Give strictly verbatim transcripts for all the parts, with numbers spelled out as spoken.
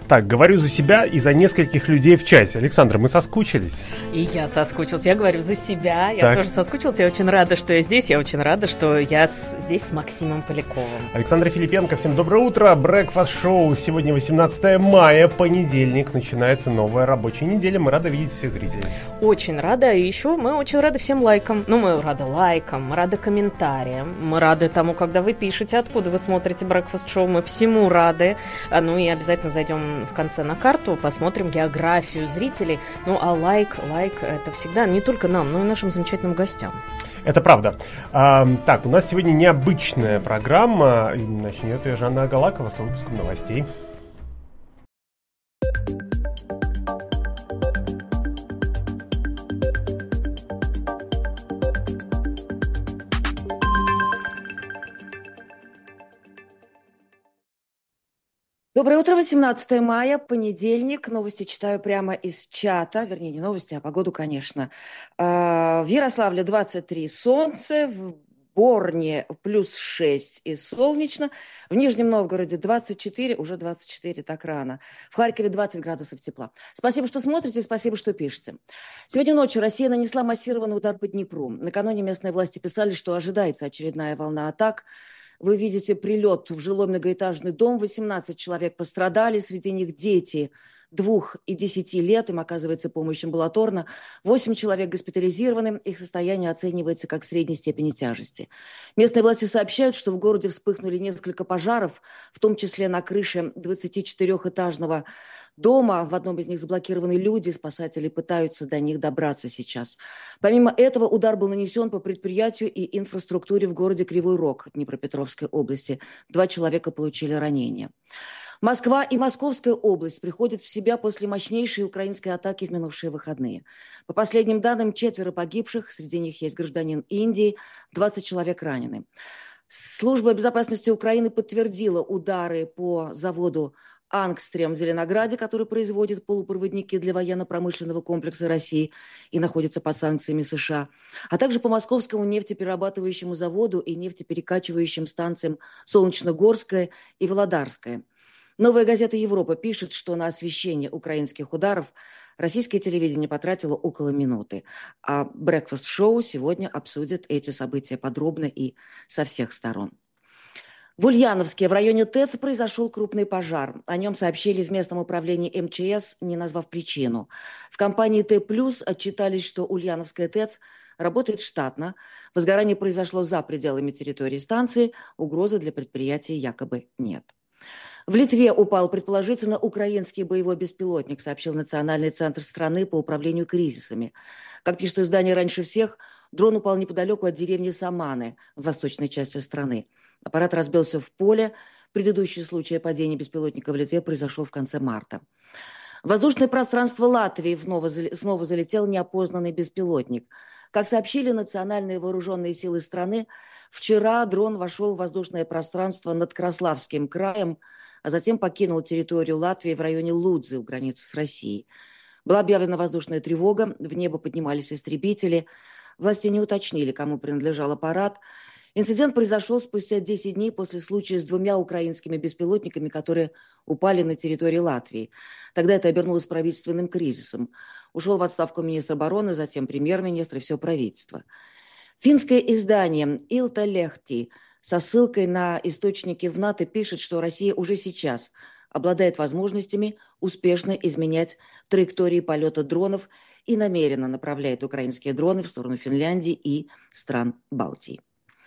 Так, говорю за себя и за нескольких людей в чате. Александра, мы соскучились? И я соскучился. Я говорю за себя. Я так. тоже соскучился. Я очень рада, что я здесь. Я очень рада, что я с... здесь с Максимом Поляковым. Александра Филипенко, всем доброе утро. Breakfast Show. Сегодня восемнадцатое мая, понедельник. Начинается новая рабочая неделя. Мы рады видеть всех зрителей. Очень рада. И еще мы очень рады всем лайкам. Ну, мы рады лайкам, мы рады комментариям. Мы рады тому, когда вы пишете, откуда вы смотрите Breakfast Show. Мы всему рады. Ну и обязательно зайдем в конце на карту, посмотрим географию зрителей. Ну а лайк, лайк это всегда не только нам, но и нашим замечательным гостям. Это правда. А, так, у нас сегодня необычная программа. И начнет ее Жанна Агалакова с выпуском новостей. Доброе утро, восемнадцатое мая, понедельник. Новости читаю прямо из чата. Вернее, не новости, а погоду, конечно. В Ярославле двадцать три солнце, в Борне плюс шесть и солнечно. В Нижнем Новгороде двадцать четыре, уже двадцать четыре, так рано. В Харькове двадцать градусов тепла. Спасибо, что смотрите, спасибо, что пишете. Сегодня ночью Россия нанесла массированный удар по Днепру. Накануне местные власти писали, что ожидается очередная волна атак. Вы видите прилет в жилой многоэтажный дом. восемнадцать человек пострадали, среди них дети двух и десяти лет. Им оказывается помощь амбулаторно. восемь человек госпитализированы. Их состояние оценивается как средней степени тяжести. Местные власти сообщают, что в городе вспыхнули несколько пожаров, в том числе на крыше двадцатичетырёхэтажного дома. В одном из них заблокированы люди. Спасатели пытаются до них добраться сейчас. Помимо этого, удар был нанесен по предприятию и инфраструктуре в городе Кривой Рог Днепропетровской области. Два человека получили ранения. Москва и Московская область приходят в себя после мощнейшей украинской атаки в минувшие выходные. По последним данным, четверо погибших, среди них есть гражданин Индии, двадцать человек ранены. Служба безопасности Украины подтвердила удары по заводу «Ангстрем» в Зеленограде, который производит полупроводники для военно-промышленного комплекса России и находится под санкциями США, а также по московскому нефтеперерабатывающему заводу и нефтеперекачивающим станциям «Солнечногорская» и «Володарская». Новая газета «Европа» пишет, что на освещение украинских ударов российское телевидение потратило около минуты, а Breakfast Show сегодня обсудит эти события подробно и со всех сторон. В Ульяновске в районе ТЭЦ произошел крупный пожар. О нем сообщили в местном управлении эм че эс, не назвав причину. В компании Т+, отчитались, что Ульяновская ТЭЦ работает штатно. Возгорание произошло за пределами территории станции. Угрозы для предприятия якобы нет. В Литве упал, предположительно, украинский боевой беспилотник, сообщил Национальный центр страны по управлению кризисами. Как пишет издание «Раньше всех», дрон упал неподалеку от деревни Саманы в восточной части страны. Аппарат разбился в поле. Предыдущий случай падения беспилотника в Литве произошел в конце марта. В воздушное пространство Латвии снова залетел неопознанный беспилотник. Как сообщили национальные вооруженные силы страны, вчера дрон вошел в воздушное пространство над Краславским краем, а затем покинул территорию Латвии в районе Лудзы у границы с Россией. Была объявлена воздушная тревога, в небо поднимались истребители. Власти не уточнили, кому принадлежал аппарат. Инцидент произошел спустя десять дней после случая с двумя украинскими беспилотниками, которые упали на территории Латвии. Тогда это обернулось правительственным кризисом. Ушел в отставку министр обороны, затем премьер-министр и все правительство. Финское издание «Илта-Лехти» со ссылкой на источники в НАТО пишет, что Россия уже сейчас обладает возможностями успешно изменять траектории полета дронов и намеренно направляет украинские дроны в сторону Финляндии и стран Балтии.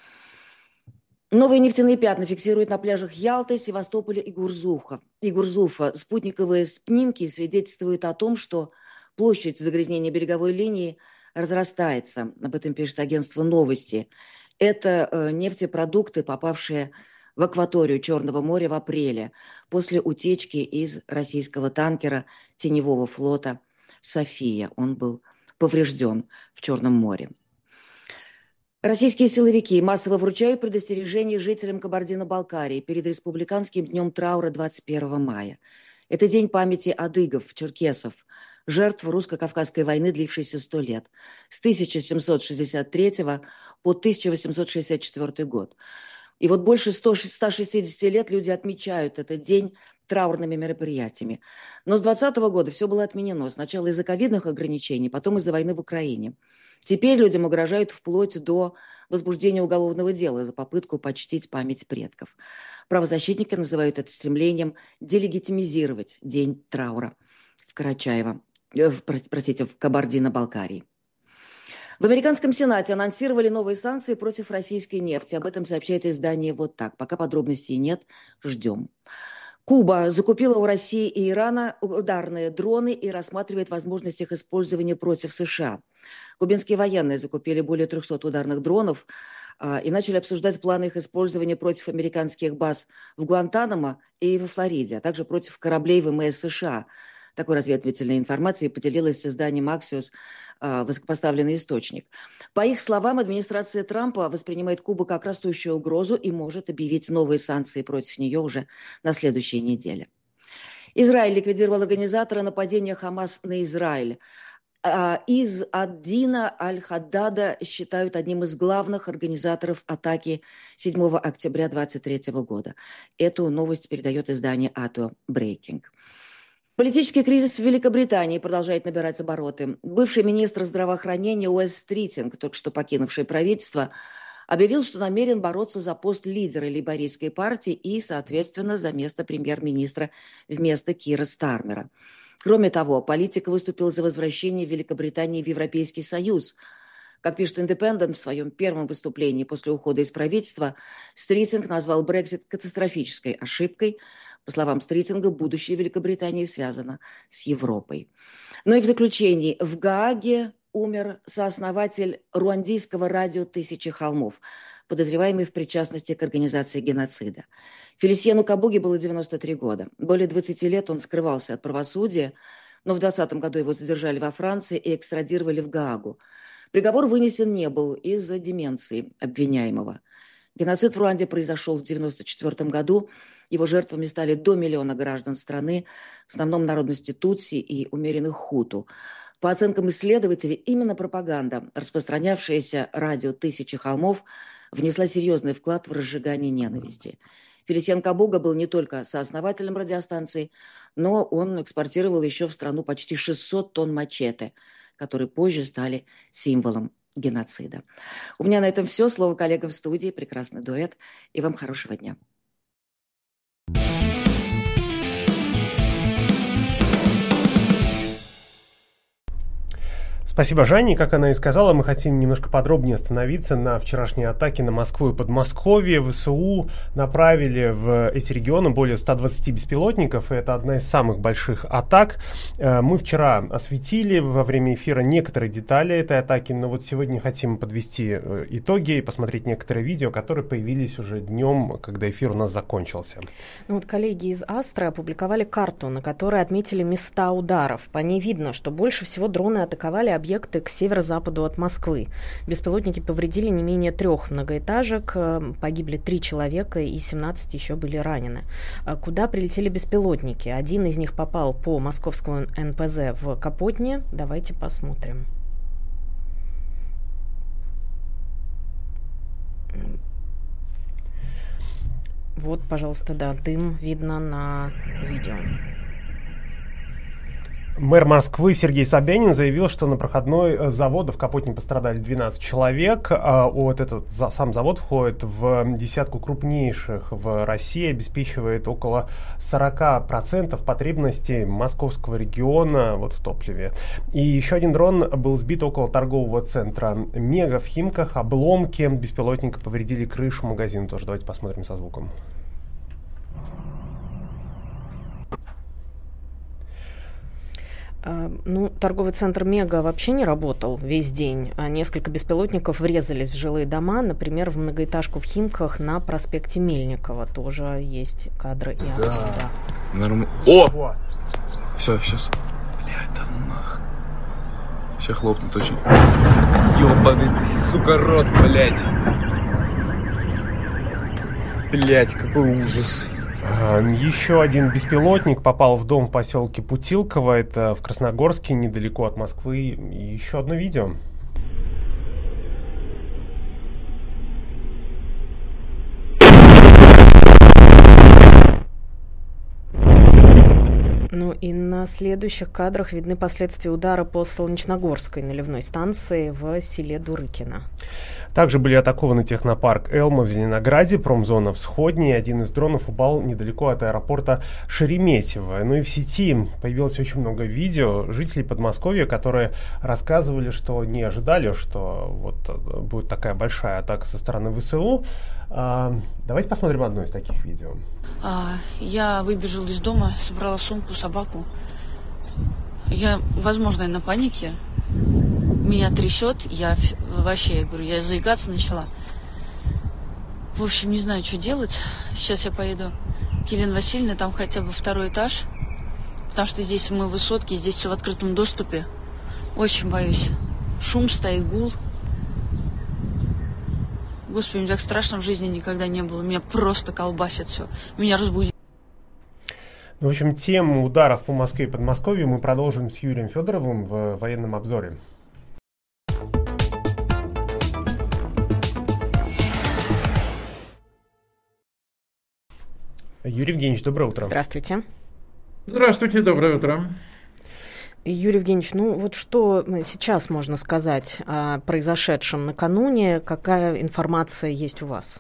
Новые нефтяные пятна фиксируют на пляжах Ялты, Севастополя и Гурзуфа. И Гурзуфа. Спутниковые снимки свидетельствуют о том, что площадь загрязнения береговой линии разрастается. Об этом пишет агентство «Новости». Это э, нефтепродукты, попавшие в акваторию Черного моря в апреле после утечки из российского танкера теневого флота «София». Он был поврежден в Черном море. Российские силовики массово вручают предостережение жителям Кабардино-Балкарии перед Республиканским днем траура двадцать первого мая. Это день памяти адыгов, черкесов, жертв русско-кавказской войны, длившейся сто лет, с тысяча семьсот шестьдесят третьего по тысяча восемьсот шестьдесят четвёртый год. И вот больше ста шестидесяти лет люди отмечают этот день траурными мероприятиями. Но с двадцатого года все было отменено. Сначала из-за ковидных ограничений, потом из-за войны в Украине. Теперь людям угрожают вплоть до возбуждения уголовного дела за попытку почтить память предков. Правозащитники называют это стремлением делегитимизировать День траура в Карачаево, э, простите, в Кабардино-Балкарии. В американском Сенате анонсировали новые санкции против российской нефти. Об этом сообщает издание «Вот так». Пока подробностей нет, ждем. Куба закупила у России и Ирана ударные дроны и рассматривает возможность их использования против США. Кубинские военные закупили более трехсот ударных дронов а, и начали обсуждать планы их использования против американских баз в Гуантанамо и во Флориде, а также против кораблей ВМС США. Такой разведывательной информацией поделилась с изданием «Аксиос» э, высокопоставленный источник. По их словам, администрация Трампа воспринимает Кубу как растущую угрозу и может объявить новые санкции против нее уже на следующей неделе. Израиль ликвидировал организатора нападения Хамас на Израиль. Из ад-Дина аль-Хаддада считают одним из главных организаторов атаки седьмого октября две тысячи двадцать третьего года. Эту новость передает издание «Ато Брейкинг». Политический кризис в Великобритании продолжает набирать обороты. Бывший министр здравоохранения Уэс Стритинг, только что покинувший правительство, объявил, что намерен бороться за пост лидера лейбористской партии и, соответственно, за место премьер-министра вместо Кира Стармера. Кроме того, политик выступил за возвращение Великобритании в Европейский Союз. Как пишет «Индепендент» в своем первом выступлении после ухода из правительства, Стритинг назвал Брексит катастрофической ошибкой. По словам Стритинга, будущее Великобритании связано с Европой. Но и в заключении, в Гааге умер сооснователь руандийского радио «Тысячи холмов», подозреваемый в причастности к организации геноцида. Фелисьену Кабуге было девяносто три года. Более двадцати лет он скрывался от правосудия, но в двадцатом году его задержали во Франции и экстрадировали в Гаагу. Приговор вынесен не был из-за деменции обвиняемого. Геноцид в Руанде произошел в девяносто четвёртом году. Его жертвами стали до миллиона граждан страны, в основном народности тутси и умеренных хуту. По оценкам исследователей, именно пропаганда, распространявшаяся радио «Тысячи холмов», внесла серьезный вклад в разжигание ненависти. Фелисьен Кабуга был не только сооснователем радиостанции, но он экспортировал еще в страну почти шестьсот тонн мачете, которые позже стали символом геноцида. У меня на этом все. Слово коллегам в студии. Прекрасный дуэт. И вам хорошего дня. Спасибо, Жанне. Как она и сказала, мы хотим немножко подробнее остановиться на вчерашней атаке на Москву и Подмосковье. ВСУ направили в эти регионы более ста двадцати беспилотников, и это одна из самых больших атак. Мы вчера осветили во время эфира некоторые детали этой атаки, но вот сегодня хотим подвести итоги и посмотреть некоторые видео, которые появились уже днем, когда эфир у нас закончился. Ну вот коллеги из Астра опубликовали карту, на которой отметили места ударов. По ней видно, что больше всего дроны атаковали объекты к северо-западу от Москвы. Беспилотники повредили не менее трех многоэтажек, погибли три человека и семнадцать еще были ранены. Куда прилетели беспилотники? Один из них попал по московскому эн пэ зэ в Капотне. Давайте посмотрим. Вот, пожалуйста, да, дым видно на видео. Мэр Москвы Сергей Собянин заявил, что на проходной завода в Капотне пострадали двенадцать человек. А вот этот сам завод входит в десятку крупнейших в России, обеспечивает около сорока процентов потребностей московского региона вот в топливе. И еще один дрон был сбит около торгового центра Мега в Химках. Обломки беспилотника повредили крышу магазина. Тоже давайте посмотрим со звуком. Ну, торговый центр «Мега» вообще не работал весь день. Несколько беспилотников врезались в жилые дома, например, в многоэтажку в Химках на проспекте Мельникова. Тоже есть кадры и оттуда. Да. Норм... О! Все, сейчас. Блядь, да ну нах. Сейчас хлопнут очень. Ёбаный ты, сука, рот, блядь. Блядь, какой ужас. Еще один беспилотник попал в дом в поселке Путилково, это в Красногорске, недалеко от Москвы. И еще одно видео. Ну и на следующих кадрах видны последствия удара по Солнечногорской наливной станции в селе Дурыкино. Также были атакованы технопарк «Элма» в Зеленограде, промзона Всходняя. Один из дронов упал недалеко от аэропорта Шереметьево. Ну и в сети появилось очень много видео жителей Подмосковья, которые рассказывали, что не ожидали, что вот будет такая большая атака со стороны ВСУ. А, давайте посмотрим одно из таких видео. А, я выбежал из дома, собрала сумку, собаку. Я, возможно, на панике. Меня трясет, я вообще, я говорю, я заикаться начала. В общем, не знаю, что делать. Сейчас я поеду к Елене Васильевне, там хотя бы второй этаж. Потому что здесь мы в высотке, здесь все в открытом доступе. Очень боюсь. Шум стоит, гул. Господи, мне так страшно в жизни никогда не было. Меня просто колбасит все. Меня разбудит. В общем, тему ударов по Москве и Подмосковью мы продолжим с Юрием Федоровым в военном обзоре. Юрий Евгеньевич, доброе утро. Здравствуйте. Здравствуйте, доброе утро. Юрий Евгеньевич, ну вот что сейчас можно сказать о произошедшем накануне? Какая информация есть у вас?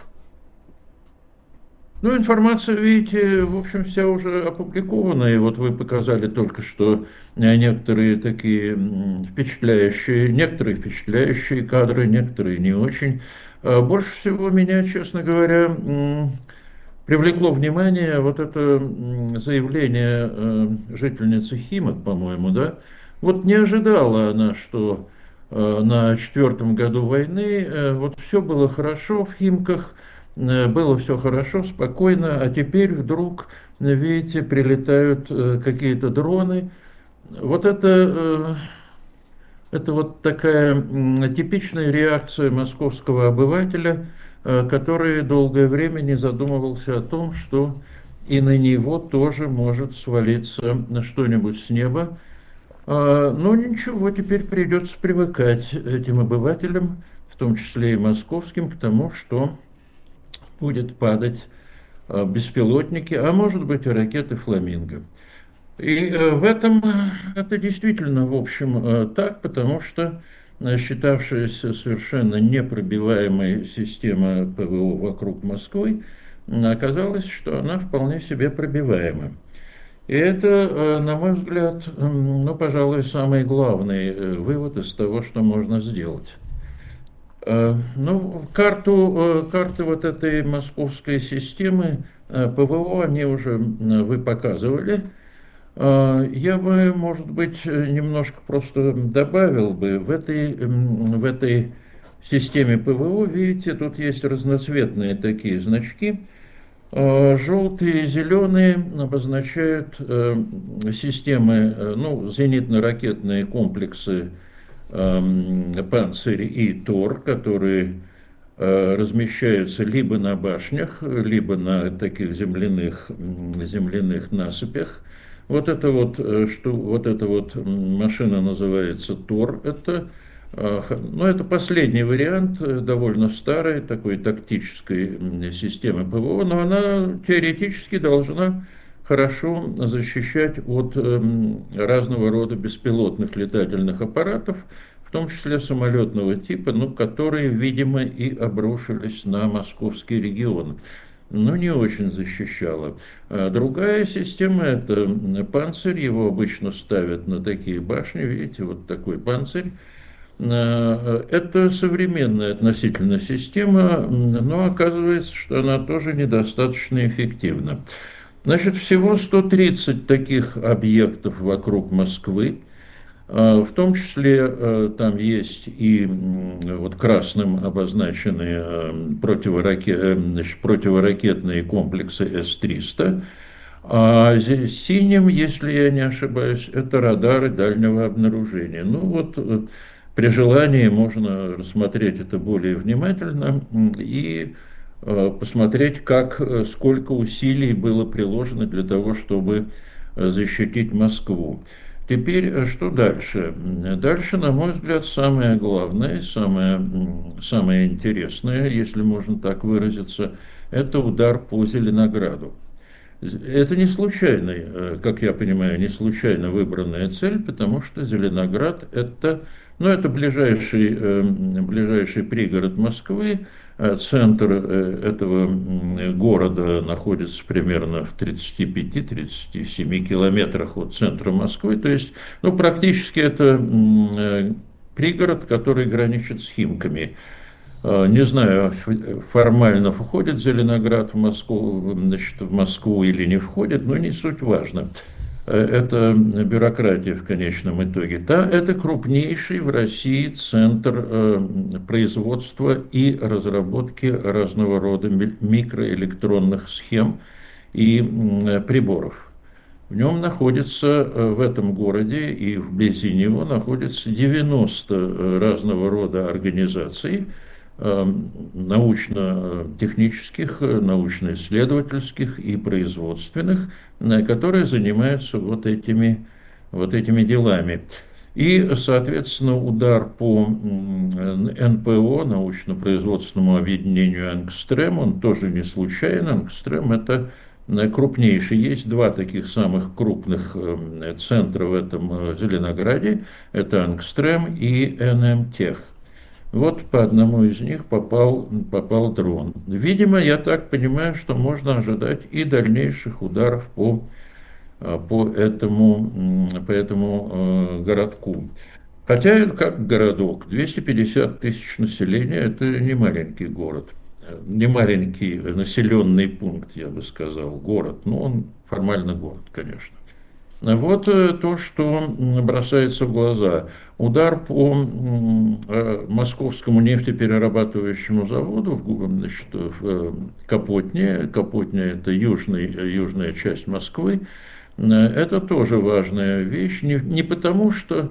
Ну, информация, видите, в общем, вся уже опубликована, и вот вы показали только что некоторые такие впечатляющие, некоторые впечатляющие кадры, некоторые не очень. Больше всего меня, честно говоря, привлекло внимание вот это заявление жительницы Химок, по-моему, да? Вот не ожидала она, что на четвертом году войны вот все было хорошо в Химках, было все хорошо, спокойно, а теперь вдруг, видите, прилетают какие-то дроны. Вот это, это вот такая типичная реакция московского обывателя, который долгое время не задумывался о том, что и на него тоже может свалиться что-нибудь с неба. Но ничего, теперь придется привыкать этим обывателям, в том числе и московским, к тому, что будет падать беспилотники, а может быть и ракеты «Фламинго». И в этом это действительно, в общем, так, потому что считавшаяся совершенно непробиваемой система ПВО вокруг Москвы, оказалось, что она вполне себе пробиваема. И это, на мой взгляд, ну, пожалуй, самый главный вывод из того, что можно сделать. Ну, карту, карты вот этой московской системы ПВО, они уже вы показывали. Я бы, может быть, немножко просто добавил бы, в этой, в этой системе ПВО, видите, тут есть разноцветные такие значки. Желтые и зеленые обозначают системы, ну, зенитно-ракетные комплексы «Панцирь» и «Тор», которые размещаются либо на башнях, либо на таких земляных, земляных насыпях. Вот это вот, что, вот эта вот машина называется «Тор». Это, ну, это последний вариант, довольно старой, такой тактической системы ПВО, но она теоретически должна хорошо защищать от разного рода беспилотных летательных аппаратов, в том числе самолетного типа, ну, которые, видимо, и обрушились на московский регион. Но не очень защищала. А другая система – это «Панцирь», его обычно ставят на такие башни, видите, вот такой «Панцирь». Это современная относительно система, но оказывается, что она тоже недостаточно эффективна. Значит, всего сто тридцать таких объектов вокруг Москвы, в том числе там есть и вот красным обозначенные противоракет, значит, противоракетные комплексы С триста, а синим, если я не ошибаюсь, это радары дальнего обнаружения. Ну вот при желании можно рассмотреть это более внимательно и посмотреть, как, сколько усилий было приложено для того, чтобы защитить Москву. Теперь, что дальше? Дальше, на мой взгляд, самое главное, самое, самое интересное, если можно так выразиться, это удар по Зеленограду. Это не случайная, как я понимаю, не случайно выбранная цель, потому что Зеленоград – это, ну, это ближайший, ближайший пригород Москвы. Центр этого города находится примерно в тридцати пяти — тридцати семи километрах от центра Москвы. То есть, ну, практически это пригород, который граничит с Химками. Не знаю, формально входит Зеленоград в Москву, значит, в Москву или не входит, но не суть важно. Это бюрократия в конечном итоге. Да, это крупнейший в России центр производства и разработки разного рода микроэлектронных схем и приборов. В нем находится, в этом городе и вблизи него находится девяносто разного рода организаций, научно-технических, научно-исследовательских и производственных, которые занимаются вот этими, вот этими делами. И, соответственно, удар по эн пэ о, научно-производственному объединению «Ангстрем», он тоже не случайен. «Ангстрем» – это крупнейший. Есть два таких самых крупных центра в этом Зеленограде. Это «Ангстрем» и эн эм тех. Вот по одному из них попал, попал дрон. Видимо, я так понимаю, что можно ожидать и дальнейших ударов по, по этому, по этому городку. Хотя, как городок, двести пятьдесят тысяч населения – это не маленький город. Не маленький населенный пункт, я бы сказал, город. Но он формально город, конечно. Вот то, что бросается в глаза. Удар по московскому нефтеперерабатывающему заводу, значит, в Капотне. Капотня – это южный, южная часть Москвы. Это тоже важная вещь. Не, не потому, что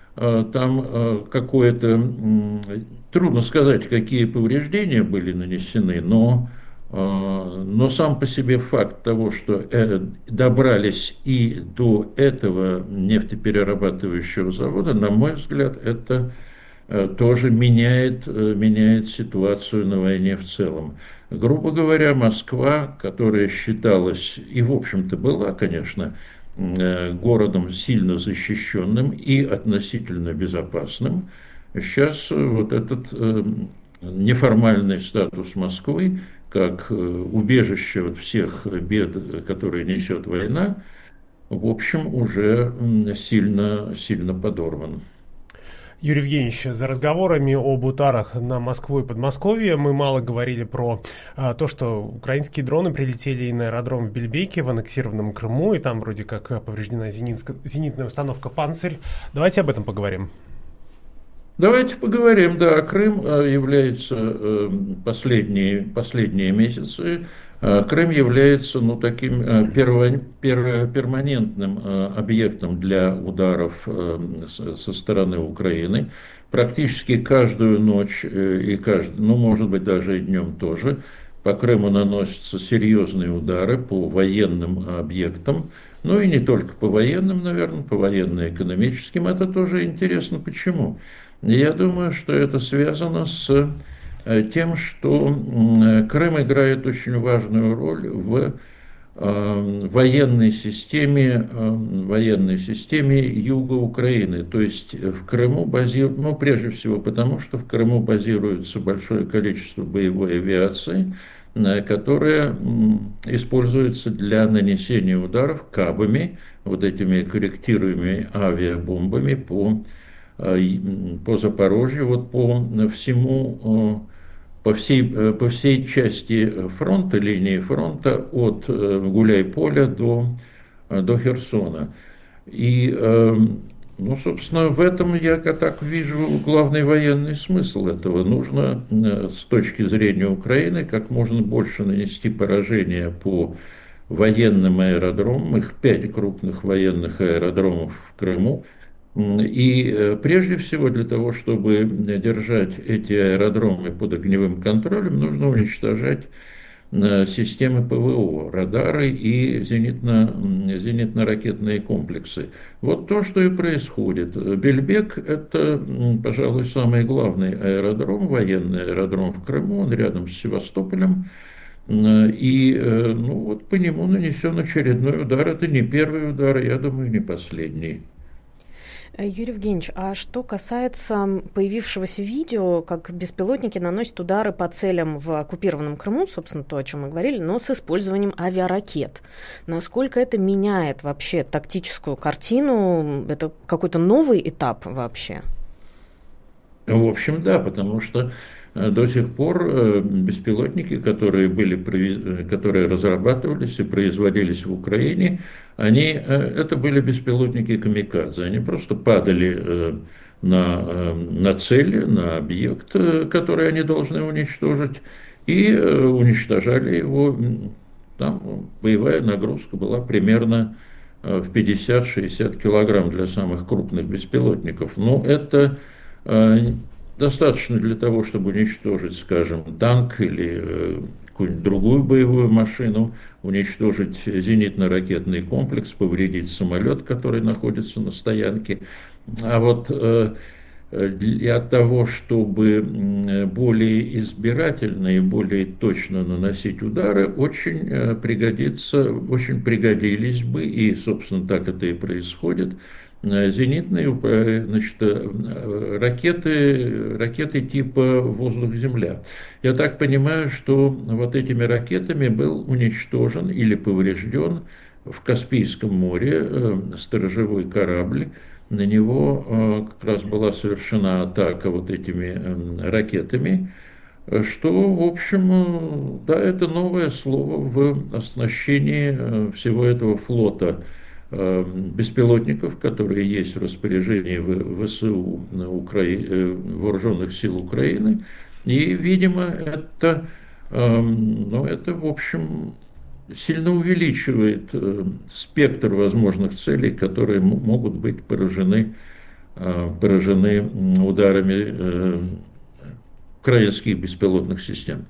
там какое-то... Трудно сказать, какие повреждения были нанесены, но... Но сам по себе факт того, что добрались и до этого нефтеперерабатывающего завода, на мой взгляд, это тоже меняет, меняет ситуацию на войне в целом. Грубо говоря, Москва, которая считалась и, в общем-то, была, конечно, городом сильно защищенным и относительно безопасным, сейчас вот этот неформальный статус Москвы, как убежище от всех бед, которые несет война, в общем, уже сильно, сильно подорван. Юрий Евгеньевич, за разговорами об ударах на Москву и Подмосковье мы мало говорили про а, то, что украинские дроны прилетели и на аэродром в Бельбеке, в аннексированном Крыму, и там вроде как повреждена зенитск... зенитная установка «Панцирь». Давайте об этом поговорим. Давайте поговорим. Да, Крым является последние, последние месяцы, Крым является, ну, таким перво, пер, перманентным объектом для ударов со стороны Украины. Практически каждую ночь, и каждый, ну, может быть, даже и днем тоже, по Крыму наносятся серьезные удары по военным объектам. Ну и не только по военным, наверное, по военно-экономическим. Это тоже интересно. Почему? Я думаю, что это связано с тем, что Крым играет очень важную роль в военной системе, военной системе юга Украины. То есть в Крыму базируется, ну, прежде всего потому, что в Крыму базируется большое количество боевой авиации, которая используется для нанесения ударов кабами, вот этими корректируемыми авиабомбами по по Запорожью, вот по всему, по всей, по всей части фронта, линии фронта от Гуляйполя до, до Херсона. И, ну, собственно, в этом я так вижу главный военный смысл этого. Нужно с точки зрения Украины как можно больше нанести поражения по военным аэродромам, их пять крупных военных аэродромов в Крыму. И прежде всего для того, чтобы держать эти аэродромы под огневым контролем, нужно уничтожать системы пэ вэ о, радары и зенитно, зенитно-ракетные комплексы. Вот то, что и происходит. Бельбек – это, пожалуй, самый главный аэродром, военный аэродром в Крыму, он рядом с Севастополем. И ну, вот по нему нанесен очередной удар. Это не первый удар, я думаю, не последний. Юрий Евгеньевич, а что касается появившегося видео, как беспилотники наносят удары по целям в оккупированном Крыму, собственно, то, о чем мы говорили, но с использованием авиаракет. Насколько это меняет вообще тактическую картину? Это какой-то новый этап вообще? В общем, да, потому что до сих пор беспилотники, которые, были, которые разрабатывались и производились в Украине, они, это были беспилотники камикадзе. Они просто падали на, на цель, на объект, который они должны уничтожить, и уничтожали его. Там боевая нагрузка была примерно в пятьдесят-шестьдесят килограмм для самых крупных беспилотников. Но это достаточно для того, чтобы уничтожить, скажем, танк или какую-нибудь другую боевую машину, уничтожить зенитно-ракетный комплекс, повредить самолет, который находится на стоянке. А вот для того, чтобы более избирательно и более точно наносить удары, очень пригодится, очень пригодились бы, и, собственно, так это и происходит, зенитные, значит, ракеты, ракеты типа воздух-земля. Я так понимаю, что вот этими ракетами был уничтожен или поврежден в Каспийском море сторожевой корабль. На него как раз была совершена атака вот этими ракетами, что, в общем, да, это новое слово в оснащении всего этого флота беспилотников, которые есть в распоряжении ВСУ, Вооруженных сил Украины. И, видимо, это, ну, это, в общем, сильно увеличивает спектр возможных целей, которые могут быть поражены, поражены ударами украинских беспилотных систем.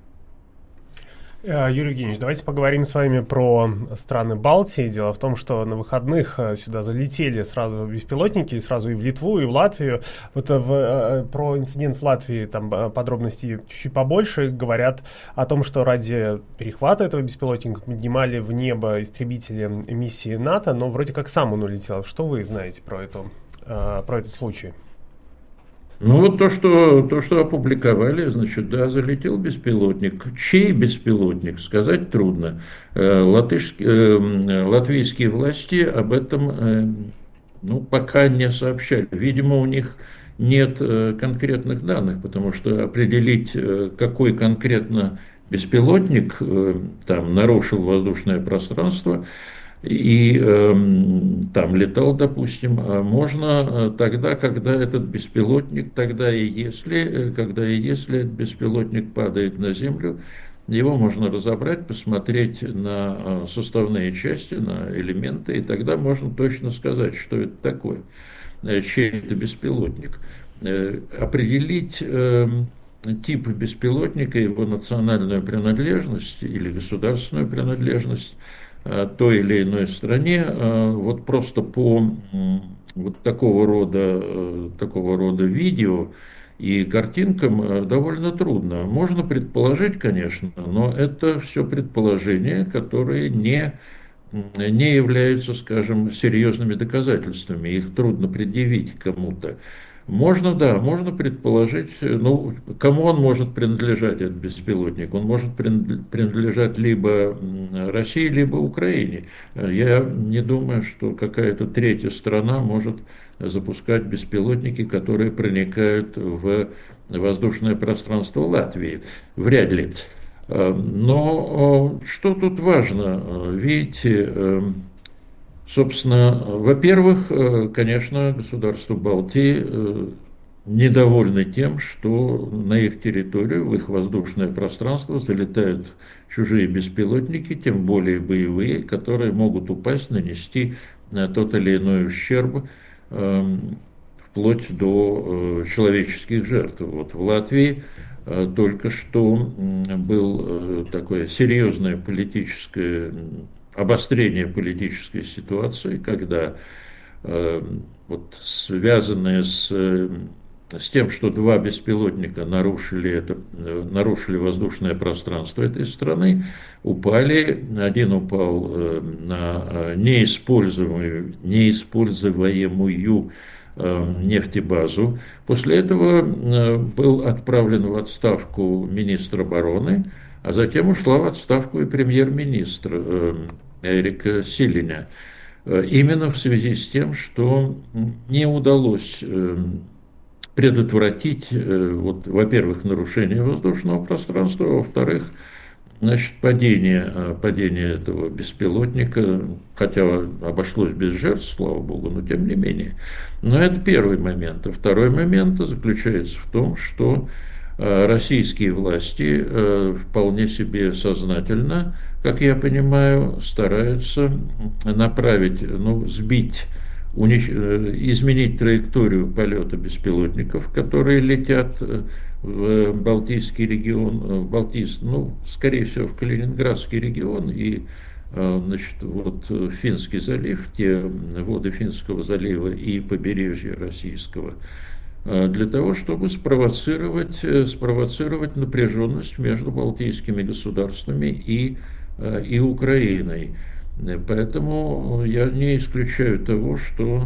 Юрий Евгеньевич, давайте поговорим с вами про страны Балтии. Дело в том, что на выходных сюда залетели сразу беспилотники, сразу и в Литву, и в Латвию. Вот в, про инцидент в Латвии там подробностей чуть-чуть побольше. Говорят о том, что ради перехвата этого беспилотника поднимали в небо истребители миссии НАТО, но вроде как сам он улетел. Что вы знаете про, эту, про этот случай? Ну, вот то что, то, что опубликовали, значит, да, залетел беспилотник. Чей беспилотник, сказать трудно. Латышские, латвийские власти об этом, ну, пока не сообщали. Видимо, у них нет конкретных данных, потому что определить, какой конкретно беспилотник там нарушил воздушное пространство и э, там летал, допустим, можно тогда, когда этот беспилотник, тогда и если, когда и если этот беспилотник падает на землю, его можно разобрать, посмотреть на составные части, на элементы, и тогда можно точно сказать, что это такое, чей это беспилотник. Определить э, тип беспилотника, его национальную принадлежность или государственную принадлежность той или иной стране, вот просто по вот такого рода, такого рода видео и картинкам довольно трудно. Можно предположить, конечно, но это все предположения, которые не, не являются, скажем, серьезными доказательствами. Их трудно предъявить кому-то. Можно, да, можно предположить, ну, кому он может принадлежать, этот беспилотник. Он может принадлежать либо России, либо Украине. Я не думаю, что какая-то третья страна может запускать беспилотники, которые проникают в воздушное пространство Латвии. Вряд ли. Но что тут важно? Видите, собственно, во-первых, конечно, государства Балтии недовольны тем, что на их территорию, в их воздушное пространство залетают чужие беспилотники, тем более боевые, которые могут упасть, нанести тот или иной ущерб, вплоть до человеческих жертв. Вот в Латвии только что было такое серьезное политическое обострение политической ситуации, когда э, вот, связанные с с тем, что два беспилотника нарушили, это, нарушили воздушное пространство этой страны, упали. Один упал на неиспользуемую, неиспользуемую нефтебазу. После этого был отправлен в отставку министр обороны, а затем ушла в отставку и премьер-министр Эрика Силиня. Именно в связи с тем, что не удалось предотвратить, вот, во-первых, нарушение воздушного пространства, а во-вторых, значит, падение, падение этого беспилотника, хотя обошлось без жертв, слава богу, но тем не менее. Но это первый момент. А второй момент заключается в том, что российские власти вполне себе сознательно, как я понимаю, стараются направить, ну, сбить, унич... изменить траекторию полета беспилотников, которые летят в Балтийский регион, в Балтийск, ну, скорее всего, в Калининградский регион и, значит, вот Финский залив, те воды Финского залива и побережья российского, для того, чтобы спровоцировать, спровоцировать напряженность между балтийскими государствами и, и Украиной. Поэтому я не исключаю того, что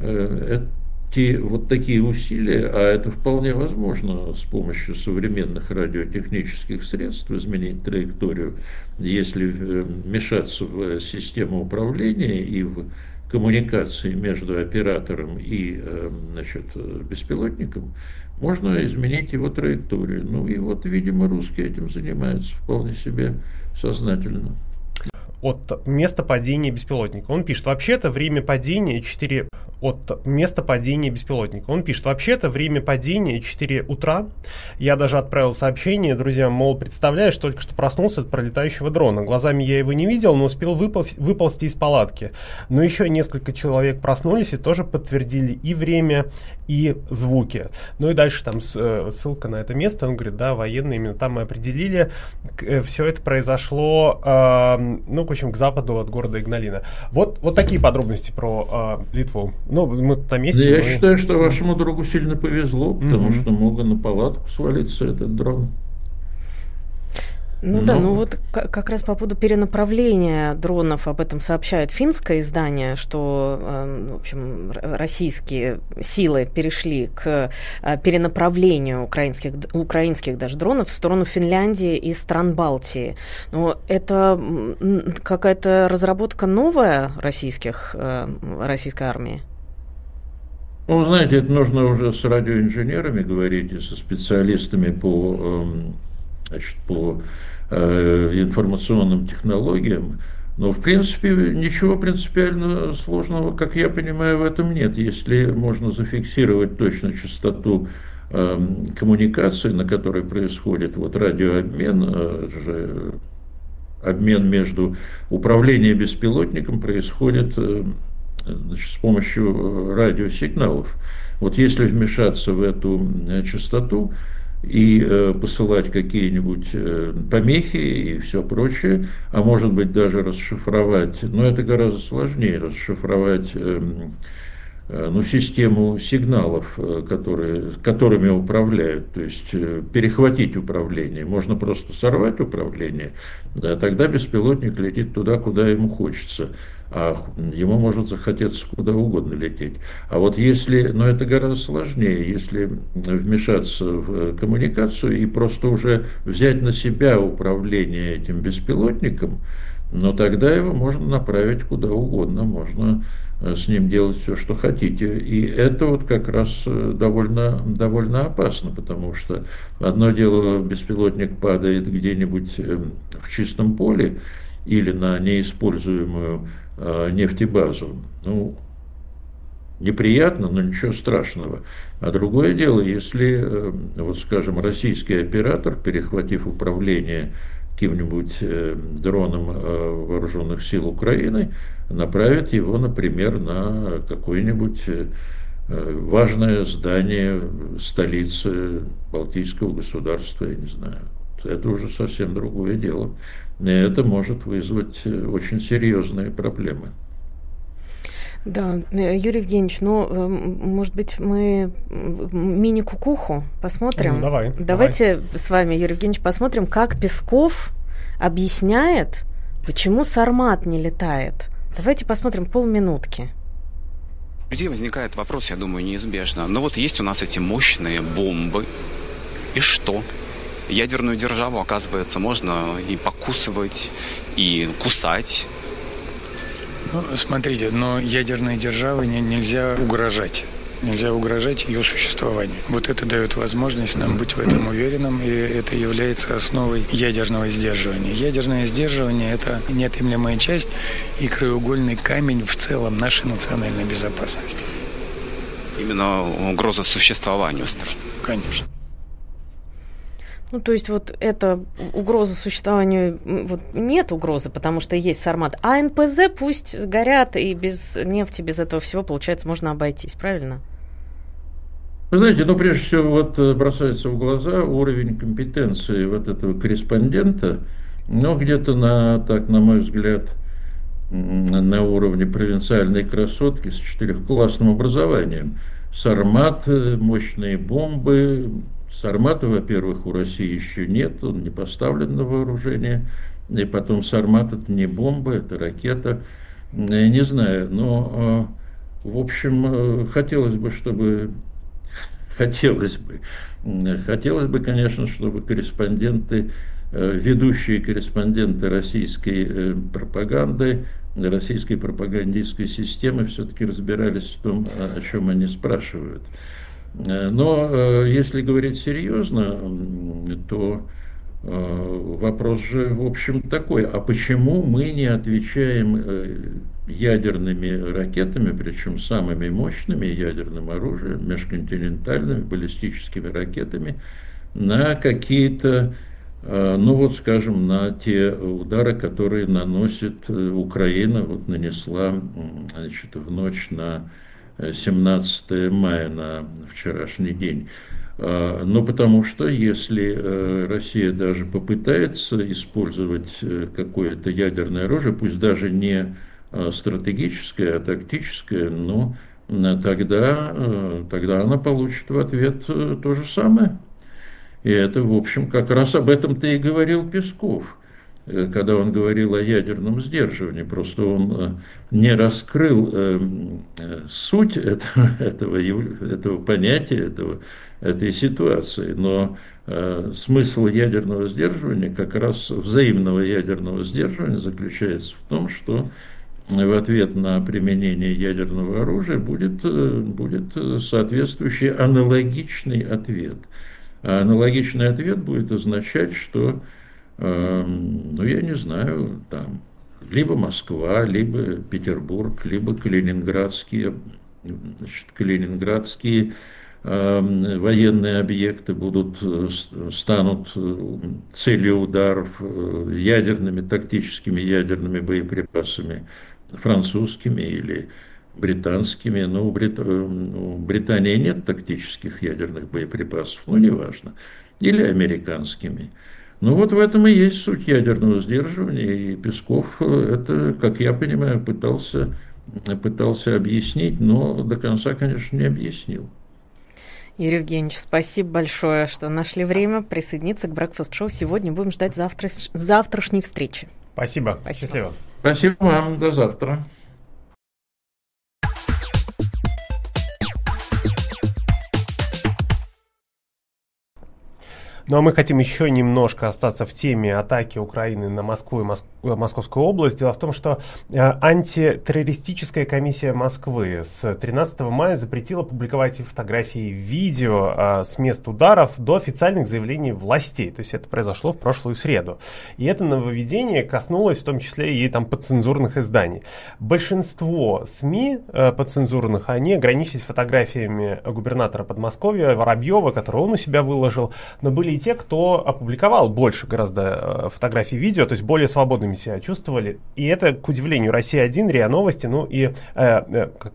эти вот такие усилия, а это вполне возможно с помощью современных радиотехнических средств изменить траекторию, если вмешаться в систему управления и в коммуникации между оператором и, значит, беспилотником, можно изменить его траекторию. Ну и вот, видимо, русские этим занимаются вполне себе сознательно. От места падения беспилотника. Он пишет, вообще-то время падения четыре... От места падения беспилотника. Он пишет, вообще-то время падения четыре утра. Я даже отправил сообщение друзьям, мол, представляешь, только что проснулся от пролетающего дрона. Глазами я его не видел, но успел выползти, выползти из палатки. Но еще несколько человек проснулись и тоже подтвердили и время, и звуки. Ну и дальше там ссылка на это место. Он говорит, да, военные именно там мы определили. Все это произошло, э, ну, в общем, к западу от города Игналина. Вот, вот такие подробности про э, Литву. Ну, мы на месте. Да, я мы... считаю, что вашему другу сильно повезло, потому mm-hmm. что мог на палатку свалиться этот дрон. Ну, ну да, ну вот как раз по поводу перенаправления дронов, об этом сообщает финское издание, что, в общем, российские силы перешли к перенаправлению украинских, украинских даже дронов в сторону Финляндии и стран Балтии. Но это какая-то разработка новая российских, российской армии? Ну, вы знаете, это нужно уже с радиоинженерами говорить и со специалистами по... Значит, по э, информационным технологиям, но в принципе ничего принципиально сложного, как я понимаю, в этом нет. Если можно зафиксировать точно частоту э, коммуникации, на которой происходит вот радиообмен, э, же, обмен между управлением беспилотником происходит э, значит, с помощью радиосигналов. Вот если вмешаться в эту э, частоту, и э, посылать какие-нибудь э, помехи и все прочее, а может быть даже расшифровать, но это гораздо сложнее, расшифровать э, э, ну, систему сигналов, э, которые, которыми управляют, то есть э, перехватить управление. Можно просто сорвать управление, да, тогда беспилотник летит туда, куда ему хочется. А ему может захотеться куда угодно лететь. А вот если, но это гораздо сложнее, если вмешаться в коммуникацию и просто уже взять на себя управление этим беспилотником, но тогда его можно направить куда угодно, можно с ним делать все, что хотите. И это вот как раз довольно, довольно опасно, потому что одно дело, беспилотник падает где-нибудь в чистом поле или на неиспользуемую нефтебазу. Ну, неприятно, но ничего страшного. А другое дело, если, вот скажем, российский оператор, перехватив управление каким-нибудь дроном вооруженных сил Украины, направит его, например, на какое-нибудь важное здание столицы Балтийского государства, я не знаю. Это уже совсем другое дело. И это может вызвать очень серьезные проблемы. Да, Юрий Евгеньевич, ну, может быть, мы мини-кукуху посмотрим? Ну, давай. Давайте давай. с вами, Юрий Евгеньевич, посмотрим, как Песков объясняет, почему Сармат не летает. Давайте посмотрим полминутки. У людей возникает вопрос, я думаю, неизбежно. Но вот есть у нас эти мощные бомбы. И что? Ядерную державу, оказывается, можно и покусывать, и кусать. Ну, смотрите, но ядерной державе не, нельзя угрожать. Нельзя угрожать ее существованию. Вот это дает возможность нам быть в этом уверенным, и это является основой ядерного сдерживания. Ядерное сдерживание – это неотъемлемая часть и краеугольный камень в целом нашей национальной безопасности. Именно угроза существованию страны. Конечно. Ну, то есть вот эта угроза существованию, вот нет угрозы, потому что есть Сармат, а эн пэ зэ пусть горят, и без нефти, без этого всего, получается, можно обойтись, правильно? Вы знаете, ну, прежде всего, вот бросается в глаза уровень компетенции вот этого корреспондента, ну, где-то на, так, на мой взгляд, на уровне провинциальной красотки с четырехклассным образованием. Сармат, мощные бомбы. Сармата, во-первых, у России еще нет, он не поставлен на вооружение. И потом Сармат – это не бомба, это ракета. Я не знаю, но, в общем, хотелось бы, чтобы... Хотелось бы, хотелось бы, конечно, чтобы корреспонденты, ведущие корреспонденты российской пропаганды, российской пропагандистской системы все-таки разбирались в том, о чем они спрашивают. Но если говорить серьезно, то вопрос же, в общем, такой, а почему мы не отвечаем ядерными ракетами, причем самыми мощными ядерным оружием, межконтинентальными баллистическими ракетами, на какие-то, ну вот скажем, на те удары, которые наносит Украина, вот нанесла, значит, в ночь на семнадцатое мая, на вчерашний день. Но потому что если Россия даже попытается использовать какое-то ядерное оружие, пусть даже не стратегическое, а тактическое, но тогда, тогда она получит в ответ то же самое. И это, в общем, как раз об этом-то и говорил Песков, когда он говорил о ядерном сдерживании. Просто он не раскрыл суть этого, этого, этого понятия, этого, этой ситуации. Но смысл ядерного сдерживания, как раз взаимного ядерного сдерживания, заключается в том, что в ответ на применение ядерного оружия будет, будет соответствующий аналогичный ответ. А аналогичный ответ будет означать, что, ну, я не знаю, там, либо Москва, либо Петербург, либо Калининградские, значит, Калининградские э, военные объекты будут, станут целью ударов ядерными, тактическими ядерными боеприпасами, французскими или британскими. Но у, Брит... у Британии нет тактических ядерных боеприпасов, ну, неважно. Или американскими. Ну вот в этом и есть суть ядерного сдерживания, и Песков это, как я понимаю, пытался, пытался объяснить, но до конца, конечно, не объяснил. Юрий Евгеньевич, спасибо большое, что нашли время присоединиться к Breakfast Show. Сегодня будем ждать завтра... завтрашней встречи. Спасибо. Спасибо. Счастливо. Спасибо вам. До завтра. Ну а мы хотим еще немножко остаться в теме атаки Украины на Москву и Моск... Московскую область. Дело в том, что э, антитеррористическая комиссия Москвы с тринадцатого мая запретила публиковать фотографии и видео э, с мест ударов до официальных заявлений властей. То есть это произошло в прошлую среду. И это нововведение коснулось в том числе и там подцензурных изданий. Большинство СМИ э, подцензурных, они ограничились фотографиями губернатора Подмосковья Воробьева, которого он у себя выложил, но были и те, кто опубликовал больше гораздо фотографий и видео, то есть более свободными себя чувствовали. И это, к удивлению, Россия один, РИА Новости, ну и э, э, как там,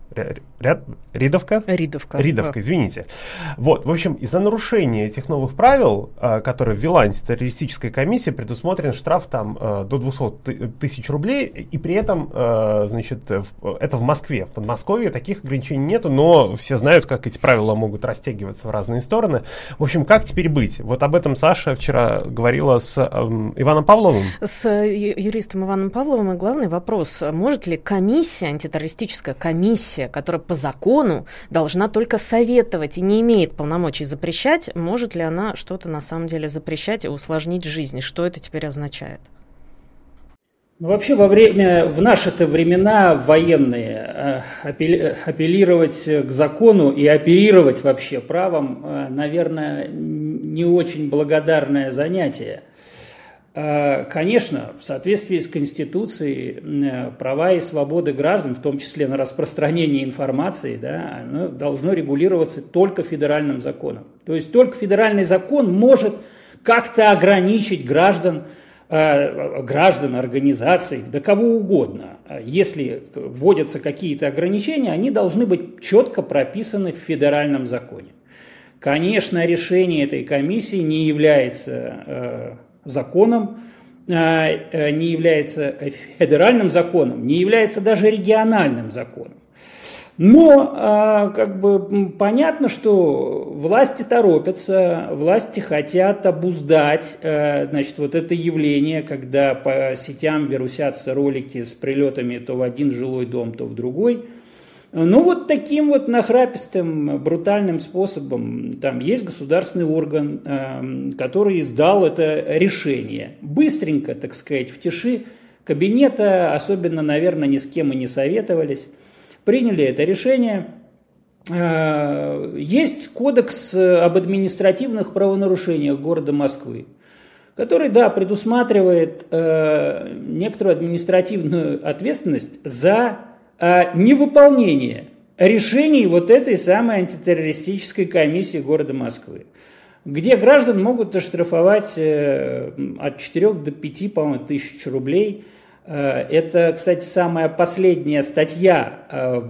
Ряд... Ридовка? Ридовка. Ридовка, да. Извините. Вот, в общем, из-за нарушения этих новых правил, которые ввела антитеррористическая комиссия, предусмотрен штраф там до двести тысяч рублей, и при этом, значит, это в Москве. В Подмосковье таких ограничений нету, но все знают, как эти правила могут растягиваться в разные стороны. В общем, как теперь быть? Вот об этом Саша вчера говорила с эм, Иваном Павловым. С юристом Иваном Павловым, и главный вопрос, может ли комиссия, антитеррористическая комиссия, которая по закону должна только советовать и не имеет полномочий запрещать, может ли она что-то на самом деле запрещать и усложнить жизнь? Что это теперь означает? Ну, вообще во время, в наши-то времена военные апеллировать к закону и оперировать вообще правом, наверное, не очень благодарное занятие. Конечно, в соответствии с Конституцией права и свободы граждан, в том числе на распространение информации, да, оно должно регулироваться только федеральным законом. То есть только федеральный закон может как-то ограничить граждан, э, граждан, организаций, да кого угодно. Если вводятся какие-то ограничения, они должны быть четко прописаны в федеральном законе. Конечно, решение этой комиссии не является э, законом, не является федеральным законом, не является даже региональным законом. Но как бы понятно, что власти торопятся, власти хотят обуздать, значит, вот это явление, когда по сетям вирусятся ролики с прилетами то в один жилой дом, то в другой. Ну вот таким вот нахрапистым, брутальным способом там есть государственный орган, э, который издал это решение. Быстренько, так сказать, в тиши кабинета, особенно, наверное, ни с кем и не советовались, приняли это решение. Э, есть кодекс об административных правонарушениях города Москвы, который, да, предусматривает э, некоторую административную ответственность за невыполнение решений вот этой самой антитеррористической комиссии города Москвы, где граждан могут оштрафовать от четырёх до пяти, по-моему, тысяч рублей. Это, кстати, самая последняя статья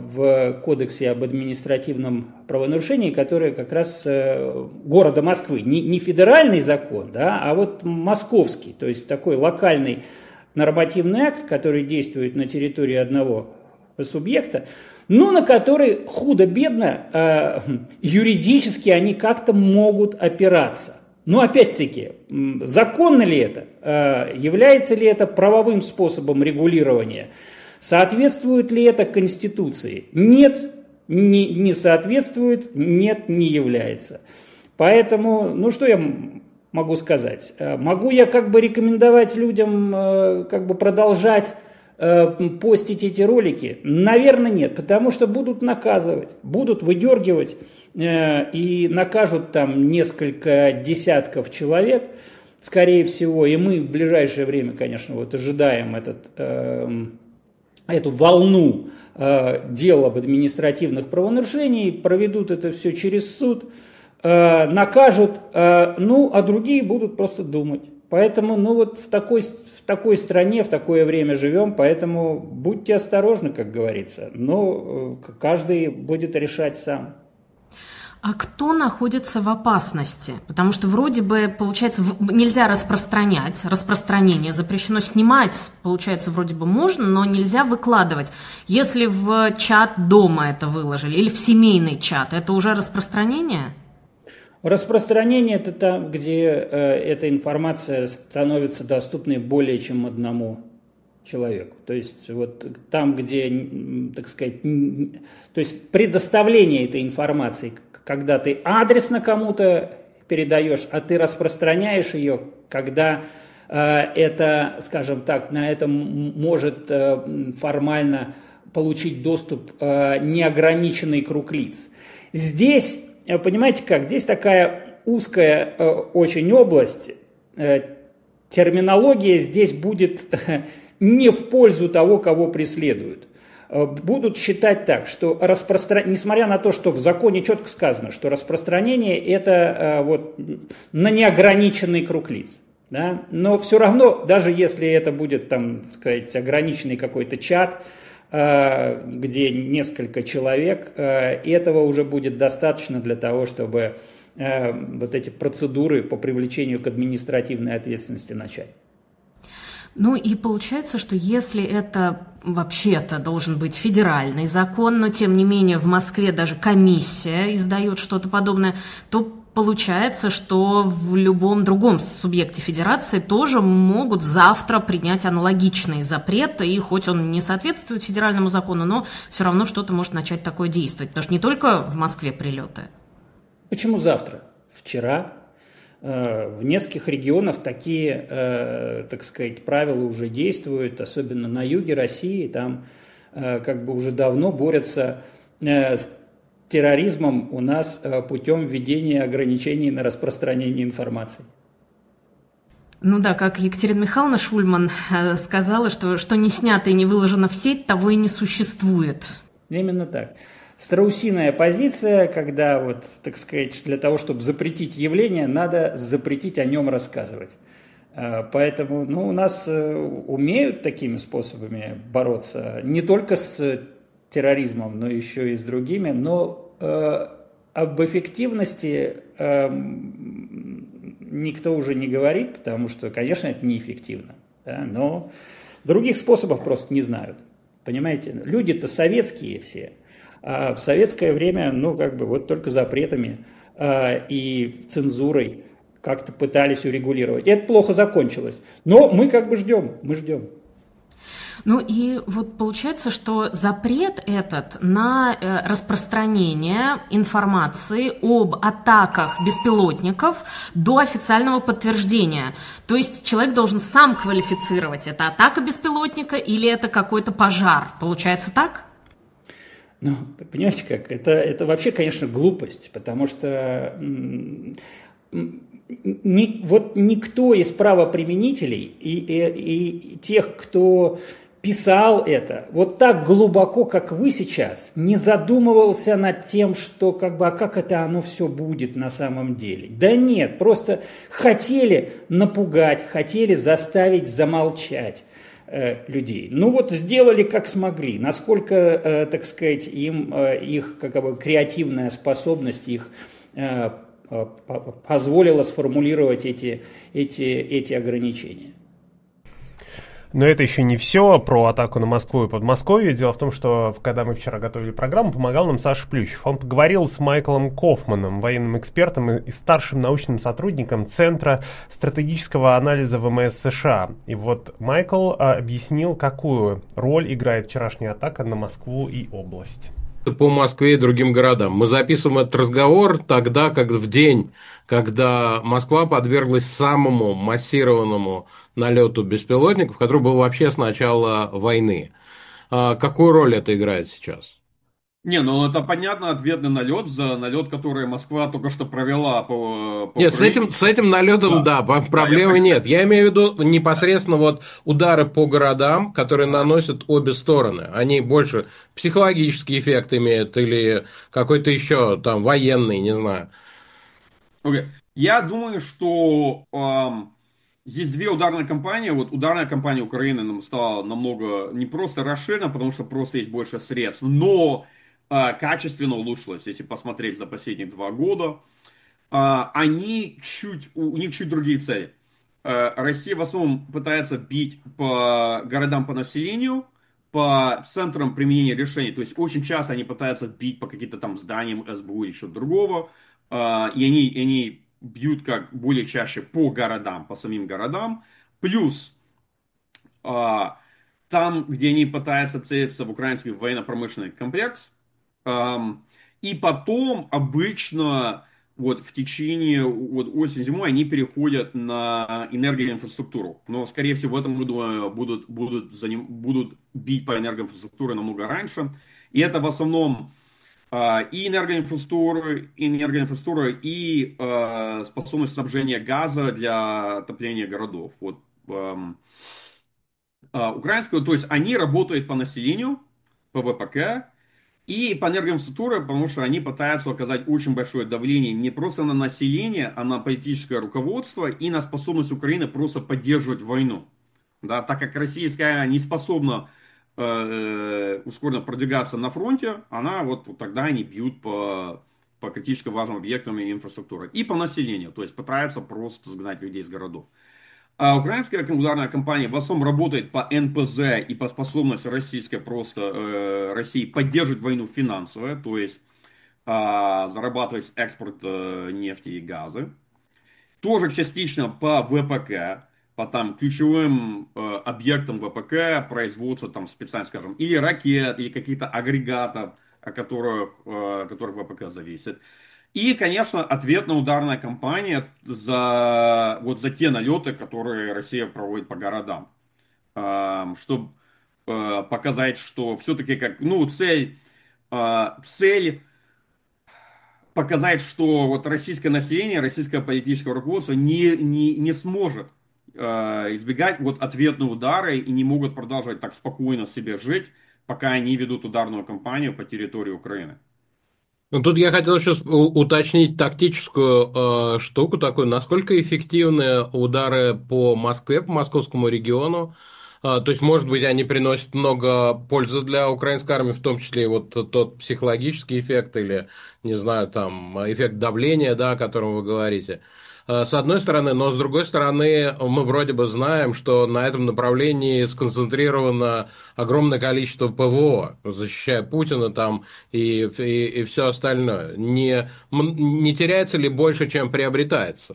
в Кодексе об административном правонарушении, которая как раз города Москвы, не, не федеральный закон, да, а вот московский, то есть такой локальный нормативный акт, который действует на территории одного субъекта, но на который худо-бедно э, юридически они как-то могут опираться. Но опять-таки, законно ли это? Э, является ли это правовым способом регулирования? Соответствует ли это Конституции? Нет, не, не соответствует, нет, не является. Поэтому, ну что я могу сказать? Могу я как бы рекомендовать людям э, как бы продолжать постить эти ролики? Наверное, нет, потому что будут наказывать, будут выдергивать э, и накажут там несколько десятков человек, скорее всего, и мы в ближайшее время, конечно, вот ожидаем этот, э, эту волну э, дел об административных правонарушениях, проведут это все через суд, э, накажут, э, ну, а другие будут просто думать. Поэтому, ну вот в такой, в такой стране, в такое время живем, поэтому будьте осторожны, как говорится. Но каждый будет решать сам. А кто находится в опасности? Потому что вроде бы, получается, нельзя распространять, распространение запрещено, снимать, получается, вроде бы можно, но нельзя выкладывать. Если в чат дома это выложили или в семейный чат, это уже распространение? Распространение – это там, где э, эта информация становится доступной более чем одному человеку. То есть вот там, где, так сказать, то есть предоставление этой информации, когда ты адресно кому-то передаешь, а ты распространяешь ее, когда э, это, скажем так, на это может э, формально получить доступ э, неограниченный круг лиц. Здесь, понимаете как, здесь такая узкая э, очень область, э, терминология здесь будет э, не в пользу того, кого преследуют. Э, будут считать так, что распространение, несмотря на то, что в законе четко сказано, что распространение это э, вот, на неограниченный круг лиц. Да? Но все равно, даже если это будет там, сказать, ограниченный какой-то чат, где несколько человек, этого уже будет достаточно для того, чтобы вот эти процедуры по привлечению к административной ответственности начать. Ну и получается, что если это вообще-то должен быть федеральный закон, но тем не менее в Москве даже комиссия издает что-то подобное, то получается, что в любом другом субъекте федерации тоже могут завтра принять аналогичный запрет, и хоть он не соответствует федеральному закону, но все равно что-то может начать такое действовать, потому что не только в Москве прилеты. Почему завтра? Вчера. В нескольких регионах такие, так сказать, правила уже действуют, особенно на юге России, там как бы уже давно борются с терроризмом у нас путем введения ограничений на распространение информации. Ну да, как Екатерина Михайловна Шульман сказала, что что не снято и не выложено в сеть, того и не существует. Именно так. Страусиная позиция, когда, вот, так сказать, для того, чтобы запретить явление, надо запретить о нем рассказывать. Поэтому ну, у нас умеют такими способами бороться не только с терроризмом, но еще и с другими. Но э, об эффективности э, никто уже не говорит, потому что, конечно, это неэффективно. Да, но других способов просто не знают. Понимаете, люди-то советские все. А в советское время, ну, как бы, вот только запретами э, и цензурой как-то пытались урегулировать. И это плохо закончилось. Но мы как бы ждем, мы ждем. Ну и вот получается, что запрет этот на э, распространение информации об атаках беспилотников до официального подтверждения. То есть человек должен сам квалифицировать, это атака беспилотника или это какой-то пожар. Получается так? Ну, понимаете как, это, это вообще, конечно, глупость, потому что м- ни, вот никто из правоприменителей и, и, и тех, кто писал это, вот так глубоко, как вы сейчас, не задумывался над тем, что как бы, а как это оно все будет на самом деле. Да нет, просто хотели напугать, хотели заставить замолчать людей. Ну вот сделали как смогли. Насколько, э, так сказать, им э, их как бы креативная способность их э, э, позволила сформулировать эти, эти, эти ограничения. Но это еще не все про атаку на Москву и Подмосковье. Дело в том, что когда мы вчера готовили программу, помогал нам Саша Плющев. Он поговорил с Майклом Кофманом, военным экспертом и старшим научным сотрудником Центра стратегического анализа ВМС США. И вот Майкл а, объяснил, какую роль играет вчерашняя атака на Москву и область. По Москве и другим городам. Мы записываем этот разговор тогда, как в день, когда Москва подверглась самому массированному налету беспилотников, который был вообще с начала войны. А какую роль это играет сейчас? Не, ну это понятно, ответный налет за налет, который Москва только что провела по, по Нет, с этим, с этим налетом, да, да проблемы да, я нет. Я имею в виду непосредственно вот удары по городам, которые наносят обе стороны. Они больше психологический эффект имеют или какой-то еще там военный, не знаю. Okay. Я думаю, что эм, здесь две ударные кампании. Вот ударная кампания Украины нам стала намного не просто расширена, потому что просто есть больше средств, но качественно улучшилось, если посмотреть за последние два года. Они чуть, у них чуть другие цели. Россия в основном пытается бить по городам, по населению, по центрам применения решений. То есть очень часто они пытаются бить по каким-то там зданиям СБУ или что-то другого. И они, и они бьют как более чаще по городам, по самим городам. Плюс там, где они пытаются целиться в украинский военно-промышленный комплекс. И потом обычно вот в течение вот, осени-зимой они переходят на энергоинфраструктуру. Но, скорее всего, в этом году будут, будут, заним, будут бить по энергоинфраструктуре намного раньше. И это в основном э, и энергоинфраструктура, и, энергоинфраструктура, и э, способность снабжения газа для отопления городов. Вот, э, э, украинского, то есть они работают по населению, по ВПК, и по энергоинфраструктуре, потому что они пытаются оказать очень большое давление не просто на население, а на политическое руководство и на способность Украины просто поддерживать войну. Да, так как российская не способна э, ускоренно продвигаться на фронте, она вот, вот тогда они бьют по, по критически важным объектам и инфраструктуре. И по населению, то есть пытаются просто сгнать людей из городов. А украинская ударная кампания в основном работает по эн пэ зэ и по способности российской просто э, России поддерживать войну финансово, то есть э, зарабатывать экспорт э, нефти и газа. Тоже частично по вэ пэ ка, по там ключевым э, объектам вэ пэ ка производства там специально, скажем, или ракет, или каких-то агрегатов, о которых, э, которых вэ пэ ка зависит. И, конечно, ответная ударная кампания за, вот за те налеты, которые Россия проводит по городам. Э, чтобы э, показать, что все-таки как, ну, цель, э, цель показать, что вот российское население, российское политическое руководство не, не, не сможет э, избегать вот ответные удары и не могут продолжать так спокойно себе жить, пока они ведут ударную кампанию по территории Украины. Ну, тут я хотел еще уточнить тактическую э, штуку такую, насколько эффективны удары по Москве, по московскому региону. То есть, может быть, они приносят много пользы для украинской армии, в том числе вот тот психологический эффект или, не знаю, там, эффект давления, да, о котором вы говорите. С одной стороны, но с другой стороны, мы вроде бы знаем, что на этом направлении сконцентрировано огромное количество пэ вэ о, защищая Путина там и, и, и все остальное. Не, не теряется ли больше, чем приобретается?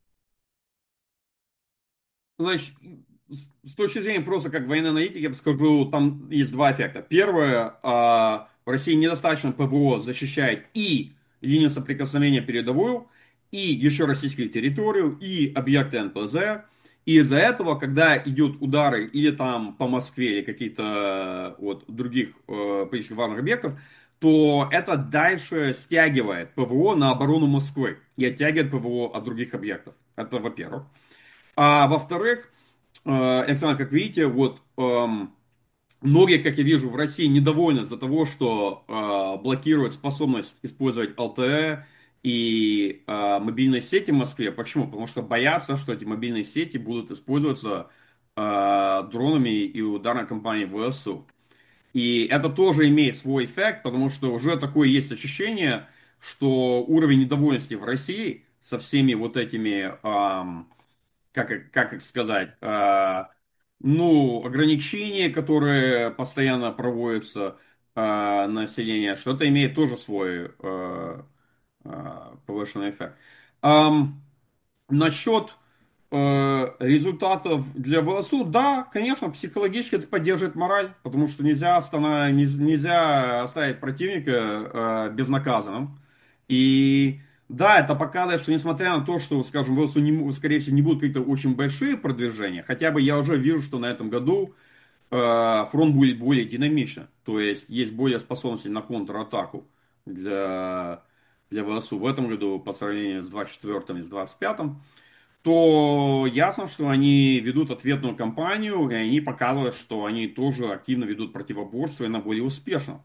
Значит, с точки зрения просто как военной аналитики, я бы скажу, там есть два эффекта. Первое, в России недостаточно пэ вэ о защищает и линию соприкосновения передовую, и еще российскую территорию, и объекты эн пэ зэ. И из-за этого, когда идут удары или там по Москве, или каких-то вот других э, политически важных объектов, то это дальше стягивает пэ вэ о на оборону Москвы и оттягивает пэ вэ о от других объектов. Это во-первых. А во-вторых, Александр, как видите, вот эм, многие, как я вижу, в России недовольны из-за того, что э, блокируют способность использовать эл тэ э и э, мобильные сети в Москве. Почему? Потому что боятся, что эти мобильные сети будут использоваться э, дронами и ударной компанией вэ эс у. И это тоже имеет свой эффект, потому что уже такое есть ощущение, что уровень недовольности в России со всеми вот этими... Эм, как, как их сказать, э, ну, ограничения, которые постоянно проводятся э, на население, что-то имеет тоже свой э, э, повышенный эффект. Эм, насчет э, результатов для вэ эс у, да, конечно, психологически это поддерживает мораль, потому что нельзя, останов... нельзя оставить противника э, безнаказанным. И да, это показывает, что несмотря на то, что, скажем, вэ эс у, не, скорее всего, не будут какие-то очень большие продвижения, хотя бы я уже вижу, что на этом году э, фронт будет более динамичным. То есть, есть более способности на контратаку для, для вэ эс у в этом году по сравнению с двадцать четвёртым и с двадцать пятым. То ясно, что они ведут ответную кампанию, и они показывают, что они тоже активно ведут противоборство, и она более успешна.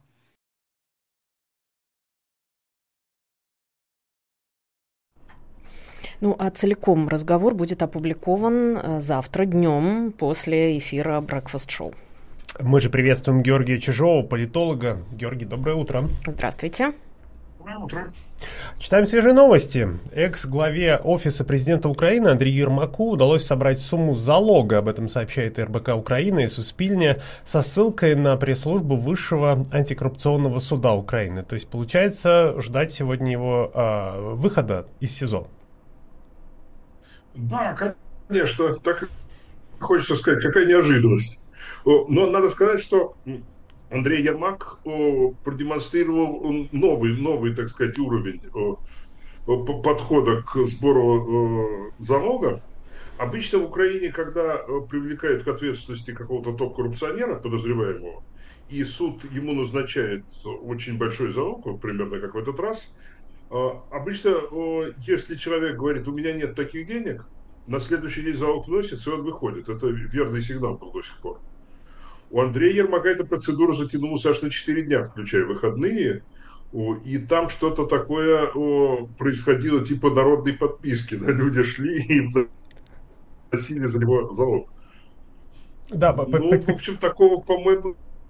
Ну, а целиком разговор будет опубликован завтра днем после эфира Breakfast Show. Мы же приветствуем Георгия Чижова, политолога. Георгий, доброе утро. Здравствуйте. Доброе утро. Читаем свежие новости. Экс-главе Офиса президента Украины Андрею Ермаку удалось собрать сумму залога. Об этом сообщает эр бэ ка Украины и Суспильне со ссылкой на пресс-службу Высшего антикоррупционного суда Украины. То есть, получается, ждать сегодня его э, выхода из СИЗО. Да, конечно, так хочется сказать, какая неожиданность. Но надо сказать, что Андрей Ермак продемонстрировал новый, новый, так сказать, уровень подхода к сбору залога. Обычно в Украине, когда привлекают к ответственности какого-то топ-коррупционера, подозреваемого, и суд ему назначает очень большой залог, вот примерно как в этот раз, обычно, если человек говорит, у меня нет таких денег, на следующий день залог вносится, и он выходит. Это верный сигнал был до сих пор. У Андрея Ермака эта процедура затянулась аж на четыре дня, включая выходные. И там что-то такое происходило, типа народной подписки. Люди шли и вносили за него залог. Да, ну, в общем, такого, по-моему,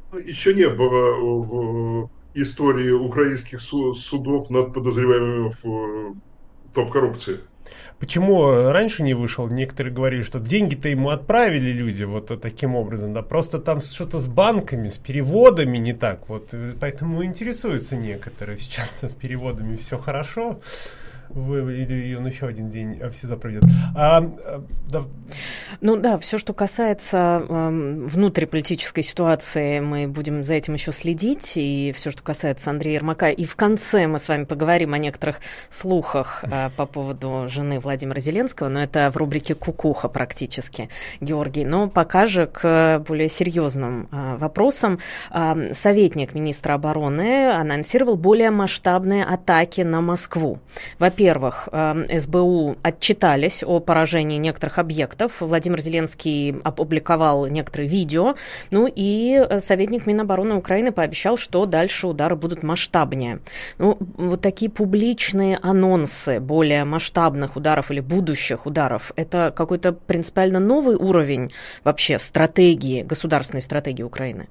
еще не было в истории украинских судов над подозреваемыми в топ-коррупции. Почему раньше не вышел? Некоторые говорили, что деньги-то ему отправили люди вот таким образом, да, просто там что-то с банками, с переводами не так, вот, поэтому интересуются некоторые. Сейчас с переводами все хорошо. Вы, или он еще один день в СИЗО проведет. А, да. Ну да, все, что касается э, внутриполитической ситуации, мы будем за этим еще следить, и все, что касается Андрея Ермака. И в конце мы с вами поговорим о некоторых слухах э, по поводу жены Владимира Зеленского, но это в рубрике «Кукуха» практически, Георгий. Но пока же к более серьезным э, вопросам. Э, советник министра обороны анонсировал более масштабные атаки на Москву. Во-первых, Во-первых, СБУ отчитались о поражении некоторых объектов. Владимир Зеленский опубликовал некоторые видео. Ну и советник Минобороны Украины пообещал, что дальше удары будут масштабнее. Ну, вот такие публичные анонсы более масштабных ударов или будущих ударов, это какой-то принципиально новый уровень вообще стратегии, государственной стратегии Украины?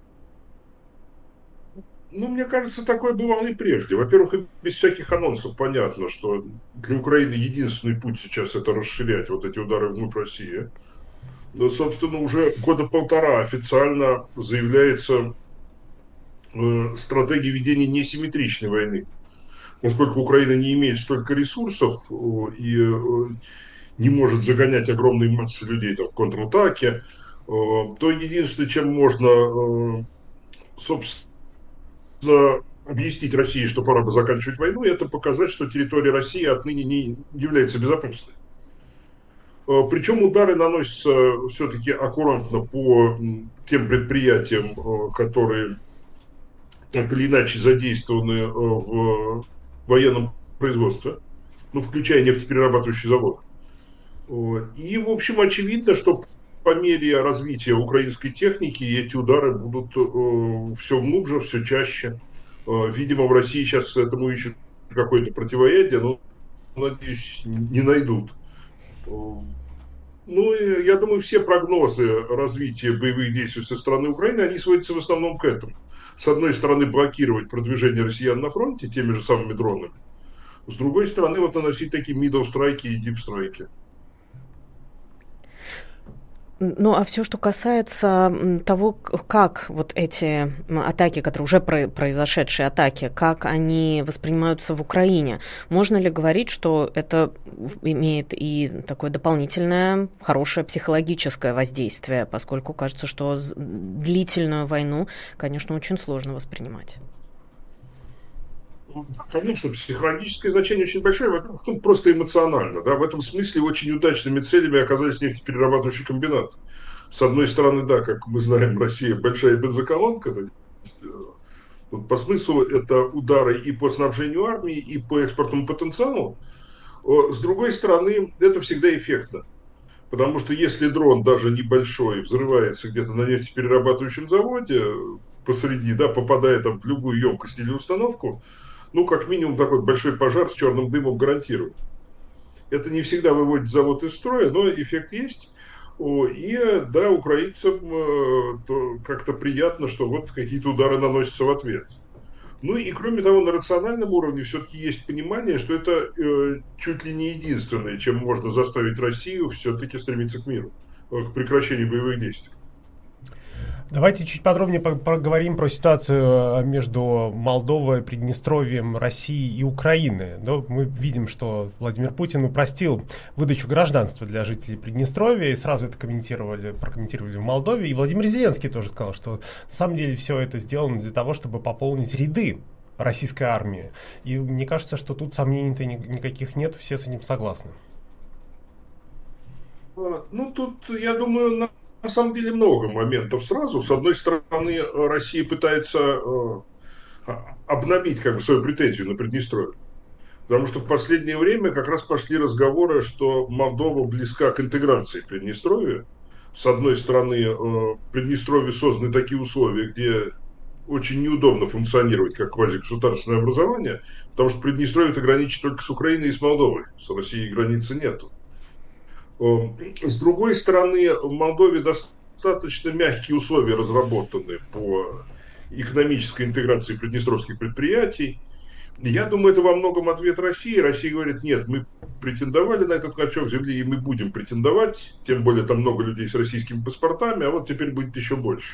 Ну, мне кажется, такое бывало и прежде. Во-первых, и без всяких анонсов понятно, что для Украины единственный путь сейчас это расширять вот эти удары вглубь России. Но, собственно, уже года полтора официально заявляется э, стратегия ведения несимметричной войны. Поскольку Украина не имеет столько ресурсов э, и э, не может загонять огромные массы людей там, в контратаке, э, то единственное, чем можно, э, собственно, объяснить России, что пора бы заканчивать войну, это показать, что территория России отныне не является безопасной. Причем удары наносятся все-таки аккуратно по тем предприятиям, которые так или иначе задействованы в военном производстве, ну, включая нефтеперерабатывающий завод. И, в общем, очевидно, что по мере развития украинской техники эти удары будут э, все глубже, все чаще. Э, видимо, в России сейчас этому ищут какое-то противоядие, но, надеюсь, не найдут. Э, ну, и, я думаю, все прогнозы развития боевых действий со стороны Украины, они сводятся в основном к этому. С одной стороны, блокировать продвижение россиян на фронте теми же самыми дронами. С другой стороны, вот наносить такие middle страйки и deep страйки. Ну, а все, что касается того, как вот эти атаки, которые уже произошедшие атаки, как они воспринимаются в Украине, можно ли говорить, что это имеет и такое дополнительное хорошее психологическое воздействие, поскольку кажется, что длительную войну, конечно, очень сложно воспринимать? Конечно, психологическое значение очень большое, во-первых, ну, просто эмоционально. Да? В этом смысле очень удачными целями оказались нефтеперерабатывающие комбинаты. С одной стороны, да, как мы знаем, Россия большая бензоколонка. Вот по смыслу это удары и по снабжению армии, и по экспортному потенциалу. С другой стороны, это всегда эффектно. Потому что если дрон, даже небольшой, взрывается где-то на нефтеперерабатывающем заводе, посреди, да, попадая там в любую емкость или установку, ну, как минимум, такой большой пожар с черным дымом гарантирует. Это не всегда выводит завод из строя, но эффект есть. И, да, украинцам как-то приятно, что вот какие-то удары наносятся в ответ. Ну и, кроме того, на рациональном уровне все-таки есть понимание, что это чуть ли не единственное, чем можно заставить Россию все-таки стремиться к миру, к прекращению боевых действий. Давайте чуть подробнее поговорим про ситуацию между Молдовой, Приднестровьем, Россией и Украиной. Но мы видим, что Владимир Путин упростил выдачу гражданства для жителей Приднестровья, и сразу это комментировали, прокомментировали в Молдове. И Владимир Зеленский тоже сказал, что на самом деле все это сделано для того, чтобы пополнить ряды российской армии. И мне кажется, что тут сомнений-то никаких нет, все с этим согласны. Ну, тут, я думаю, на... На самом деле много моментов сразу. С одной стороны, Россия пытается э, обновить как бы, свою претензию на Приднестровье. Потому что в последнее время как раз пошли разговоры, что Молдова близка к интеграции Приднестровья. С одной стороны, э, в Приднестровье созданы такие условия, где очень неудобно функционировать как квазигосударственное образование, потому что Приднестровье это граничит только с Украиной и с Молдовой. С Россией границы нету. С другой стороны, в Молдове достаточно мягкие условия разработаны по экономической интеграции приднестровских предприятий. Я думаю, это во многом ответ России. Россия говорит, нет, мы претендовали на этот клочок земли, и мы будем претендовать, тем более там много людей с российскими паспортами, а вот теперь будет еще больше.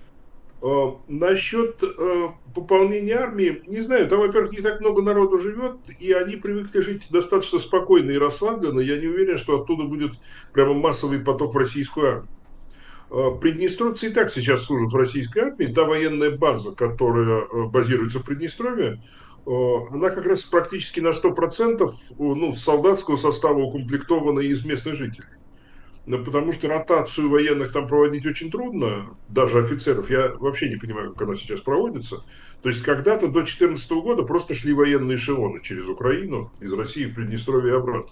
Насчет пополнения армии, не знаю, там, во-первых, не так много народу живет, и они привыкли жить достаточно спокойно и расслабленно. Я не уверен, что оттуда будет прямо массовый поток в российскую армию. Приднестровцы и так сейчас служат в российской армии. Та военная база, которая базируется в Приднестровье, она как раз практически на сто процентов ну, солдатского состава укомплектована из местных жителей. Потому что ротацию военных там проводить очень трудно, даже офицеров. Я вообще не понимаю, как она сейчас проводится. То есть когда-то до две тысячи четырнадцатого года просто шли военные эшелоны через Украину, из России в Приднестровье и обратно.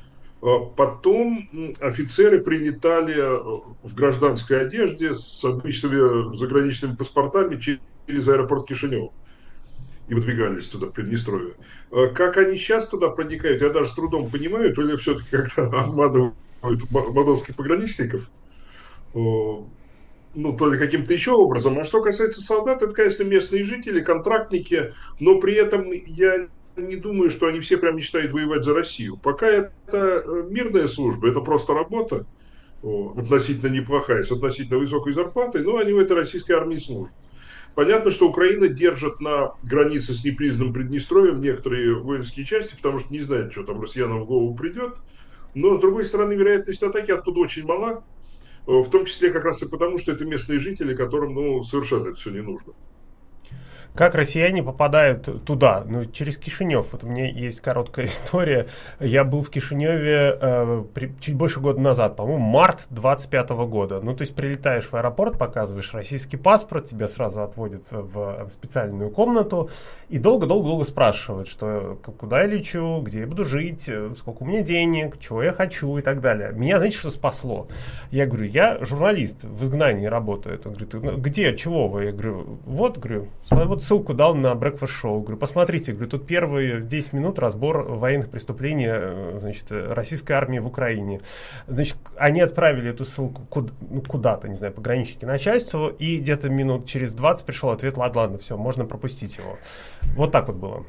Потом офицеры прилетали в гражданской одежде с обычными заграничными паспортами через аэропорт Кишинева и выдвигались туда, в Приднестровье. Как они сейчас туда проникают, я даже с трудом понимаю, то ли все-таки как-то обманывают молдовских пограничников, ну, то ли каким-то еще образом. А что касается солдат, это, конечно, местные жители, контрактники, но при этом я не думаю, что они все прям мечтают воевать за Россию. Пока это мирная служба, это просто работа, относительно неплохая, с относительно высокой зарплатой, но они в этой российской армии служат. Понятно, что Украина держит на границе с непризнанным Приднестровьем некоторые воинские части, потому что не знает, что там россиянам в голову придет. Но, с другой стороны, вероятность атаки оттуда очень мала, в том числе как раз и потому, что это местные жители, которым ну, совершенно это все не нужно. Как россияне попадают туда? Ну, через Кишинев. Вот у меня есть короткая история. Я был в Кишиневе э, при, чуть больше года назад, по-моему, март двадцать пятого года. Ну, то есть прилетаешь в аэропорт, показываешь российский паспорт, тебя сразу отводят в специальную комнату и долго-долго-долго спрашивают, что куда я лечу, где я буду жить, сколько у меня денег, чего я хочу и так далее. Меня, знаете, что спасло? Я говорю, я журналист, в изгнании работаю. Он говорит, где, чего вы? Я говорю, вот, говорю, вот ссылку дал на Breakfast Show. Говорю, посмотрите, говорю, тут первые десять минут разбор военных преступлений, значит, российской армии в Украине. Значит, они отправили эту ссылку куда, ну, куда-то, не знаю, пограничники начальству, и где-то минут через двадцать пришел ответ, ладно, ладно, все, можно пропустить его. Вот так вот было.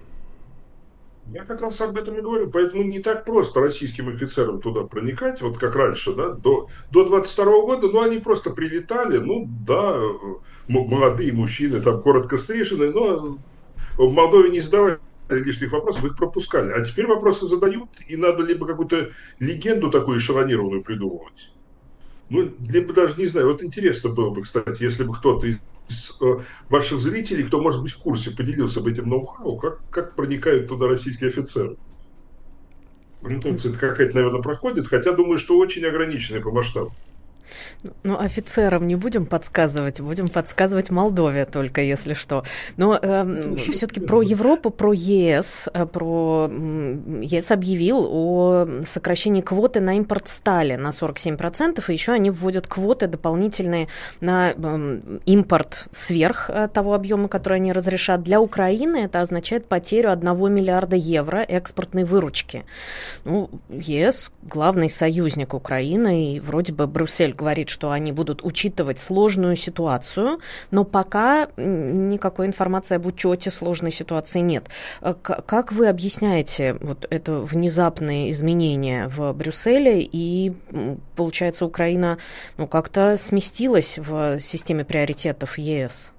Я как раз об этом и говорю, поэтому не так просто российским офицерам туда проникать, вот как раньше, да, до, до двадцать второго года, ну, они просто прилетали, ну, да, молодые мужчины, там, коротко стриженные, но в Молдове не задавали лишних вопросов, их пропускали. А теперь вопросы задают, и надо либо какую-то легенду такую эшелонированную придумывать. Ну, либо даже, не знаю, вот интересно было бы, кстати, если бы кто-то из из э, ваших зрителей, кто, может быть, в курсе, поделился бы этим ноу-хау, как, как проникают туда российские офицеры. Ориентация какая-то, наверное, проходит, хотя думаю, что очень ограниченная по масштабу. Ну, офицерам не будем подсказывать, будем подсказывать Молдове только, если что. Но э, все-таки про Европу, про ЕС, про ЕС объявил о сокращении квоты на импорт стали на сорок семь процентов, и еще они вводят квоты дополнительные на э, импорт сверх того объема, который они разрешат. Для Украины это означает потерю одного миллиарда евро экспортной выручки. Ну, ЕС главный союзник Украины, и вроде бы Брюссель говорит, что они будут учитывать сложную ситуацию, но пока никакой информации об учете сложной ситуации нет. Как вы объясняете вот это внезапные изменения в Брюсселе, и, получается, Украина ну, как-то сместилась в системе приоритетов ЕС?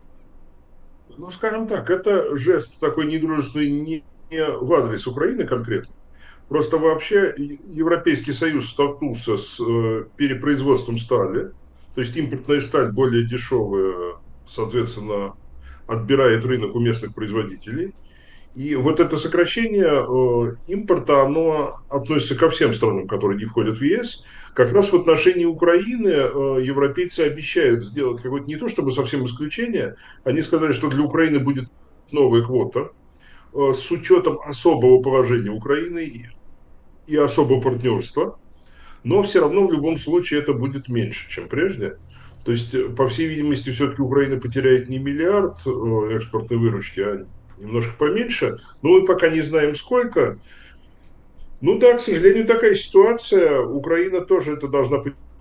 Ну, скажем так, это жест такой недружественный не в адрес Украины конкретно. Просто вообще Европейский Союз столкнулся с э, перепроизводством стали, то есть импортная сталь более дешевая, соответственно, отбирает рынок у местных производителей. И вот это сокращение э, импорта, оно относится ко всем странам, которые не входят в ЕС. Как раз в отношении Украины э, европейцы обещают сделать какое-то не то чтобы совсем исключение, они сказали, что для Украины будет новая квота э, с учетом особого положения Украины и особого партнерства, но все равно в любом случае это будет меньше, чем прежде. То есть, по всей видимости, все-таки Украина потеряет не миллиард экспортной выручки, а немножко поменьше, но мы пока не знаем сколько. Ну да, к сожалению, такая ситуация. Украина тоже это должна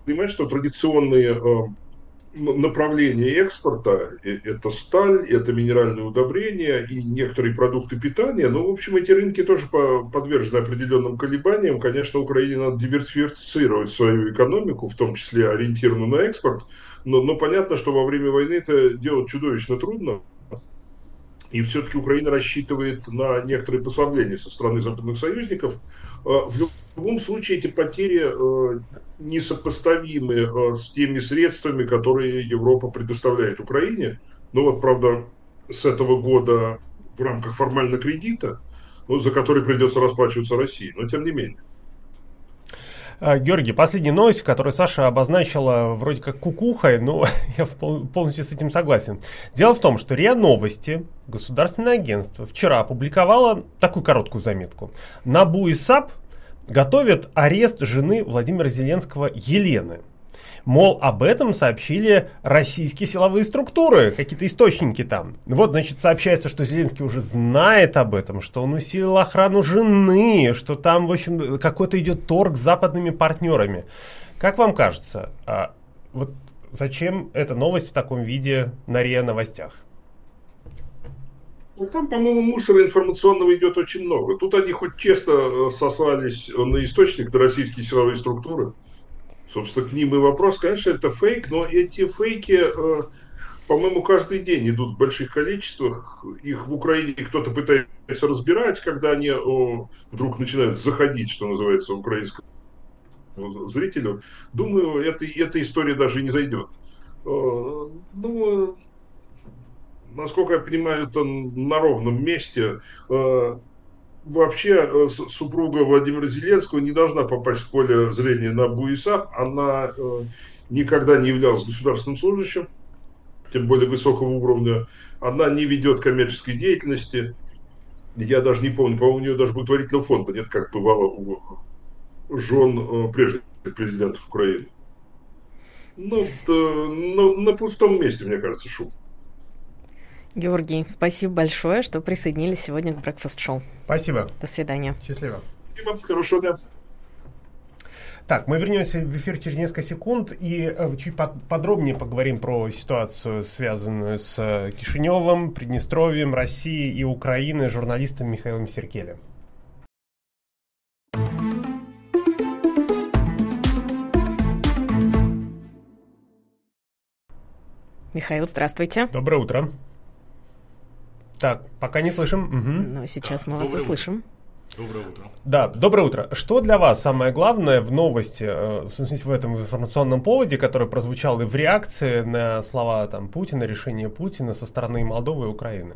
понимать, что традиционные направления экспорта – это сталь, это минеральные удобрения и некоторые продукты питания. Но, в общем, эти рынки тоже подвержены определенным колебаниям. Конечно, Украине надо диверсифицировать свою экономику, в том числе ориентированную на экспорт. Но, но понятно, что во время войны это делать чудовищно трудно. И все-таки Украина рассчитывает на некоторые послабления со стороны западных союзников. В любом случае эти потери несопоставимы с теми средствами, которые Европа предоставляет Украине. Но вот, правда, с этого года в рамках формально кредита, ну, за который придется расплачиваться России, но тем не менее. Георгий, последняя новость, которую Саша обозначила вроде как кукухой, но я полностью с этим согласен. Дело в том, что РИА Новости, государственное агентство, вчера опубликовало такую короткую заметку. НАБУ и САП готовят арест жены Владимира Зеленского Елены. Мол, об этом сообщили российские силовые структуры, какие-то источники там. Вот, значит, сообщается, что Зеленский уже знает об этом, что он усилил охрану жены, что там, в общем, какой-то идет торг с западными партнерами. Как вам кажется, а вот зачем эта новость в таком виде на РИА Новостях? Ну, там, по-моему, мусора информационного идет очень много. Тут они хоть честно сослались на источник, на российские силовые структуры. Собственно, к ним и вопрос. Конечно, это фейк, но эти фейки, по-моему, каждый день идут в больших количествах. Их в Украине кто-то пытается разбирать, когда они вдруг начинают заходить, что называется, украинскому зрителю. Думаю, эта, эта история даже и не зайдет. Ну, насколько я понимаю, это на ровном месте. Вообще, супруга Владимира Зеленского не должна попасть в поле зрения НАБУ и САП. Она э, никогда не являлась государственным служащим, тем более высокого уровня. Она не ведет коммерческой деятельности. Я даже не помню, по-моему, у нее даже благотворительного фонда нет, как бывало у жен э, прежних президентов Украины. Ну, то, на, на пустом месте, мне кажется, шум. Георгий, спасибо большое, что присоединились сегодня к Breakfast Show. Спасибо. До свидания. Счастливо. Спасибо. Хорошего дня. Так, мы вернемся в эфир через несколько секунд и э, чуть под, подробнее поговорим про ситуацию, связанную с э, Кишиневым, Приднестровьем, Россией и Украиной с журналистом Михаилом Серкелем. Михаил, здравствуйте. Доброе утро. Так, пока не слышим. Угу. Но сейчас да, мы вас услышим. Доброе утро. Да, доброе утро. Что для вас самое главное в новости, в смысле в этом информационном поводе, который прозвучал и в реакции на слова там, Путина, решение Путина со стороны Молдовы и Украины?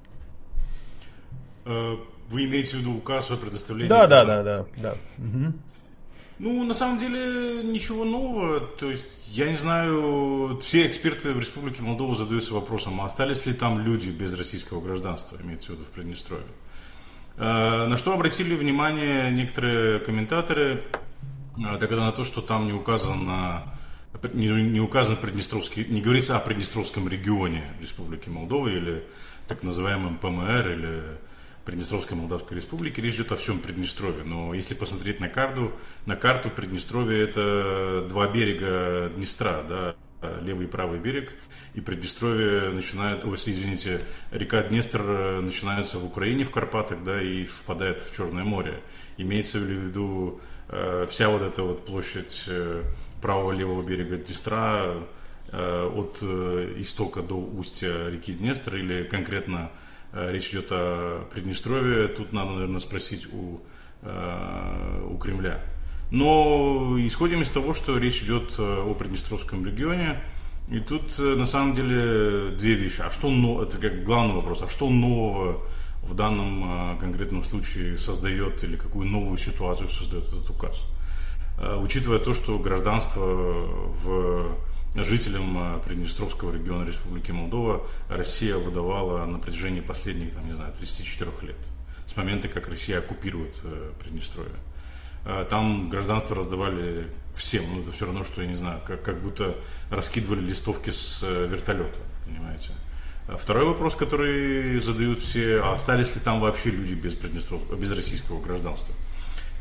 Вы имеете в виду указ о предоставлении? Да, да, да, да, да. Угу. Ну, на самом деле, ничего нового. То есть, я не знаю, все эксперты в Республике Молдова задаются вопросом, а остались ли там люди без российского гражданства, имеется в виду в Приднестровье. На что обратили внимание некоторые комментаторы, так это на то, что там не указано, не, не указан Приднестровский, не говорится о Приднестровском регионе Республики Молдова или так называемом ПМР или Приднестровской Молдавской Республики. Речь идет о всем Приднестровье. Но если посмотреть на карту, на карту Приднестровья это два берега Днестра, да, левый и правый берег, и Приднестровье начинает, ой, извините, река Днестр начинается в Украине, в Карпатах, да, и впадает в Черное море. Имеется в виду э, вся вот эта вот площадь э, правого и левого берега Днестра э, от э, истока до устья реки Днестр, или конкретно э, речь идет о Приднестровье, тут надо, наверное, спросить у, э, у Кремля. Но исходим из того, что речь идет о Приднестровском регионе, и тут на самом деле две вещи. А что нового, это как главный вопрос, а что нового в данном конкретном случае создает или какую новую ситуацию создает этот указ? Учитывая то, что гражданство в жителям Приднестровского региона Республики Молдова Россия выдавала на протяжении последних, там, не знаю, тридцати четырёх лет, с момента, как Россия оккупирует Приднестровье. Там гражданство раздавали всем, ну это все равно, что, я не знаю, как, как будто раскидывали листовки с вертолета, понимаете. Второй вопрос, который задают все, а остались ли там вообще люди без, без российского гражданства?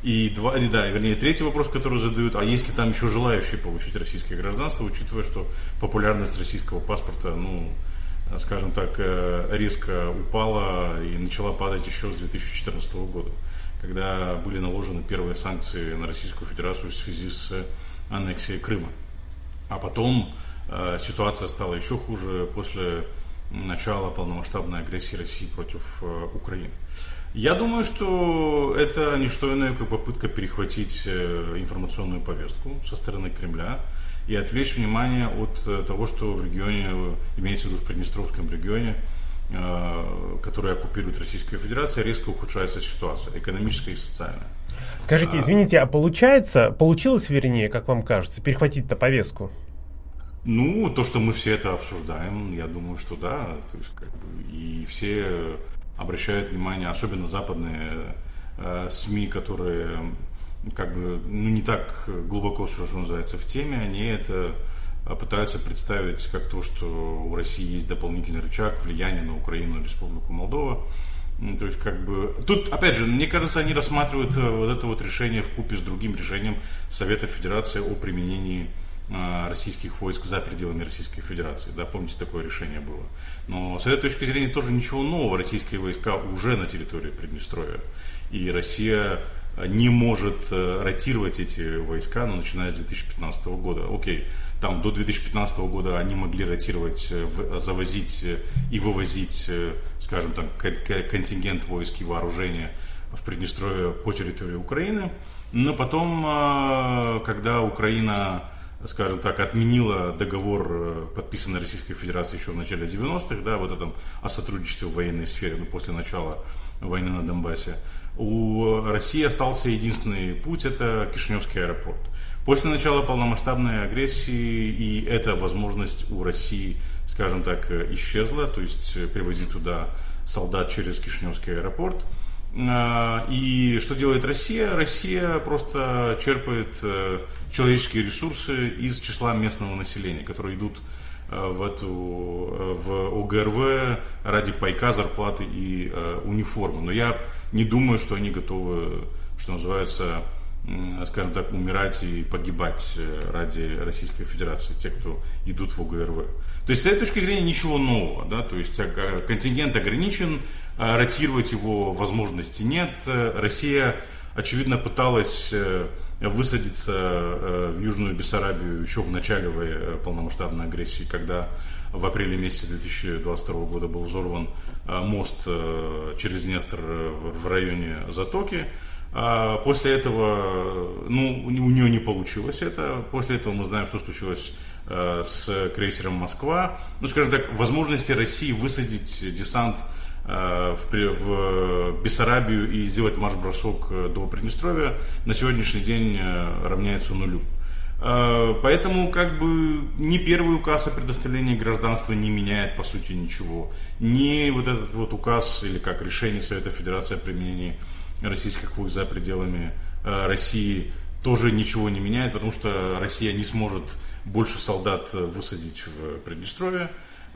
И два, да, вернее, третий вопрос, который задают, а есть ли там еще желающие получить российское гражданство, учитывая, что популярность российского паспорта, ну, скажем так, резко упала и начала падать еще с две тысячи четырнадцатого года, когда были наложены первые санкции на Российскую Федерацию в связи с аннексией Крыма. А потом э, ситуация стала еще хуже после начала полномасштабной агрессии России против э, Украины. Я думаю, что это не что иное, как попытка перехватить э, информационную повестку со стороны Кремля и отвлечь внимание от э, того, что в регионе, имеется в виду в Приднестровском регионе, э, который оккупирует Российская Федерация, резко ухудшается ситуация, экономическая и социальная. Скажите, извините, а получается, получилось, вернее, как вам кажется, перехватить-то повестку? Ну, то, что мы все это обсуждаем, я думаю, что да. То есть, как бы, и все обращают внимание, особенно западные э, СМИ, которые как бы ну, не так глубоко, что называется, в теме, они это пытаются представить как то, что у России есть дополнительный рычаг влияния на Украину и Республику Молдова. То есть, как бы, тут, опять же, мне кажется, они рассматривают вот это вот решение вкупе с другим решением Совета Федерации о применении э, российских войск за пределами Российской Федерации. Да, помните, такое решение было. Но с этой точки зрения тоже ничего нового. Российские войска уже на территории Приднестровья. И Россия не может э, ротировать эти войска, ну, начиная с две тысячи пятнадцатого года. Окей, там до две тысячи пятнадцатого года они могли ротировать, в, завозить и вывозить, скажем так, контингент войск и вооружения в Приднестровье по территории Украины. Но потом, когда Украина, скажем так, отменила договор, подписанный Российской Федерацией еще в начале девяностых, да, вот этом о сотрудничестве в военной сфере, ну, после начала войны на Донбассе, у России остался единственный путь – это Кишиневский аэропорт. После начала полномасштабной агрессии и эта возможность у России, скажем так, исчезла, то есть привозить туда солдат через Кишиневский аэропорт. И что делает Россия? Россия просто черпает человеческие ресурсы из числа местного населения, которые идут в эту в ОГРВ ради пайка, зарплаты и униформы. Но я не думаю, что они готовы, что называется, скажем так, умирать и погибать ради Российской Федерации, те, кто идут в ОГРВ. То есть с этой точки зрения ничего нового, да, то есть контингент ограничен, ротировать его возможности нет. Россия, очевидно, пыталась высадиться в Южную Бессарабию еще в начале полномасштабной агрессии, когда в апреле месяце две тысячи двадцать второго года был взорван мост через Днестр в районе Затоки. После этого, ну, у нее не получилось это. После этого мы знаем, что случилось с крейсером «Москва». Ну, скажем так, возможности России высадить десант в, в Бессарабию и сделать марш-бросок до Приднестровья на сегодняшний день равняется нулю. Поэтому как бы ни первый указ о предоставлении гражданства не меняет по сути ничего. Ни вот этот вот указ или как решение Совета Федерации о применении российских войск за пределами России тоже ничего не меняет, потому что Россия не сможет больше солдат высадить в Приднестровье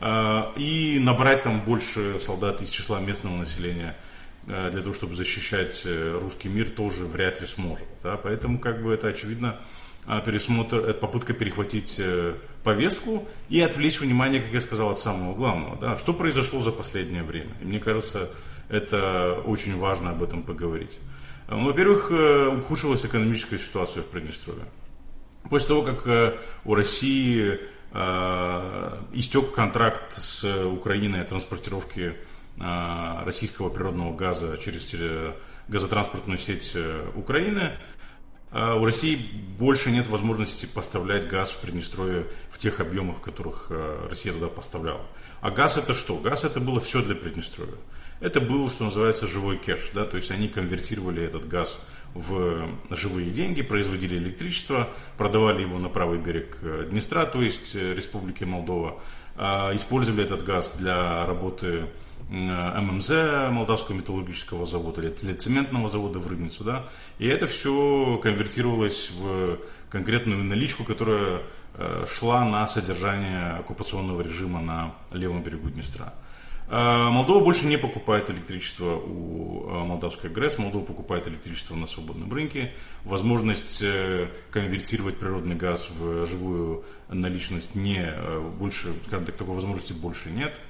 и набрать там больше солдат из числа местного населения для того, чтобы защищать русский мир, тоже вряд ли сможет. Да? Поэтому как бы это очевидно пересмотр, это попытка перехватить повестку и отвлечь внимание, как я сказал, от самого главного. Да? Что произошло за последнее время? И мне кажется, это очень важно об этом поговорить. Ну, во-первых, ухудшилась экономическая ситуация в Приднестровье. После того, как у России э, истек контракт с Украиной о транспортировке э, российского природного газа через газотранспортную сеть Украины, э, у России больше нет возможности поставлять газ в Приднестровье в тех объемах, в которых э, Россия туда поставляла. А газ это что? Газ это было все для Приднестровья. Это был, что называется, живой кэш, да, то есть они конвертировали этот газ в живые деньги, производили электричество, продавали его на правый берег Днестра, то есть Республики Молдова, использовали этот газ для работы эм эм зэ, Молдавского металлургического завода, или цементного завода в Рыбницу, да, и это все конвертировалось в конкретную наличку, которая шла на содержание оккупационного режима на левом берегу Днестра. Молдова больше не покупает электричество у молдавской ГРЭС, Молдова покупает электричество на свободном рынке. Возможность конвертировать природный газ в живую наличность не больше, скажем так, такой возможности больше нет.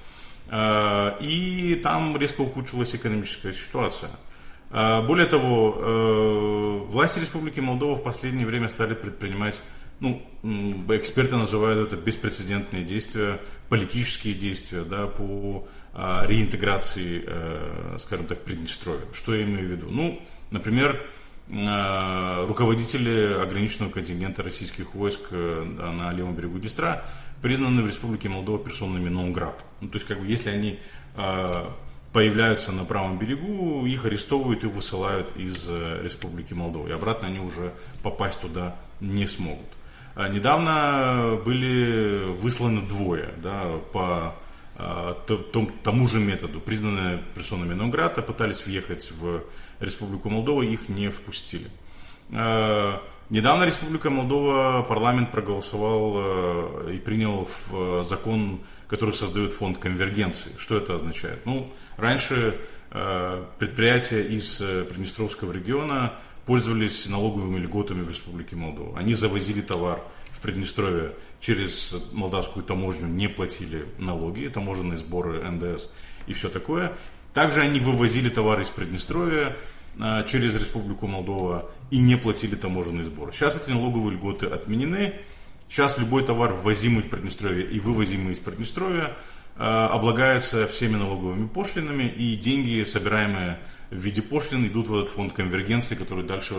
И там резко ухудшилась экономическая ситуация. Более того, власти Республики Молдова в последнее время стали предпринимать, ну, эксперты называют это беспрецедентные действия, политические действия, да, по а, реинтеграции, а, скажем так, Приднестровья. Что я имею в виду? Ну, например, а, руководители ограниченного контингента российских войск а, на левом берегу Днестра признаны в Республике Молдова персонами нон-грата. Ну, то есть, как бы, если они а, появляются на правом берегу, их арестовывают и высылают из а, Республики Молдова. И обратно они уже попасть туда не смогут. Недавно были высланы двое, да, по а, том, тому же методу, признанные персонами нон-грата, пытались въехать в Республику Молдова, их не впустили. А, недавно Республика Молдова, парламент проголосовал а, и принял в, закон, который создает фонд конвергенции. Что это означает? Ну, раньше а, предприятия из Приднестровского региона пользовались налоговыми льготами в Республике Молдова. Они завозили товар в Приднестровье через молдавскую таможню, не платили налоги, таможенные сборы, эн дэ эс и все такое. Также они вывозили товары из Приднестровья а, через Республику Молдова и не платили таможенные сборы. Сейчас эти налоговые льготы отменены. Сейчас любой товар, ввозимый в Приднестровье и вывозимый из Приднестровья, а, облагается всеми налоговыми пошлинами, и деньги, собираемые в виде пошлин, идут в этот фонд конвергенции, который дальше,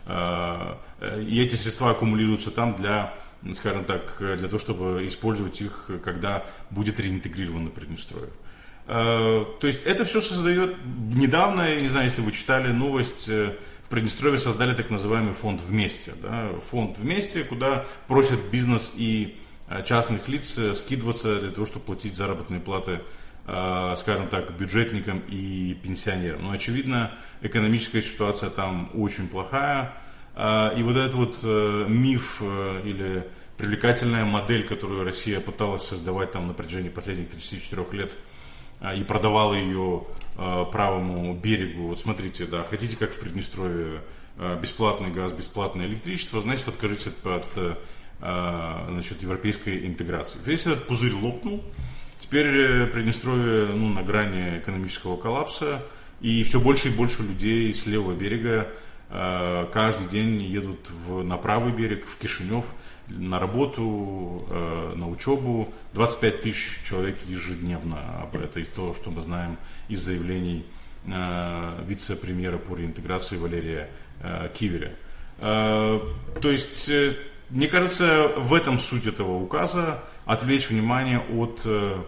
э, и эти средства аккумулируются там для, скажем так, для того, чтобы использовать их, когда будет реинтегрировано Приднестровье. Э, то есть это все создает, недавно, я не знаю, если вы читали новость, в Приднестровье создали так называемый фонд «Вместе». Да, фонд «Вместе», куда просят бизнес и частных лиц скидываться для того, чтобы платить заработные платы, скажем так, бюджетникам и пенсионерам. Но, очевидно, экономическая ситуация там очень плохая. И вот этот вот миф или привлекательная модель, которую Россия пыталась создавать там на протяжении последних тридцати четырёх лет и продавала ее правому берегу. Вот смотрите, да, хотите, как в Приднестровье, бесплатный газ, бесплатное электричество, значит, откажитесь от, значит, европейской интеграции. Весь этот пузырь лопнул. Теперь Приднестровье, ну, на грани экономического коллапса, и все больше и больше людей с левого берега э, каждый день едут в, на правый берег, в Кишинев, на работу, э, на учебу. двадцать пять тысяч человек ежедневно. Это из того, что мы знаем из заявлений э, вице-премьера по реинтеграции Валерия э, Киверя. Э, то есть, э, мне кажется, в этом суть этого указа — отвлечь внимание от э,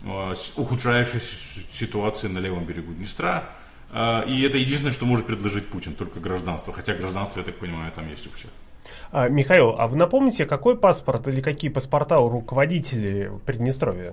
ухудшающейся ситуации на левом берегу Днестра. Э, и это единственное, что может предложить Путин, только гражданство. Хотя гражданство, я так понимаю, там есть у всех. А, Михаил, а вы напомните, какой паспорт или какие паспорта у руководителей Приднестровья?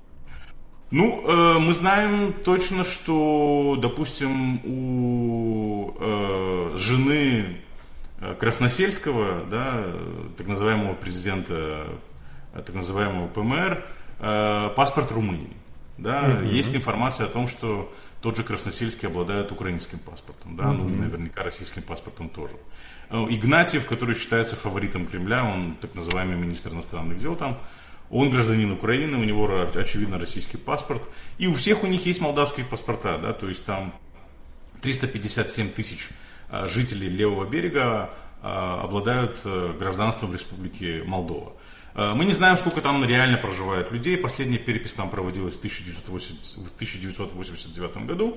Ну, э, мы знаем точно, что, допустим, у э, жены Красносельского, да, так называемого президента, так называемого пэ эм эр, э, паспорт Румынии. Да? Mm-hmm. Есть информация о том, что тот же Красносельский обладает украинским паспортом, да? Mm-hmm. Ну и наверняка российским паспортом тоже. Игнатьев, который считается фаворитом Кремля, он так называемый министр иностранных дел там, он гражданин Украины, у него, очевидно, российский паспорт. И у всех у них есть молдавские паспорта, да? То есть там триста пятьдесят семь тысяч жителей левого берега обладают гражданством Республики Молдова. Мы не знаем, сколько там реально проживает людей. Последняя перепись там проводилась в тысяча девятьсот восемьдесят девятом году.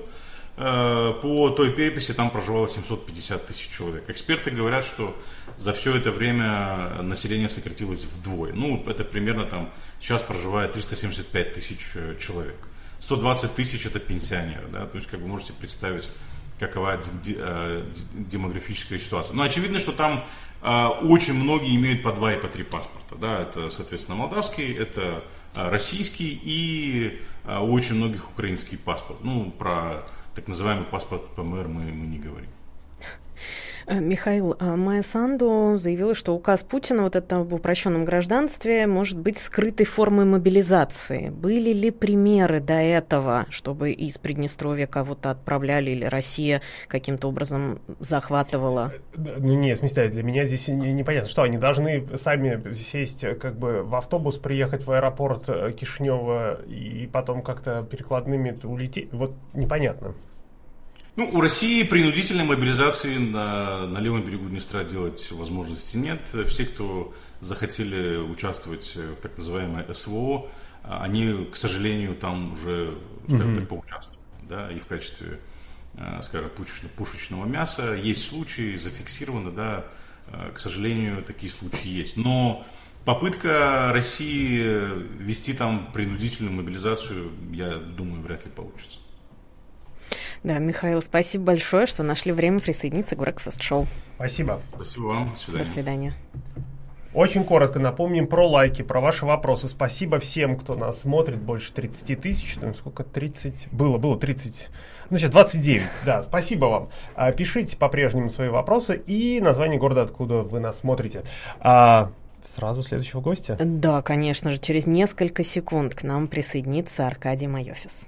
По той переписи там проживало семьсот пятьдесят тысяч человек. Эксперты говорят, что за все это время население сократилось вдвое. Ну, это примерно там сейчас проживает триста семьдесят пять тысяч человек. сто двадцать тысяч это пенсионеры, да, то есть, как вы можете представить, какова демографическая ситуация. Но очевидно, что там э, очень многие имеют по два и по три паспорта. Да? Это, соответственно, молдавский, это э, российский и э, у очень многих украинский паспорт. Ну, про так называемый паспорт пэ эм эр мы, мы не говорим. Михаил, Майя Санду заявила, что указ Путина вот это об упрощенном гражданстве может быть скрытой формой мобилизации. Были ли примеры до этого, чтобы из Приднестровья кого-то отправляли или Россия каким-то образом захватывала? Ну нет, в смысле, для меня здесь непонятно, что они должны сами сесть как бы в автобус, приехать в аэропорт Кишинева и потом как-то перекладными улететь. Вот непонятно. Ну, у России принудительной мобилизации на, на левом берегу Днестра делать возможности нет. Все, кто захотели участвовать в так называемой СВО, они, к сожалению, там уже, скажем mm-hmm. так, поучаствовали, да, и в качестве, скажем, пушечного мяса. Есть случаи, зафиксированы, да, к сожалению, такие случаи есть. Но попытка России вести там принудительную мобилизацию, я думаю, вряд ли получится. Да, Михаил, спасибо большое, что нашли время присоединиться к Breakfast Show. Спасибо. Спасибо вам. До свидания. До свидания. Очень коротко напомним про лайки, про ваши вопросы. Спасибо всем, кто нас смотрит. Больше тридцать тысяч. Там сколько? тридцать? Было, было тридцать. Ну, сейчас двадцать девять. Да, спасибо вам. Пишите по-прежнему свои вопросы и название города, откуда вы нас смотрите. А, сразу следующего гостя? Да, конечно же. Через несколько секунд к нам присоединится Аркадий Майофис.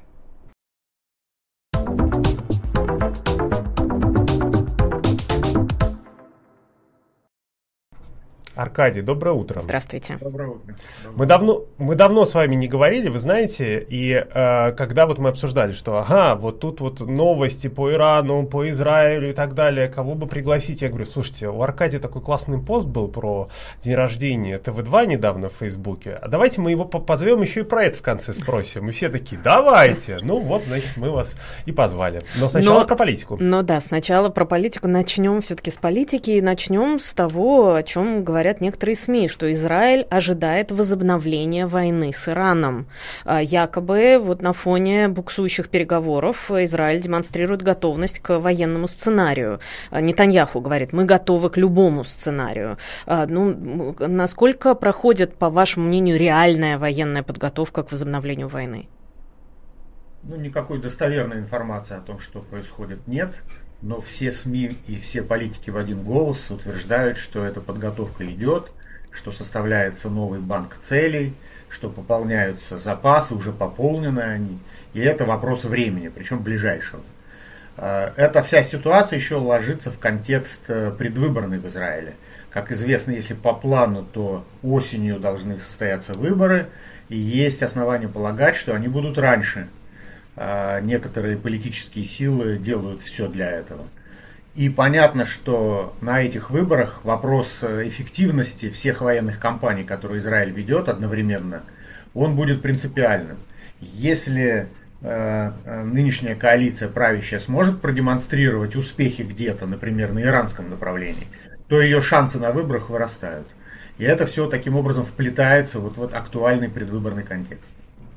Аркадий, доброе утро. Здравствуйте. Доброе утро. Мы давно, мы давно с вами не говорили, вы знаете, и э, когда вот мы обсуждали, что ага, вот тут вот новости по Ирану, по Израилю и так далее, кого бы пригласить, я говорю, слушайте, у Аркадия такой классный пост был про день рождения тэ вэ два недавно в Фейсбуке, а давайте мы его позовем еще и про это в конце спросим. И все такие, давайте. Ну вот, значит, мы вас и позвали. Но сначала но, про политику. Ну да, сначала про политику. Начнем все-таки с политики и начнем с того, о чем говорят некоторые СМИ, что Израиль ожидает возобновления войны с Ираном. Якобы вот на фоне буксующих переговоров Израиль демонстрирует готовность к военному сценарию. Нетаньяху говорит, мы готовы к любому сценарию. Ну, насколько проходит, по вашему мнению, реальная военная подготовка к возобновлению войны? Ну, никакой достоверной информации о том, что происходит, нет. Но все СМИ и все политики в один голос утверждают, что эта подготовка идет, что составляется новый банк целей, что пополняются запасы, уже пополнены они. И это вопрос времени, причем ближайшего. Эта вся ситуация еще ложится в контекст предвыборный в Израиле. Как известно, если по плану, то осенью должны состояться выборы, и есть основания полагать, что они будут раньше. Некоторые политические силы делают все для этого. И понятно, что на этих выборах вопрос эффективности всех военных кампаний, которые Израиль ведет одновременно, он будет принципиальным. Если э, нынешняя коалиция правящая сможет продемонстрировать успехи где-то, например, на иранском направлении, то ее шансы на выборах вырастают. И это все таким образом вплетается вот в вот актуальный предвыборный контекст.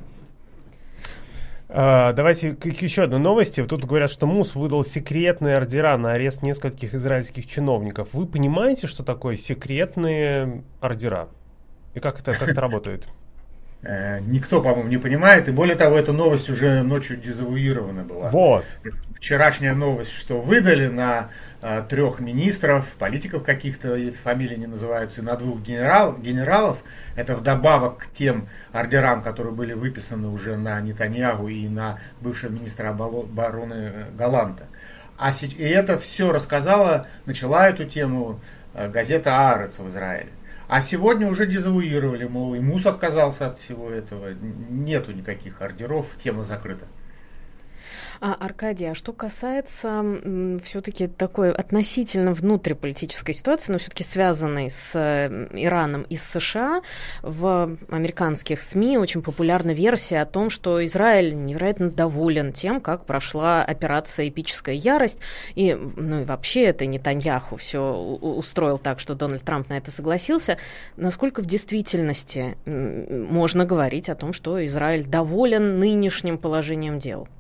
Uh, давайте к, к еще одной новости. Тут говорят, что МУС выдал секретные ордера на арест нескольких израильских чиновников. Вы понимаете, что такое секретные ордера? И как это, как это работает? Никто, по-моему, не понимает. И более того, эта новость уже ночью дезавуирована была. Вот. Вчерашняя новость, что выдали на а, трех министров, политиков каких-то, фамилии не называются, и на двух генерал, генералов. Это вдобавок к тем ордерам, которые были выписаны уже на Нетаньяху и на бывшего министра обороны Галанта. А, и это все рассказала, начала эту тему газета «Аарец» в Израиле. А сегодня уже дезавуировали, мол, и МУС отказался от всего этого. Нету никаких ордеров, тема закрыта. А, Аркадий, а что касается м, все-таки такой относительно внутриполитической ситуации, но все-таки связанной с э, Ираном и с США, в американских СМИ очень популярна версия о том, что Израиль невероятно доволен тем, как прошла операция «Эпическая ярость», и, ну и вообще это Нетаньяху все устроил так, что Дональд Трамп на это согласился. Насколько в действительности м, можно говорить о том, что Израиль доволен нынешним положением дел?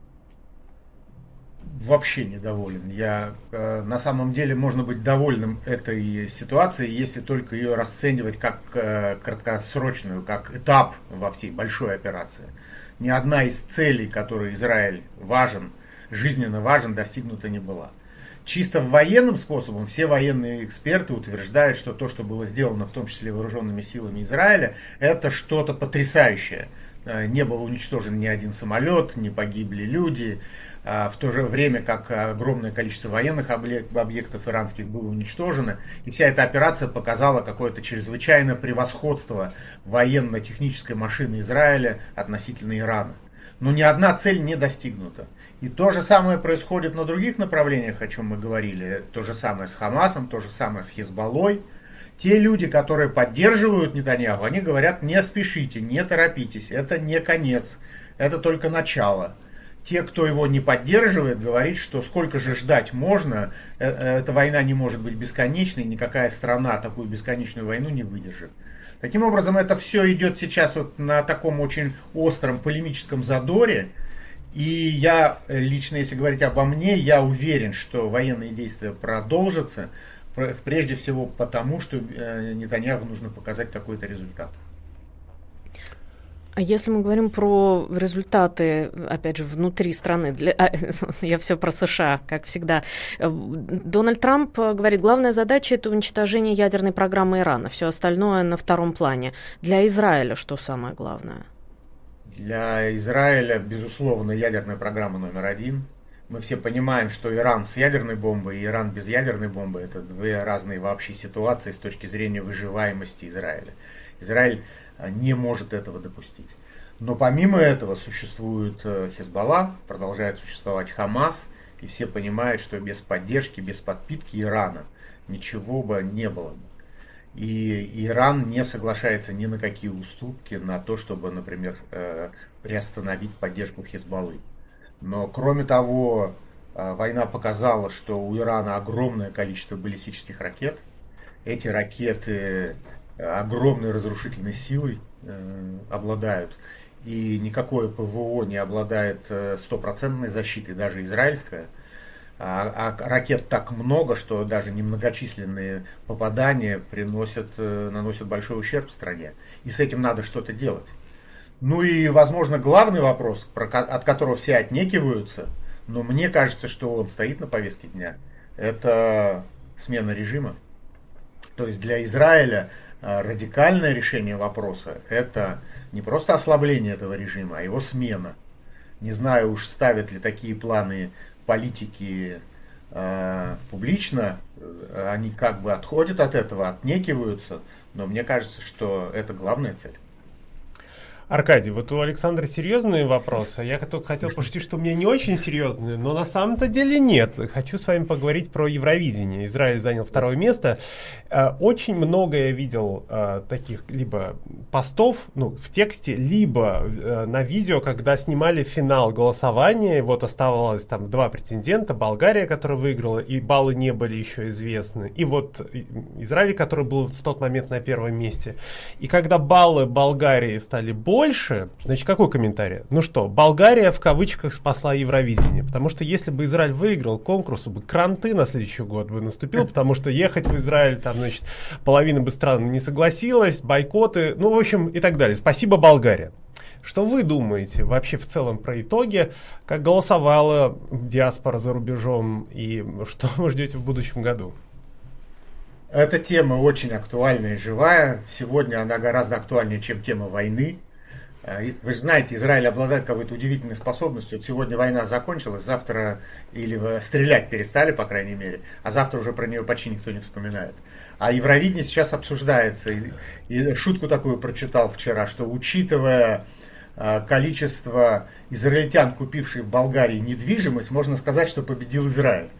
Вообще недоволен. Я, э, на самом деле можно быть довольным этой ситуацией, если только ее расценивать как э, краткосрочную, как этап во всей большой операции. Ни одна из целей, которой Израиль важен, жизненно важен, достигнута не была. чисто военным способом все военные эксперты утверждают, что то, что было сделано в том числе вооруженными силами Израиля, это что-то потрясающее. Не был уничтожен ни один самолет, не погибли люди. В то же время, как огромное количество военных объектов иранских было уничтожено. И вся эта операция показала какое-то чрезвычайное превосходство военно-технической машины Израиля относительно Ирана. Но ни одна цель не достигнута. И то же самое происходит на других направлениях, о чем мы говорили. То же самое с Хамасом, то же самое с Хизбаллой. Те люди, которые поддерживают Нетаньяху, они говорят: не спешите, не торопитесь, это не конец, это только начало. Те, кто его не поддерживает, говорит, что сколько же ждать можно, эта война не может быть бесконечной, никакая страна такую бесконечную войну не выдержит. Таким образом, это все идет сейчас вот на таком очень остром полемическом задоре. И я лично, если говорить обо мне, я уверен, что военные действия продолжатся, прежде всего потому, что Нетаньяху нужно показать какой-то результат. А если мы говорим про результаты, опять же, внутри страны, для, я все про США, как всегда, Дональд Трамп говорит, главная задача – это уничтожение ядерной программы Ирана, все остальное на втором плане. Для Израиля что самое главное? Для Израиля, безусловно, ядерная программа номер один. Мы все понимаем, что Иран с ядерной бомбой и Иран без ядерной бомбы – это две разные вообще ситуации с точки зрения выживаемости Израиля. Израиль не может этого допустить. Но помимо этого существует Хизбалла, продолжает существовать Хамас, и все понимают, что без поддержки, без подпитки Ирана ничего бы не было. И Иран не соглашается ни на какие уступки на то, чтобы, например, приостановить поддержку Хизбаллы. Но кроме того, война показала, что у Ирана огромное количество баллистических ракет. Эти ракеты огромной разрушительной силой обладают. И никакое ПВО не обладает стопроцентной защитой, даже израильская. А, а ракет так много, что даже немногочисленные попадания приносят, наносят большой ущерб стране. И с этим надо что-то делать. Ну и, возможно, главный вопрос, от которого все отнекиваются, но мне кажется, что он стоит на повестке дня, это смена режима. То есть для Израиля радикальное решение вопроса – это не просто ослабление этого режима, а его смена. Не знаю уж, ставят ли такие планы политики э, публично, они как бы отходят от этого, отнекиваются, но мне кажется, что это главная цель. Аркадий, вот у Александра серьезные вопросы. Я только хотел пошутить, что у меня не очень серьезные, но на самом-то деле нет. Хочу с вами поговорить про Евровидение. Израиль занял второе место. Очень много я видел таких либо постов, ну, в тексте, либо на видео, когда снимали финал голосования. Вот оставалось там два претендента. Болгария, которая выиграла, и баллы не были еще известны. И вот Израиль, который был в тот момент на первом месте. И когда баллы Болгарии стали больше, Больше, значит, какой комментарий? Ну что, Болгария в кавычках спасла Евровидение, потому что если бы Израиль выиграл конкурс, бы кранты на следующий год бы наступил, потому что ехать в Израиль, там, значит, половина бы стран не согласилась, бойкоты, ну, в общем, и так далее. Спасибо, Болгария. Что вы думаете вообще в целом про итоги, как голосовала диаспора за рубежом и что вы ждете в будущем году? Эта тема очень актуальная и живая. Сегодня она гораздо актуальнее, чем тема войны. Вы же знаете, Израиль обладает какой-то удивительной способностью. Вот сегодня война закончилась, завтра или стрелять перестали, по крайней мере, а завтра уже про нее почти никто не вспоминает. А Евровидение сейчас обсуждается. И, и шутку такую прочитал вчера, что учитывая э, количество израильтян, купивших в Болгарии недвижимость, можно сказать, что победил Израиль.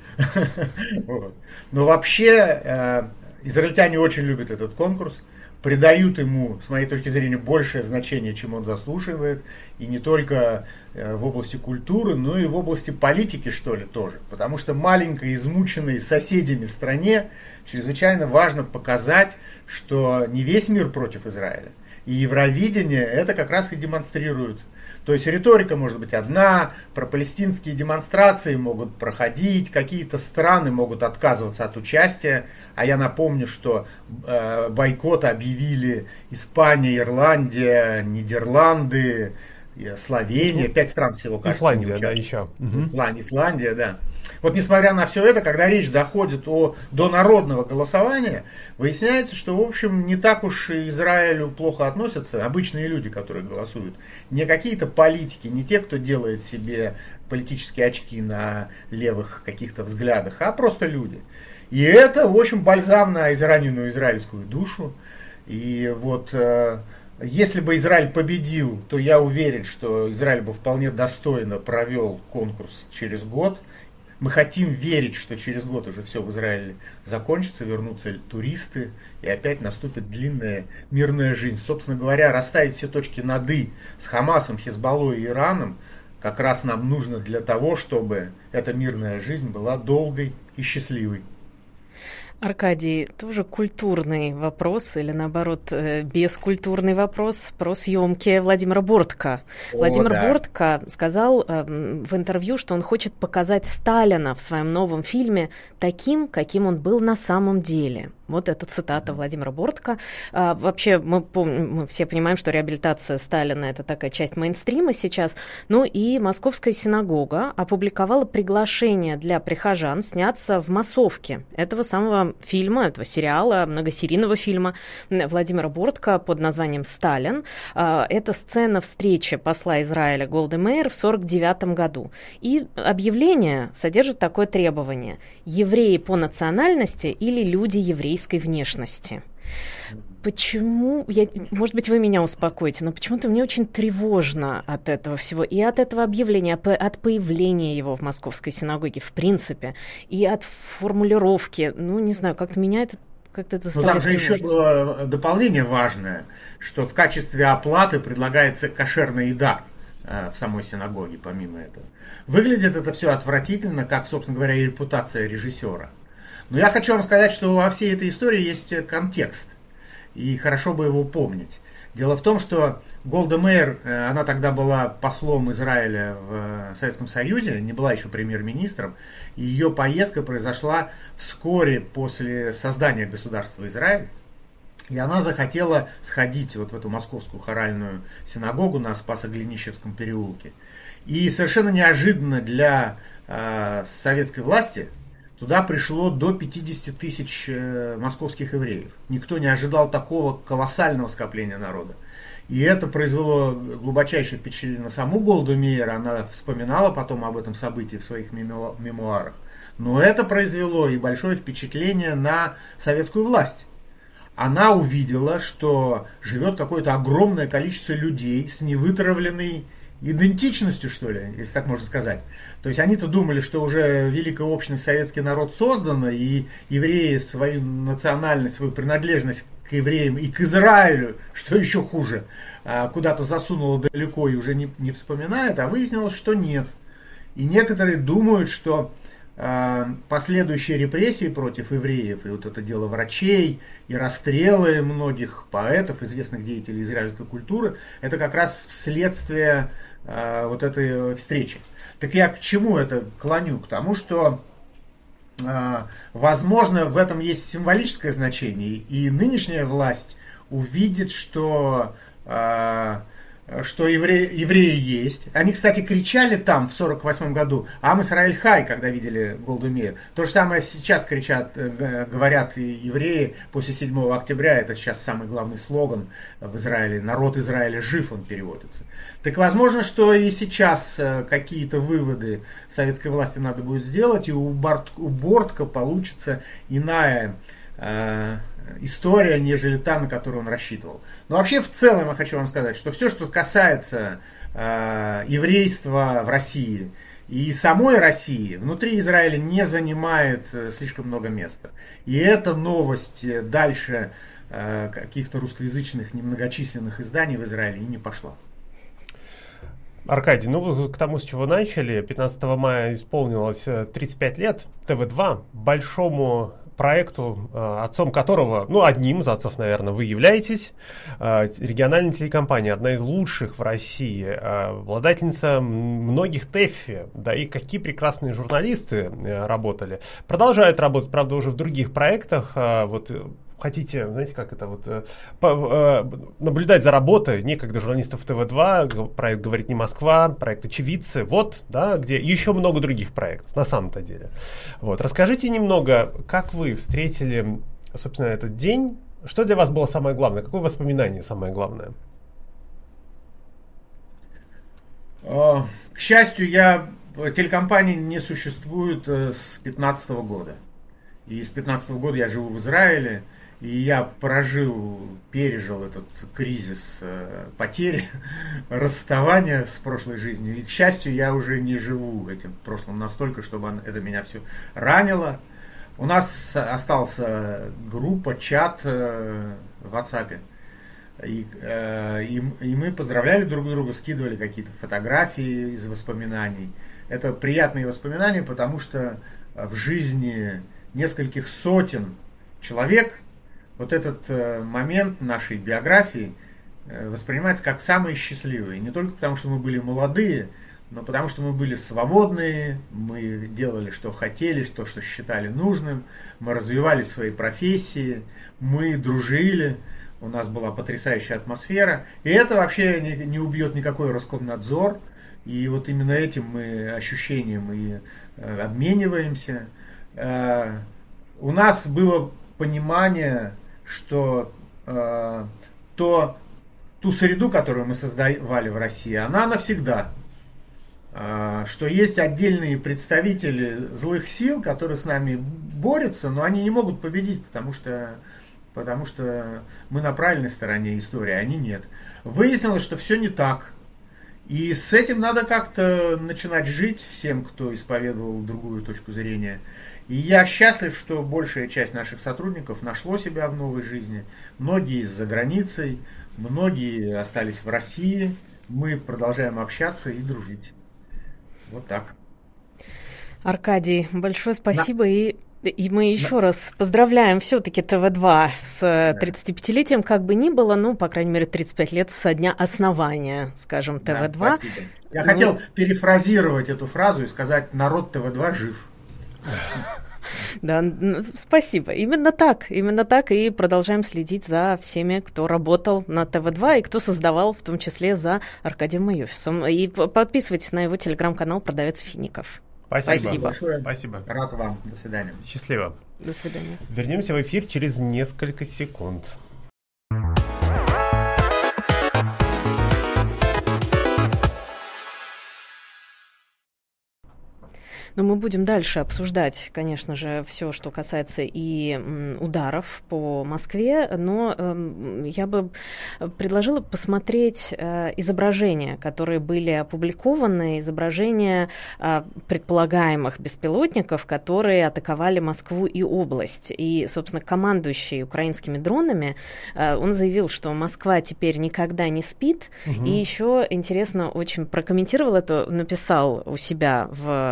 Но вообще израильтяне очень любят этот конкурс. Придают ему, с моей точки зрения, большее значение, чем он заслуживает, и не только в области культуры, но и в области политики, что ли, тоже. Потому что маленькой, измученной соседями стране чрезвычайно важно показать, что не весь мир против Израиля. И Евровидение это как раз и демонстрирует. То есть риторика может быть одна, пропалестинские демонстрации могут проходить, какие-то страны могут отказываться от участия. А я напомню, что э, бойкот объявили Испания, Ирландия, Нидерланды, Словения, пять стран всего, кажется, Исландия, да, еще. Исландия, Исландия, да. вот несмотря на все это, когда речь доходит о, до народного голосования, выясняется, что, в общем, не так уж и Израилю плохо относятся обычные люди, которые голосуют. Не какие-то политики, не те, кто делает себе политические очки на левых каких-то взглядах, а просто люди. И это, в общем, бальзам на израненную израильскую душу. И вот э, если бы Израиль победил, то я уверен, что Израиль бы вполне достойно провел конкурс через год. Мы хотим верить, что через год уже все в Израиле закончится, вернутся туристы, и опять наступит длинная мирная жизнь. Собственно говоря, расставить все точки над «и» с Хамасом, Хизбаллой и Ираном как раз нам нужно для того, чтобы эта мирная жизнь была долгой и счастливой. Аркадий, тоже культурный вопрос или, наоборот, бескультурный вопрос про съемки Владимира Бортко. О, Владимир да. Бортко сказал э, в интервью, что он хочет показать Сталина в своем новом фильме таким, каким он был на самом деле. Вот эта цитата Владимира Бортко. А, вообще, мы, помним, мы все понимаем, что реабилитация Сталина – это такая часть мейнстрима сейчас. Ну и Московская синагога опубликовала приглашение для прихожан сняться в массовке этого самого фильма, этого сериала, многосерийного фильма Владимира Бортко под названием «Сталин». А, это сцена встречи посла Израиля Голды Меир в сорок девятом году. И объявление содержит такое требование: евреи по национальности или люди еврейские внешности. Почему, я, может быть, вы меня успокоите, но почему-то мне очень тревожно от этого всего, и от этого объявления, от появления его в Московской синагоге, в принципе, и от формулировки, ну, не знаю, как-то меня это как-то это Но там же еще было дополнение важное, что в качестве оплаты предлагается кошерная еда э, в самой синагоге, помимо этого. Выглядит это все отвратительно, как, собственно говоря, и репутация режиссера. Но я хочу вам сказать, что во всей этой истории есть контекст, и хорошо бы его помнить. Дело в том, что Голда Меир, она тогда была послом Израиля в Советском Союзе, не была еще премьер-министром, и ее поездка произошла вскоре после создания государства Израиль, и она захотела сходить вот в эту московскую хоральную синагогу на Спасо-Глинищевском переулке. И совершенно неожиданно для э, советской власти туда пришло до пятидесяти тысяч московских евреев. Никто не ожидал такого колоссального скопления народа. И это произвело глубочайшее впечатление на саму Голду Меир. Она вспоминала потом об этом событии в своих мемуарах. Но это произвело и большое впечатление на советскую власть. Она увидела, что живет какое-то огромное количество людей с невытравленной идентичностью, что ли, если так можно сказать. То есть они-то думали, что уже великая общность советский народ создана, и евреи свою национальность, свою принадлежность к евреям и к Израилю, что еще хуже, куда-то засунуло далеко и уже не, не вспоминают, а выяснилось, что нет. И некоторые думают, что последующие репрессии против евреев, и вот это дело врачей, и расстрелы многих поэтов, известных деятелей израильской культуры, это как раз следствие э, вот этой встречи. Так я к чему это клоню? К тому, что, э, возможно, в этом есть символическое значение, и нынешняя власть увидит, что... Э, что евреи, евреи есть. Они, кстати, кричали там в сорок восьмом году «Ам Исраэль Хай», когда видели Голду Меир. То же самое сейчас кричат, говорят и евреи после седьмого октября. Это сейчас самый главный слоган в Израиле. «Народ Израиля жив», он переводится. Так возможно, что и сейчас какие-то выводы советской власти надо будет сделать, и у, Борт, у Бортко получится иная э, история, нежели та, на которую он рассчитывал. Но вообще в целом я хочу вам сказать, что все, что касается э, еврейства в России и самой России, внутри Израиля не занимает э, слишком много места. И эта новость дальше э, каких-то русскоязычных немногочисленных изданий в Израиле и не пошла. Аркадий, ну к тому, с чего начали, пятнадцатого мая исполнилось тридцать пять лет тэ вэ два, большому проекту, отцом которого, ну, одним из отцов, наверное, вы являетесь, региональная телекомпания, одна из лучших в России, обладательница многих ТЭФИ, да, и какие прекрасные журналисты работали. Продолжают работать, правда, уже в других проектах. Вот хотите, знаете, как это вот, э, по, э, наблюдать за работой некогда журналистов тэ вэ два, проект «Говорит не Москва», проект «Очевидцы», вот, да, где еще много других проектов, на самом-то деле. Вот, расскажите немного, как вы встретили, собственно, этот день, что для вас было самое главное, какое воспоминание самое главное? К счастью, я, телекомпания не существует с пятнадцатого года. И с пятнадцатого года я живу в Израиле, и я прожил, пережил этот кризис потери, расставания с прошлой жизнью. И, к счастью, я уже не живу этим прошлым настолько, чтобы это меня все ранило. У нас осталась группа, чат в WhatsApp. И, и, и мы поздравляли друг друга, скидывали какие-то фотографии из воспоминаний. Это приятные воспоминания, потому что в жизни нескольких сотен человек вот этот момент нашей биографии воспринимается как самый счастливый. Не только потому, что мы были молодые, но потому, что мы были свободные, мы делали, что хотели, что, что считали нужным, мы развивали свои профессии, мы дружили. У нас была потрясающая атмосфера. И это вообще не, не убьет никакой Роскомнадзор. И вот именно этим мы ощущением и э, обмениваемся. Э, у нас было понимание, что э, то, ту среду, которую мы создавали в России, она навсегда. Э, что есть отдельные представители злых сил, которые с нами борются, но они не могут победить, потому что потому что мы на правильной стороне истории, а они нет. Выяснилось, что все не так. И с этим надо как-то начинать жить всем, кто исповедовал другую точку зрения. И я счастлив, что большая часть наших сотрудников нашло себя в новой жизни. Многие за границей, многие остались в России. Мы продолжаем общаться и дружить. Вот так. Аркадий, большое спасибо. Да. И... И мы еще да. раз поздравляем все-таки тэ вэ два с тридцатипятилетием, как бы ни было, ну, по крайней мере, тридцать пять лет со дня основания, скажем, тэ вэ два. Да, я ну... хотел перефразировать эту фразу и сказать: народ тэ вэ два жив. Да, спасибо. Именно так, именно так. И продолжаем следить за всеми, кто работал на тэ вэ два и кто создавал, в том числе за Аркадием Майофисом. И подписывайтесь на его телеграм-канал «Продавец фиников». Спасибо. Спасибо. Спасибо. Рад вам. До свидания. Счастливо. До свидания. Вернемся в эфир через несколько секунд. Но мы будем дальше обсуждать, конечно же, все, что касается и м, ударов по Москве, но э, я бы предложила посмотреть э, изображения, которые были опубликованы, изображения э, предполагаемых беспилотников, которые атаковали Москву и область. И, собственно, командующий украинскими дронами, э, он заявил, что Москва теперь никогда не спит, угу. И еще, интересно, очень прокомментировал это, написал у себя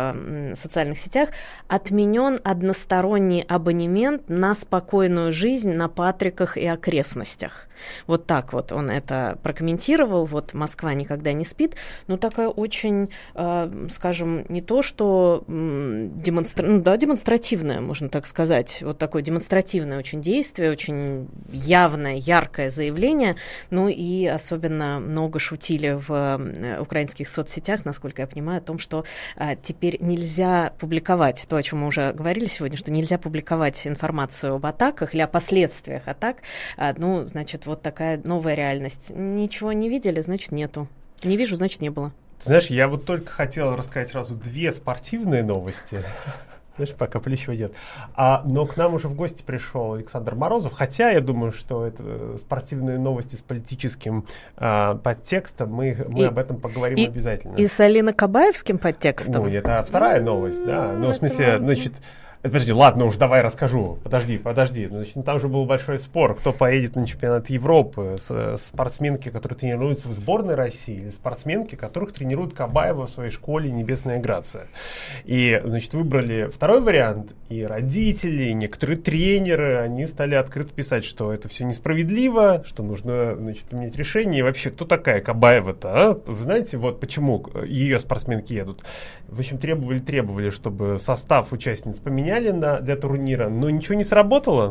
в социальных сетях: отменен односторонний абонемент на спокойную жизнь на Патриках и окрестностях. Вот так вот он это прокомментировал. Вот Москва никогда не спит. Но такая очень, э, скажем, не то что э, демонстра... ну, да, демонстративное, можно так сказать. Вот такое демонстративное очень действие, очень явное, яркое заявление. Ну и особенно много шутили в украинских соцсетях, насколько я понимаю, о том, что э, теперь нельзя публиковать то, о чем мы уже говорили сегодня, что нельзя публиковать информацию об атаках или о последствиях атак. А, ну, значит, вот такая новая реальность. Ничего не видели, значит, нету. Не вижу, значит, не было. Ты знаешь, я вот только хотел рассказать сразу две спортивные новости. Знаешь, пока Плещева нет. А, но к нам уже в гости пришел Александр Морозов, хотя я думаю, что это спортивные новости с политическим а, подтекстом, мы, мы и, об этом поговорим и, обязательно. И с Алиной Кабаевским подтекстом? Ну, это вторая новость, да. Ну, в смысле, значит... Подожди, ладно, уж давай расскажу. Подожди, подожди. Значит, ну, там же был большой спор, кто поедет на чемпионат Европы. С, спортсменки, которые тренируются в сборной России, или спортсменки, которых тренирует Кабаева в своей школе «Небесная Грация». И, значит, выбрали второй вариант. И родители, и некоторые тренеры, они стали открыто писать, что это все несправедливо, что нужно, значит, принять решение. И вообще, кто такая Кабаева-то, а? Вы знаете, вот почему ее спортсменки едут? В общем, требовали, требовали, чтобы состав участниц поменяли На, для турнира, но ничего не сработало.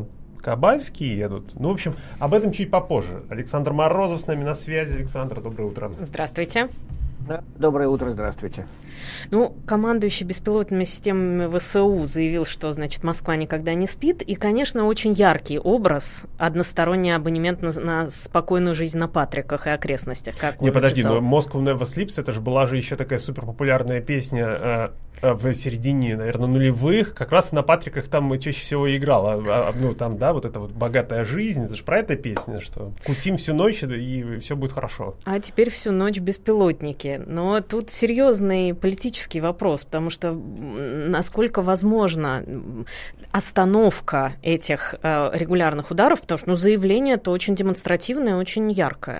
Кабальский едут. Ну, в общем, об этом чуть попозже. Александр Морозов с нами на связи. Александр, доброе утро. Здравствуйте. Доброе утро, здравствуйте. Ну, командующий беспилотными системами ВСУ заявил, что, значит, Москва никогда не спит. И, конечно, очень яркий образ, односторонний абонемент на, на спокойную жизнь на Патриках и окрестностях. Как не, он подожди, написал. но Moscow Never Sleeps, это же была же еще такая суперпопулярная песня э, в середине, наверное, нулевых. Как раз на Патриках там чаще всего и играла. А, ну, там, да, вот эта вот богатая жизнь, это же про это песня, что кутим всю ночь, и все будет хорошо. А теперь всю ночь беспилотники. Но тут серьезный политический вопрос, потому что насколько возможно остановка этих э, регулярных ударов, потому что ну, заявление-то очень демонстративное, очень яркое.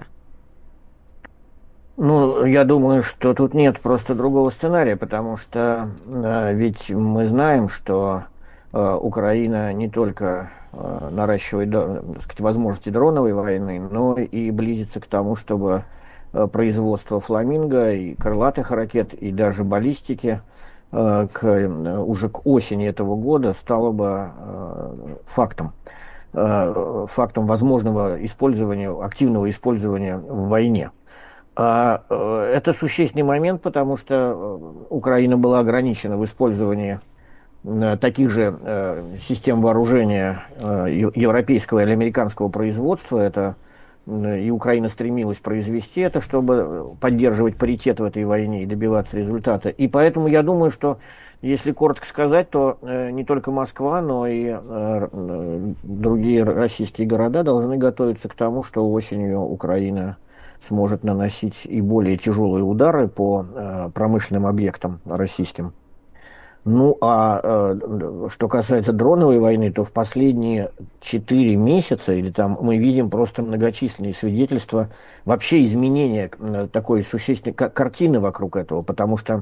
Ну, я думаю, что тут нет просто другого сценария, потому что э, ведь мы знаем, что э, Украина не только э, наращивает, так сказать, возможности дроновой войны, но и близится к тому, чтобы производство «Фламинго» и крылатых ракет, и даже баллистики э, к, уже к осени этого года стало бы э, фактом. Э, фактом возможного использования, активного использования в войне. А, э, это существенный момент, потому что Украина была ограничена в использовании э, таких же э, систем вооружения э, европейского или американского производства. Это и Украина стремилась произвести это, чтобы поддерживать паритет в этой войне и добиваться результата. И поэтому я думаю, что, если коротко сказать, то э, не только Москва, но и э, другие российские города должны готовиться к тому, что осенью Украина сможет наносить и более тяжелые удары по э, промышленным объектам российским. Ну, а э, что касается дроновой войны, то в последние четыре месяца, или там мы видим просто многочисленные свидетельства вообще изменения э, такой существенной к- картины вокруг этого, потому что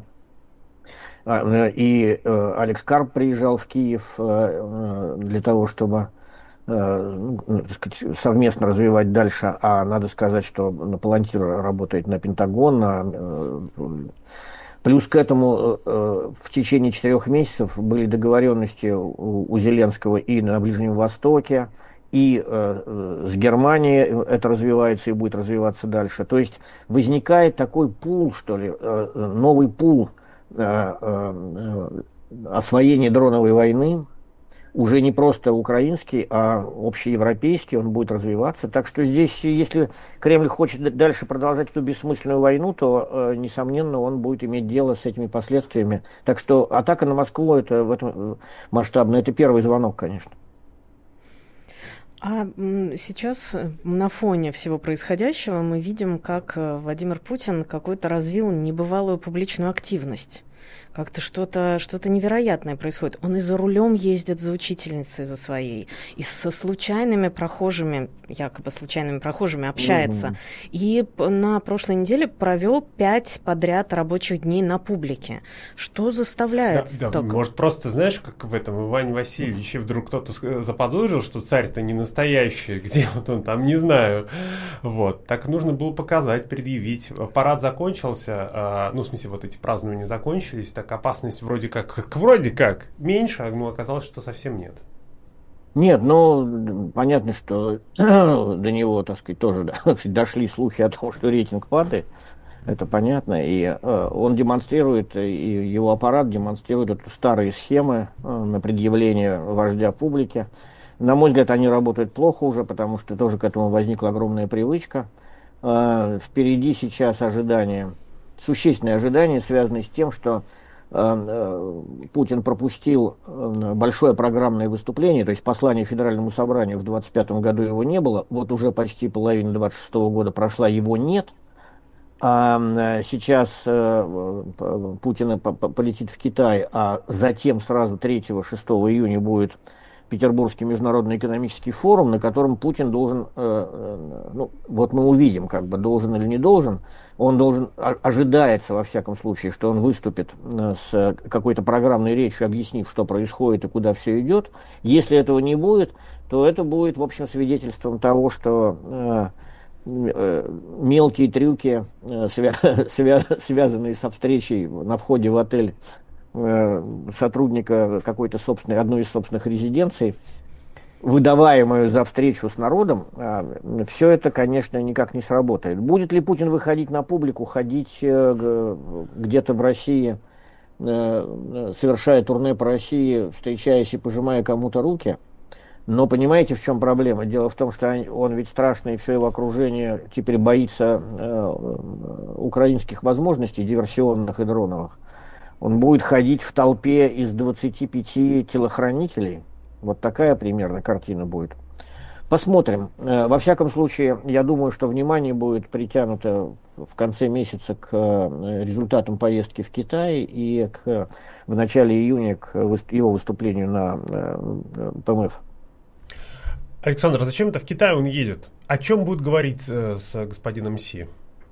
э, и э, Алекс Карп приезжал в Киев э, для того, чтобы э, ну, так сказать, совместно развивать дальше, а надо сказать, что Палантир работает на Пентагон, на... Э, Плюс к этому э, в течение четырех месяцев были договоренности у, у Зеленского и на Ближнем Востоке, и э, с Германией это развивается и будет развиваться дальше. То есть возникает такой пул, что ли, э, новый пул э, э, освоения дроновой войны, уже не просто украинский, а общеевропейский, он будет развиваться. Так что здесь, если Кремль хочет дальше продолжать эту бессмысленную войну, то, э, несомненно, он будет иметь дело с этими последствиями. Так что атака на Москву это в этом масштабно, это первый звонок, конечно. А сейчас на фоне всего происходящего мы видим, как Владимир Путин какой-то развил небывалую публичную активность. Как-то что-то, что-то невероятное происходит. Он и за рулем ездит за учительницей за своей, и со случайными прохожими, якобы случайными прохожими общается. Mm-hmm. И на прошлой неделе провел пять подряд рабочих дней на публике. Что заставляет? Да, да, может, просто, знаешь, как в этом Иване Васильевиче вдруг кто-то заподозрил, что царь-то не настоящий, где вот он там, не знаю. Вот. Так нужно было показать, предъявить. Парад закончился, ну, в смысле, вот эти празднования закончились, так опасность вроде как, вроде как меньше, но оказалось, что совсем нет. Нет, ну, понятно, что до него, так сказать, тоже да, дошли слухи о том, что рейтинг падает, это понятно, и э, он демонстрирует, и его аппарат демонстрирует эту старые схемы э, на предъявление вождя публике. На мой взгляд, они работают плохо уже, потому что тоже к этому возникла огромная привычка. Э, впереди сейчас ожидания, существенные ожидания, связанные с тем, что Путин пропустил большое программное выступление, то есть послание Федеральному собранию в двадцать пятом году его не было, вот уже почти половина двадцать шестого года прошла, его нет, а сейчас Путин полетит в Китай, а затем сразу третьего-шестого июня будет Петербургский международный экономический форум, на котором Путин должен, э, ну, вот мы увидим, как бы должен или не должен, он должен, ожидается во всяком случае, что он выступит с какой-то программной речью, объяснив, что происходит и куда все идет. Если этого не будет, то это будет, в общем, свидетельством того, что э, э, мелкие трюки, э, свя- свя- связанные со встречей на входе в отель сотрудника какой-то собственной, одной из собственных резиденций, выдаваемую за встречу с народом, все это, конечно, никак не сработает. Будет ли Путин выходить на публику, ходить где-то в России, совершая турне по России, встречаясь и пожимая кому-то руки? Но понимаете, в чем проблема? Дело в том, что он ведь страшный, и все его окружение теперь боится украинских возможностей диверсионных и дроновых. Он будет ходить в толпе из двадцати пяти телохранителей. Вот такая примерно картина будет. Посмотрим. Во всяком случае, я думаю, что внимание будет притянуто в конце месяца к результатам поездки в Китай и к, в начале июня к его выступлению на ПМФ. Александр, а зачем это в Китай он едет? О чем будет говорить с господином Си?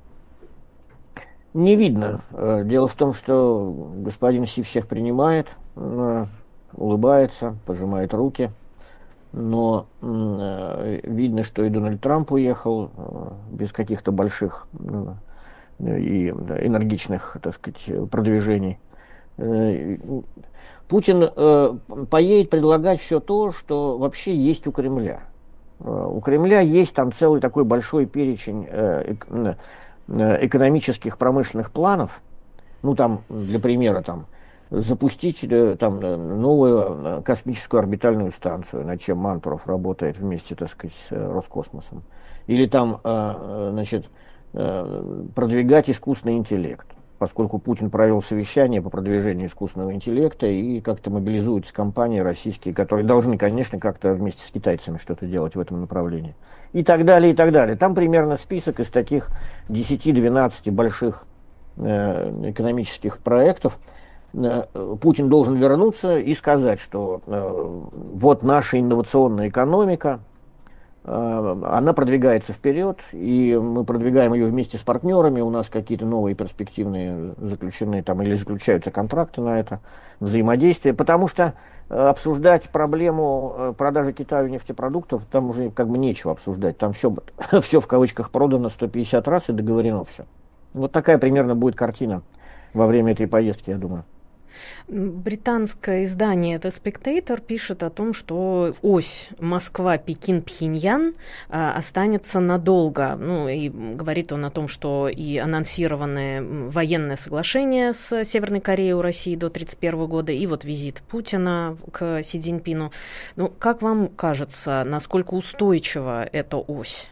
Не видно. Дело в том, что господин Си всех принимает, улыбается, пожимает руки. Но э, видно, что и Дональд Трамп уехал э, без каких-то больших э, и энергичных, так сказать, продвижений. Э, Путин э, поедет предлагать все то, что вообще есть у Кремля. Э, у Кремля есть там целый такой большой перечень э, э, экономических промышленных планов. Ну, там, для примера, там, запустить там новую космическую орбитальную станцию, над чем Мантуров работает вместе, так сказать, с Роскосмосом. Или там, значит, продвигать искусственный интеллект, поскольку Путин провел совещание по продвижению искусственного интеллекта и как-то мобилизуются компании российские, которые должны, конечно, как-то вместе с китайцами что-то делать в этом направлении. И так далее, и так далее. Там примерно список из таких десяти-двенадцати больших экономических проектов. Путин должен вернуться и сказать, что э, вот наша инновационная экономика, э, она продвигается вперед, и мы продвигаем ее вместе с партнерами, у нас какие-то новые перспективные заключенные там или заключаются контракты на это взаимодействие, потому что э, обсуждать проблему э, продажи Китаю нефтепродуктов, там уже как бы нечего обсуждать, там все, все в кавычках продано сто пятьдесят раз и договорено все. Вот такая примерно будет картина во время этой поездки, я думаю. Британское издание The Spectator пишет о том, что ось Москва-Пекин-Пхеньян а, останется надолго. Ну, и говорит он о том, что и анонсированное военное соглашение с Северной Кореей у России до тридцать первого года, и вот визит Путина к Си Цзиньпину. Ну, как вам кажется, насколько устойчива эта ось?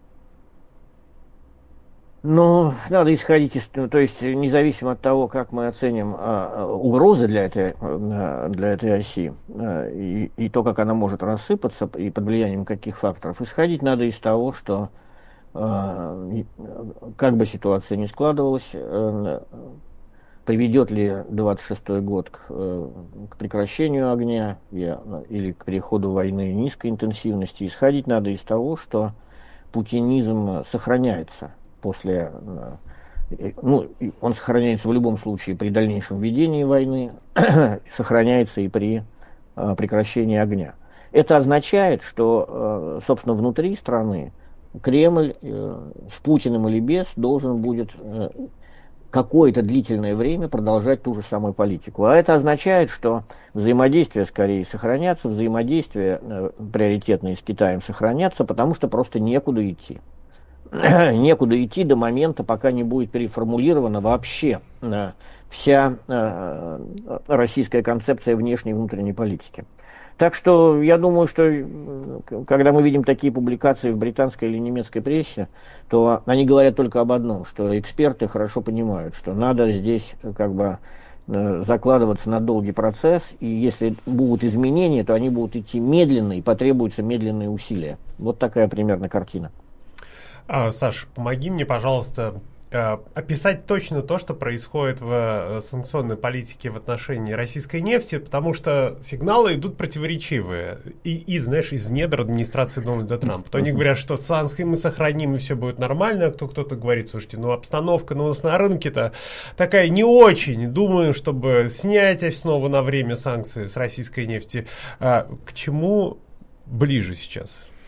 Ну, надо исходить из, то есть независимо от того, как мы оценим а, угрозы для этой, а, для этой оси а, и, и то, как она может рассыпаться и под влиянием каких факторов, исходить надо из того, что а, как бы ситуация ни складывалась, а, приведет ли двадцать шестой год к, к прекращению огня или к переходу войны низкой интенсивности, исходить надо из того, что путинизм сохраняется. После, ну, он сохраняется в любом случае при дальнейшем ведении войны, сохраняется и при а, прекращении огня. Это означает, что, собственно, внутри страны Кремль с Путиным или без должен будет какое-то длительное время продолжать ту же самую политику. А это означает, что взаимодействия скорее сохранятся, взаимодействия приоритетные с Китаем сохранятся, потому что просто некуда идти. Некуда идти до момента, пока не будет переформулирована вообще э, вся э, российская концепция внешней и внутренней политики. Так что я думаю, что когда мы видим такие публикации в британской или немецкой прессе, то они говорят только об одном, что эксперты хорошо понимают, что надо здесь как бы э, закладываться на долгий процесс, и если будут изменения, то они будут идти медленно, и потребуются медленные усилия. Вот такая примерно картина. А, Саш, помоги мне, пожалуйста, описать точно то, что происходит в санкционной политике в отношении российской нефти, потому что сигналы идут противоречивые. И, и знаешь, из недр администрации Дональда Трампа. То они говорят, что санкции мы сохраним, и все будет нормально, а кто кто-то говорит, слушайте, ну обстановка ну, у нас на рынке-то такая не очень. Думаю, чтобы снять снова на время санкции с российской нефти. А, к чему ближе сейчас?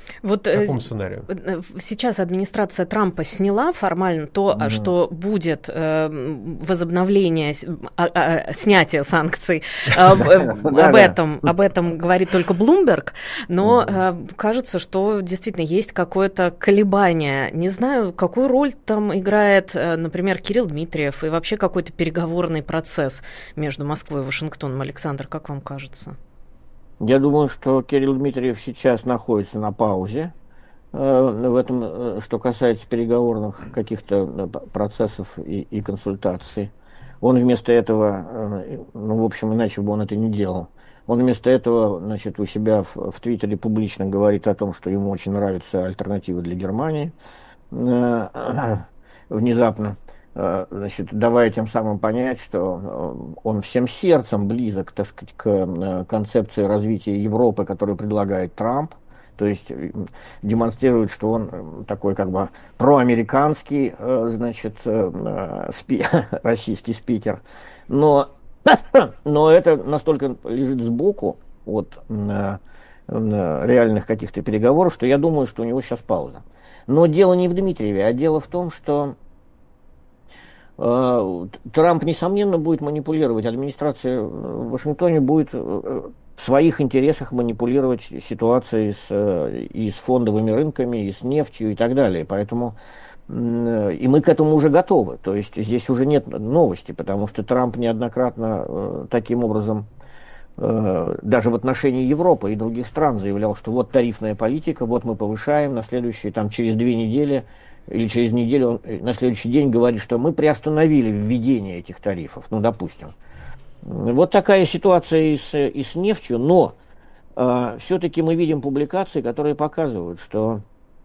Вот в каком сценарию? Сейчас администрация Трампа сняла формально то, mm-hmm. что будет э, возобновление, а, а, снятие санкций. Об этом, об этом говорит только Bloomberg, но кажется, что действительно есть какое-то колебание. Не знаю, какую роль там играет, например, Кирилл Дмитриев и вообще какой-то переговорный процесс между Москвой и Вашингтоном. Александр, как вам кажется? Я думаю, что Кирилл Дмитриев сейчас находится на паузе э, в этом, что касается переговорных каких-то процессов и, и консультаций. Он вместо этого, э, ну, в общем, иначе бы он это не делал. Он вместо этого, значит, у себя в, в Твиттере публично говорит о том, что ему очень нравятся альтернативы для Германии. Э, э, внезапно. Значит, давая тем самым понять, что он всем сердцем близок, так сказать, к концепции развития Европы, которую предлагает Трамп, то есть демонстрирует, что он такой как бы проамериканский, значит, спи, российский спикер, но, но это настолько лежит сбоку от реальных каких-то переговоров, что я думаю, что у него сейчас пауза. Но дело не в Дмитриеве, а дело в том, что Трамп, несомненно, будет манипулировать, администрация в Вашингтоне будет в своих интересах манипулировать ситуацией с, и с фондовыми рынками, и с нефтью, и так далее. Поэтому и мы к этому уже готовы. То есть здесь уже нет новости, потому что Трамп неоднократно таким образом, даже в отношении Европы и других стран, заявлял, что вот тарифная политика, вот мы повышаем, на следующие, там, через две недели или через неделю он на следующий день говорит, что мы приостановили введение этих тарифов, ну, допустим. Вот такая ситуация и с, и с нефтью, но э, все-таки мы видим публикации, которые показывают, что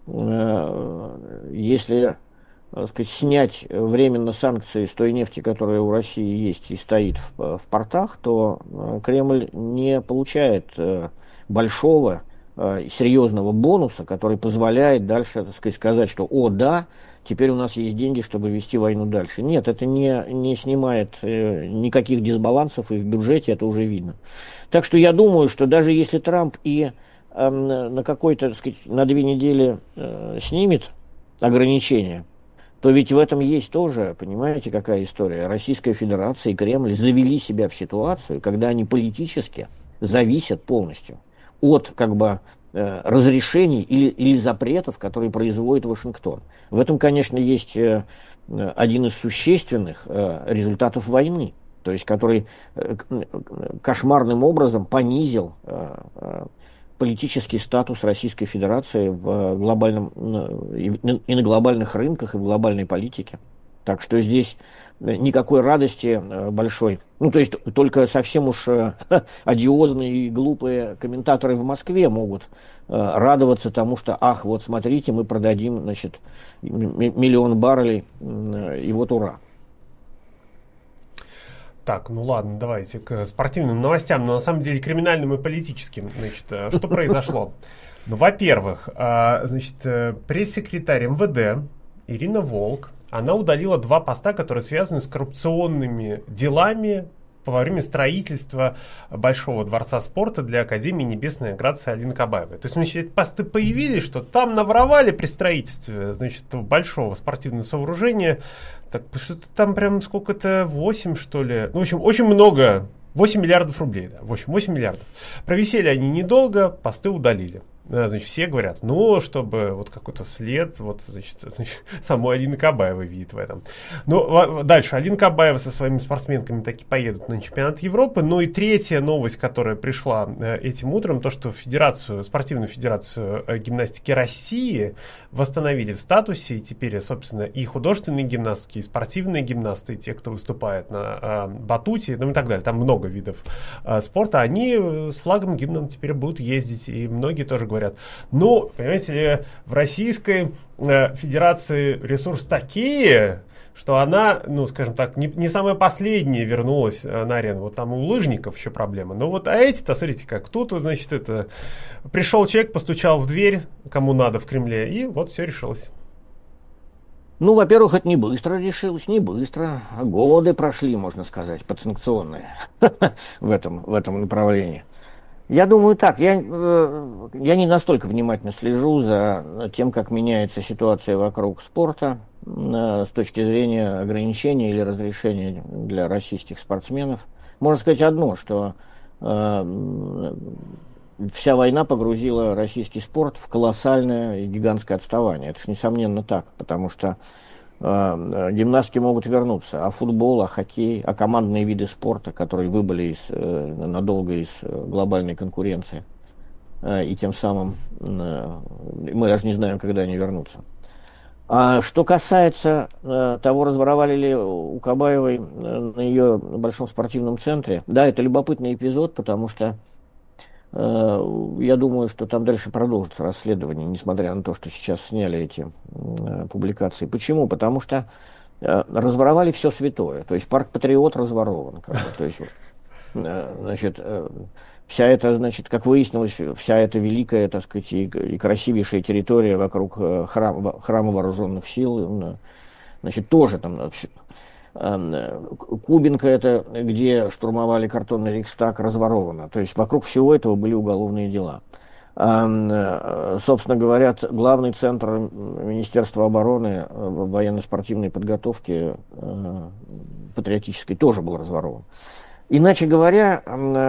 э, если, так сказать, снять временно санкции с той нефти, которая у России есть и стоит в, в портах, то э, Кремль не получает э, большого серьезного бонуса, который позволяет дальше, так сказать, сказать, что «О, да, теперь у нас есть деньги, чтобы вести войну дальше». Нет, это не, не снимает э, никаких дисбалансов, и в бюджете это уже видно. Так что я думаю, что даже если Трамп и э, на какой-то, так сказать, на две недели э, снимет ограничения, то ведь в этом есть тоже, понимаете, какая история. Российская Федерация и Кремль завели себя в ситуацию, когда они политически зависят полностью от, как бы, э, разрешений или, или запретов, которые производит Вашингтон. В этом, конечно, есть э, один из существенных э, результатов войны, то есть который э, кошмарным образом понизил э, э, политический статус Российской Федерации в глобальном, э, и на глобальных рынках, и в глобальной политике. Так что здесь никакой радости большой. Ну, то есть только совсем уж одиозные и глупые комментаторы в Москве могут радоваться тому, что, ах, вот смотрите, мы продадим, значит, миллион баррелей, и вот ура. Так, ну ладно, давайте к спортивным новостям, но на самом деле криминальным и политическим. Значит, что произошло? Ну, во-первых, значит, пресс-секретарь эм вэ дэ Ирина Волк, она удалила два поста, которые связаны с коррупционными делами во время строительства Большого дворца спорта для Академии Небесной Грации Алины Кабаевой. То есть, значит, эти посты появились, что там наворовали при строительстве, значит, большого спортивного сооружения. Так, что-то там прям сколько-то, восемь, что ли. Ну, в общем, очень много, восемь миллиардов рублей, да, в общем, восемь миллиардов. Провисели они недолго, посты удалили. Значит, все говорят, ну, чтобы вот какой-то след, вот, значит, значит саму Алина Кабаева видит в этом. Ну, дальше, Алина Кабаева со своими спортсменками таки поедут на чемпионат Европы. Ну и третья новость, которая пришла этим утром, то, что федерацию, спортивную федерацию гимнастики России восстановили в статусе, и теперь, собственно, и художественные гимнастки, и спортивные гимнасты, и те, кто выступает на э, батуте, ну и так далее, там много видов э, спорта, они с флагом, гимном теперь будут ездить, и многие тоже говорят, ну, понимаете ли, в Российской э, Федерации ресурсы такие, что она, ну, скажем так, не, не самая последняя вернулась э, на арену. Вот там у лыжников еще проблемы. Ну вот, а эти-то, смотрите, как тут, значит, это пришел человек, постучал в дверь, кому надо в Кремле, и вот все решилось. Ну, во-первых, это не быстро решилось, не быстро. Годы прошли, можно сказать, подсанкционные в этом, в этом направлении. Я думаю так. Я, я не настолько внимательно слежу за тем, как меняется ситуация вокруг спорта с точки зрения ограничения или разрешения для российских спортсменов. Можно сказать одно, что э, вся война погрузила российский спорт в колоссальное и гигантское отставание. Это же несомненно так, потому что э, гимнастки могут вернуться, а футбол, а хоккей, а командные виды спорта, которые выбыли из, э, надолго из глобальной конкуренции, э, и тем самым э, мы даже не знаем, когда они вернутся. А что касается э, того, разворовали ли у Кабаевой э, на ее большом спортивном центре, да, это любопытный эпизод, потому что э, я думаю, что там дальше продолжится расследование, несмотря на то, что сейчас сняли эти э, публикации. Почему? Потому что э, разворовали все святое, то есть парк Патриот разворован, как бы, то есть, э, значит, э, вся эта, значит, как выяснилось, вся эта великая, так сказать, и, и красивейшая территория вокруг храма, храма вооруженных сил, значит, тоже там Кубинка, это где штурмовали картонный Рейхстаг, разворовано. То есть вокруг всего этого были уголовные дела. Собственно говоря, главный центр Министерства обороны военно-спортивной подготовки патриотической тоже был разворован. Иначе говоря,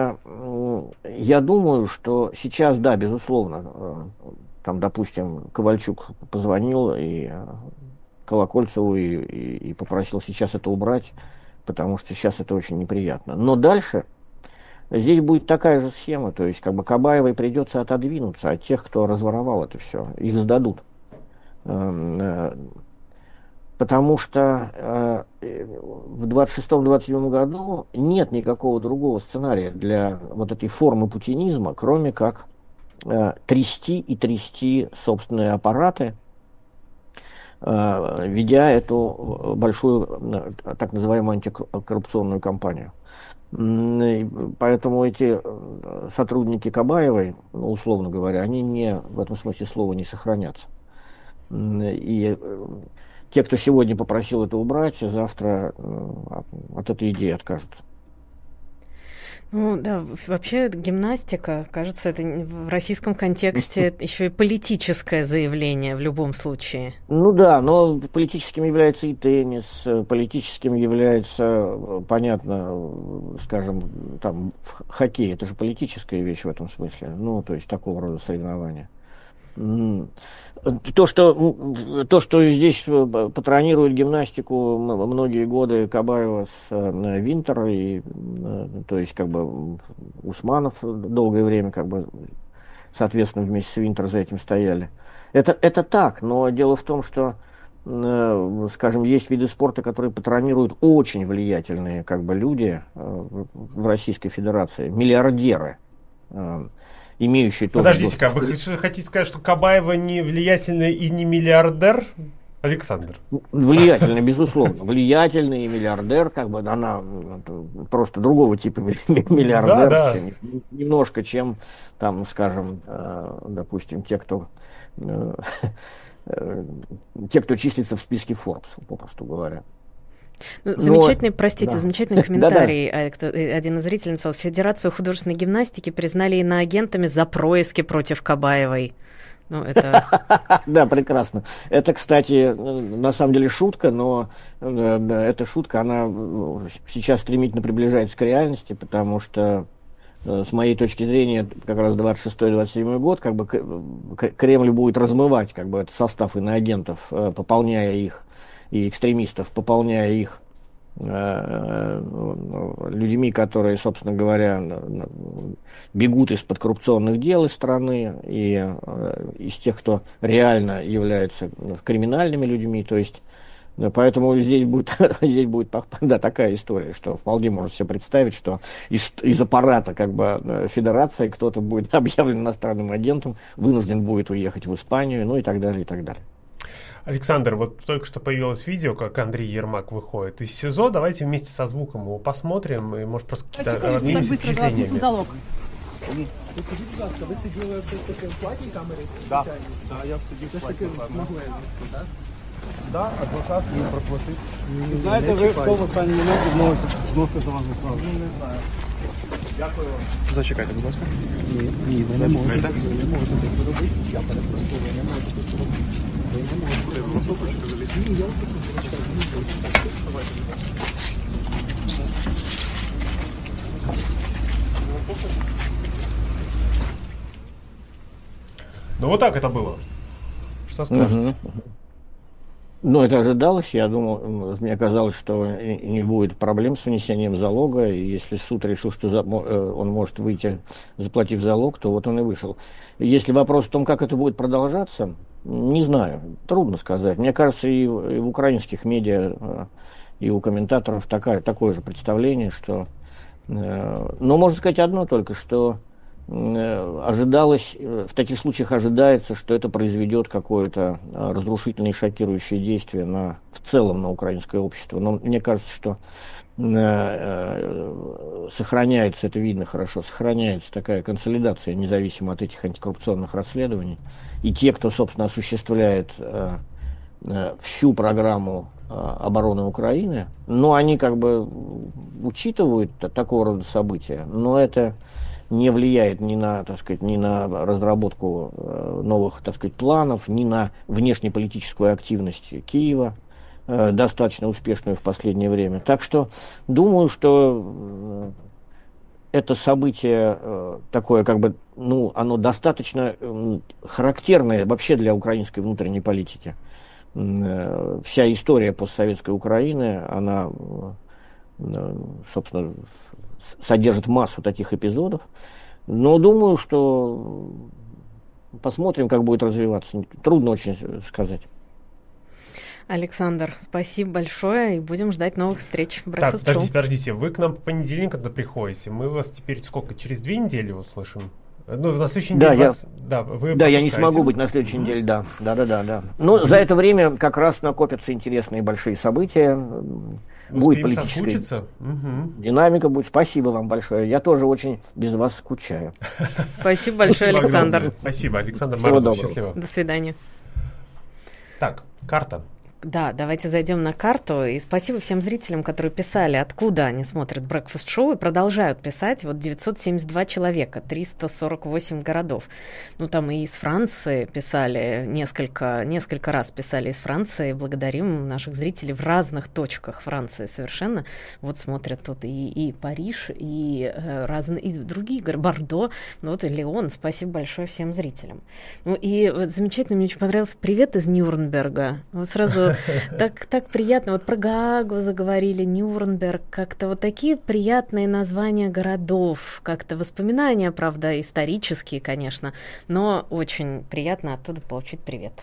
я думаю, что сейчас, да, безусловно, там, допустим, Ковальчук позвонил и Колокольцеву и, и, и попросил сейчас это убрать, потому что сейчас это очень неприятно. Но дальше здесь будет такая же схема, то есть как бы Кабаевой придется отодвинуться от тех, кто разворовал это все, их сдадут. Потому что э, в двадцать шестом — двадцать седьмом году нет никакого другого сценария для вот этой формы путинизма, кроме как э, трясти и трясти собственные аппараты, э, ведя эту большую э, так называемую антикоррупционную кампанию. Поэтому эти сотрудники Кабаевой, ну, условно говоря, они не, в этом смысле слова не сохранятся. И те, кто сегодня попросил это убрать, завтра от этой идеи откажутся. Ну да, вообще гимнастика, кажется, это в российском контексте еще и политическое заявление в любом случае. Ну да, но политическим является и теннис, политическим является, понятно, скажем, там хоккей, это же политическая вещь в этом смысле, ну то есть такого рода соревнования. То, что, то, что здесь патронирует гимнастику многие годы Кабаева с Винтер, и, то есть как бы Усманов долгое время как бы соответственно вместе с Винтер за этим стояли. Это, это так, но дело в том, что, скажем, есть виды спорта, которые патронируют очень влиятельные как бы люди в Российской Федерации, миллиардеры, имеющие тоже... Подождите-ка, вы хотите сказать, что Кабаева не влиятельный и не миллиардер, Александр? Влиятельный, безусловно. Влиятельный и миллиардер, как бы она просто другого типа миллиардер, да, да. Немножко, чем там, скажем, допустим, те, кто те, кто числится в списке Forbes, попросту говоря. Ну, замечательный, Но, простите, да. замечательный комментарий. Один из зрителей написал: Федерацию художественной гимнастики признали иноагентами за происки против Кабаевой. Ну, это... Да, прекрасно. Это, кстати, на самом деле шутка, но эта шутка, она сейчас стремительно приближается к реальности, потому что, с моей точки зрения, как раз двадцать шестой — двадцать седьмой год, как бы Кремль будет размывать как бы этот состав иноагентов, пополняя их, и экстремистов, пополняя их э, людьми, которые, собственно говоря, бегут из-под коррупционных дел из страны, и э, из тех, кто реально является криминальными людьми. То есть, поэтому здесь будет, здесь будет да, такая история, что вполне можно себе представить, что из, из аппарата как бы федерации кто-то будет объявлен иностранным агентом, вынужден будет уехать в Испанию, ну и так далее, и так далее. Александр, вот только что появилось видео, как Андрей Ермак выходит из СИЗО. Давайте вместе со звуком его посмотрим и, может, просто какие-то обменимся впечатлениями. Скажите, пожалуйста, вы сидели в таком платье камеры? Да, да, я сидел в платье камеры. Да, адвокат не проплатить. Не знаєте ви, хто в останній момент відмовився за вас виправити? Ну, не знаю. Дякую вам. Зачекайте, будь ласка. Ні, ні, ви не можете. Ви не можете це робити. Я перепрошую, ви не можете це робити. Ви не можете. Ви просто хочете залізти? Ні, я просто хочу. Вставайте, будь ласка. Ну вот так это было. Что скажете? Угу. Ну, это ожидалось. Я думал, мне казалось, что не будет проблем с внесением залога. И если суд решил, что он может выйти, заплатив залог, то вот он и вышел. Если вопрос в том, как это будет продолжаться, не знаю. Трудно сказать. Мне кажется, и в украинских медиа, и у комментаторов такая, такое же представление, что... Но можно сказать одно только, что ожидалось, в таких случаях ожидается, что это произведет какое-то разрушительное и шокирующее действие на, в целом на украинское общество. Но мне кажется, что э, сохраняется, это видно хорошо, сохраняется такая консолидация, независимо от этих антикоррупционных расследований. И те, кто, собственно, осуществляет э, э, всю программу э, обороны Украины, ну, они как бы учитывают такого рода события, но это не влияет ни на, так сказать, ни на разработку э, новых, так сказать, планов, ни на внешнеполитическую активность Киева, э, достаточно успешную в последнее время. Так что думаю, что э, это событие э, такое, как бы, ну, оно достаточно э, характерное вообще для украинской внутренней политики. Э, вся история постсоветской Украины, она, э, собственно, содержит массу таких эпизодов. Но думаю, что посмотрим, как будет развиваться. Трудно очень сказать. Александр, спасибо большое, и будем ждать новых встреч в Breakfast Так, подождите, подождите, вы к нам по понедельникам когда приходите, мы вас теперь сколько, через две недели услышим? Ну, на следующей неделе да, вас... я... Да, вы да, я не смогу быть на следующей mm-hmm. неделе, да. Да, да, да, да. Но mm-hmm. за это время как раз накопятся интересные большие события. Будет политическая угу. динамика будет. Спасибо вам большое. Я тоже очень без вас скучаю. Спасибо большое, Александр. Спасибо, Александр Морозов. Счастливо. До свидания. Так, карта. Да, давайте зайдем на карту. И спасибо всем зрителям, которые писали, откуда они смотрят Breakfast Show, и продолжают писать. Вот девятьсот семьдесят два человека, триста сорок восемь городов. Ну, там и из Франции писали, несколько, несколько раз писали из Франции. Благодарим наших зрителей в разных точках Франции совершенно. Вот смотрят тут и, и Париж, и, э, разные, и другие города, Бордо, ну, вот и Лион. Спасибо большое всем зрителям. Ну, и вот замечательно, мне очень понравился привет из Нюрнберга. Вот сразу Так, так приятно. Вот про Гаагу заговорили, Нюрнберг, как-то вот такие приятные названия городов, как-то воспоминания, правда, исторические, конечно, но очень приятно оттуда получить привет.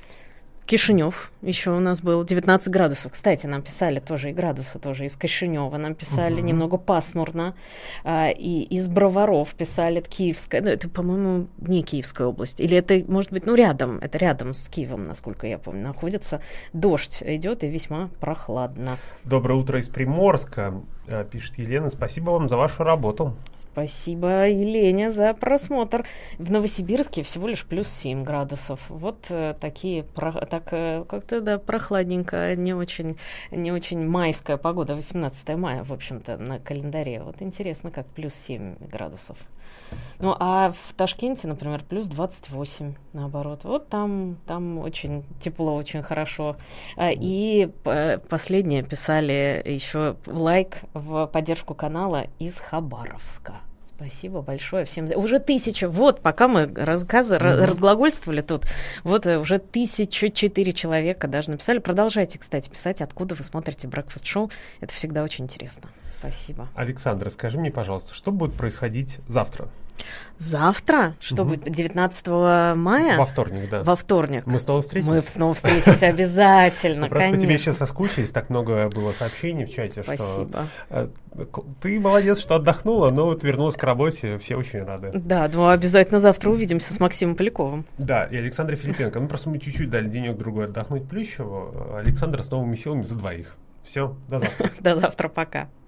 Кишинев еще у нас был девятнадцать градусов. Кстати, нам писали тоже и градусы, тоже из Кишинева нам писали, uh-huh. немного пасмурно. А, и из Броваров писали, это Киевская, ну, это, по-моему, не Киевская область. Или это, может быть, ну, рядом, это рядом с Киевом, насколько я помню, находится. Дождь идет и весьма прохладно. Доброе утро из Приморска, пишет Елена. Спасибо вам за вашу работу. Спасибо, Елене, за просмотр. В Новосибирске всего лишь плюс семь градусов. Вот э, такие, про, так э, как-то, да, прохладненько, не очень, не очень майская погода, восемнадцатое мая, в общем-то, на календаре. Вот интересно, как плюс семь градусов. Ну, а в Ташкенте, например, плюс двадцать восемь, наоборот. Вот там, там очень тепло, очень хорошо. И последнее писали еще лайк в поддержку канала из Хабаровска. Спасибо большое всем. Уже тысяча. Вот, пока мы рассказы, mm-hmm. разглагольствовали тут, вот уже тысяча четыре человека даже написали. Продолжайте, кстати, писать, откуда вы смотрите Breakfast Show. Это всегда очень интересно. Спасибо. Александр, скажи мне, пожалуйста, что будет происходить завтра? Завтра? Что угу. будет? девятнадцатого мая? Во вторник, да. Во вторник. Мы снова встретимся? Мы снова встретимся обязательно, конечно. Просто по тебе сейчас соскучились, так много было сообщений в чате, что... Спасибо. Ты молодец, что отдохнула, но вот вернулась к работе, все очень рады. Да, ну обязательно завтра увидимся с Максимом Поляковым. Да, и Александрой Филипенко. Ну просто мы чуть-чуть дали денек-другой отдохнуть Плющеву. Александр с новыми силами за двоих. Все, до завтра. До завтра, пока.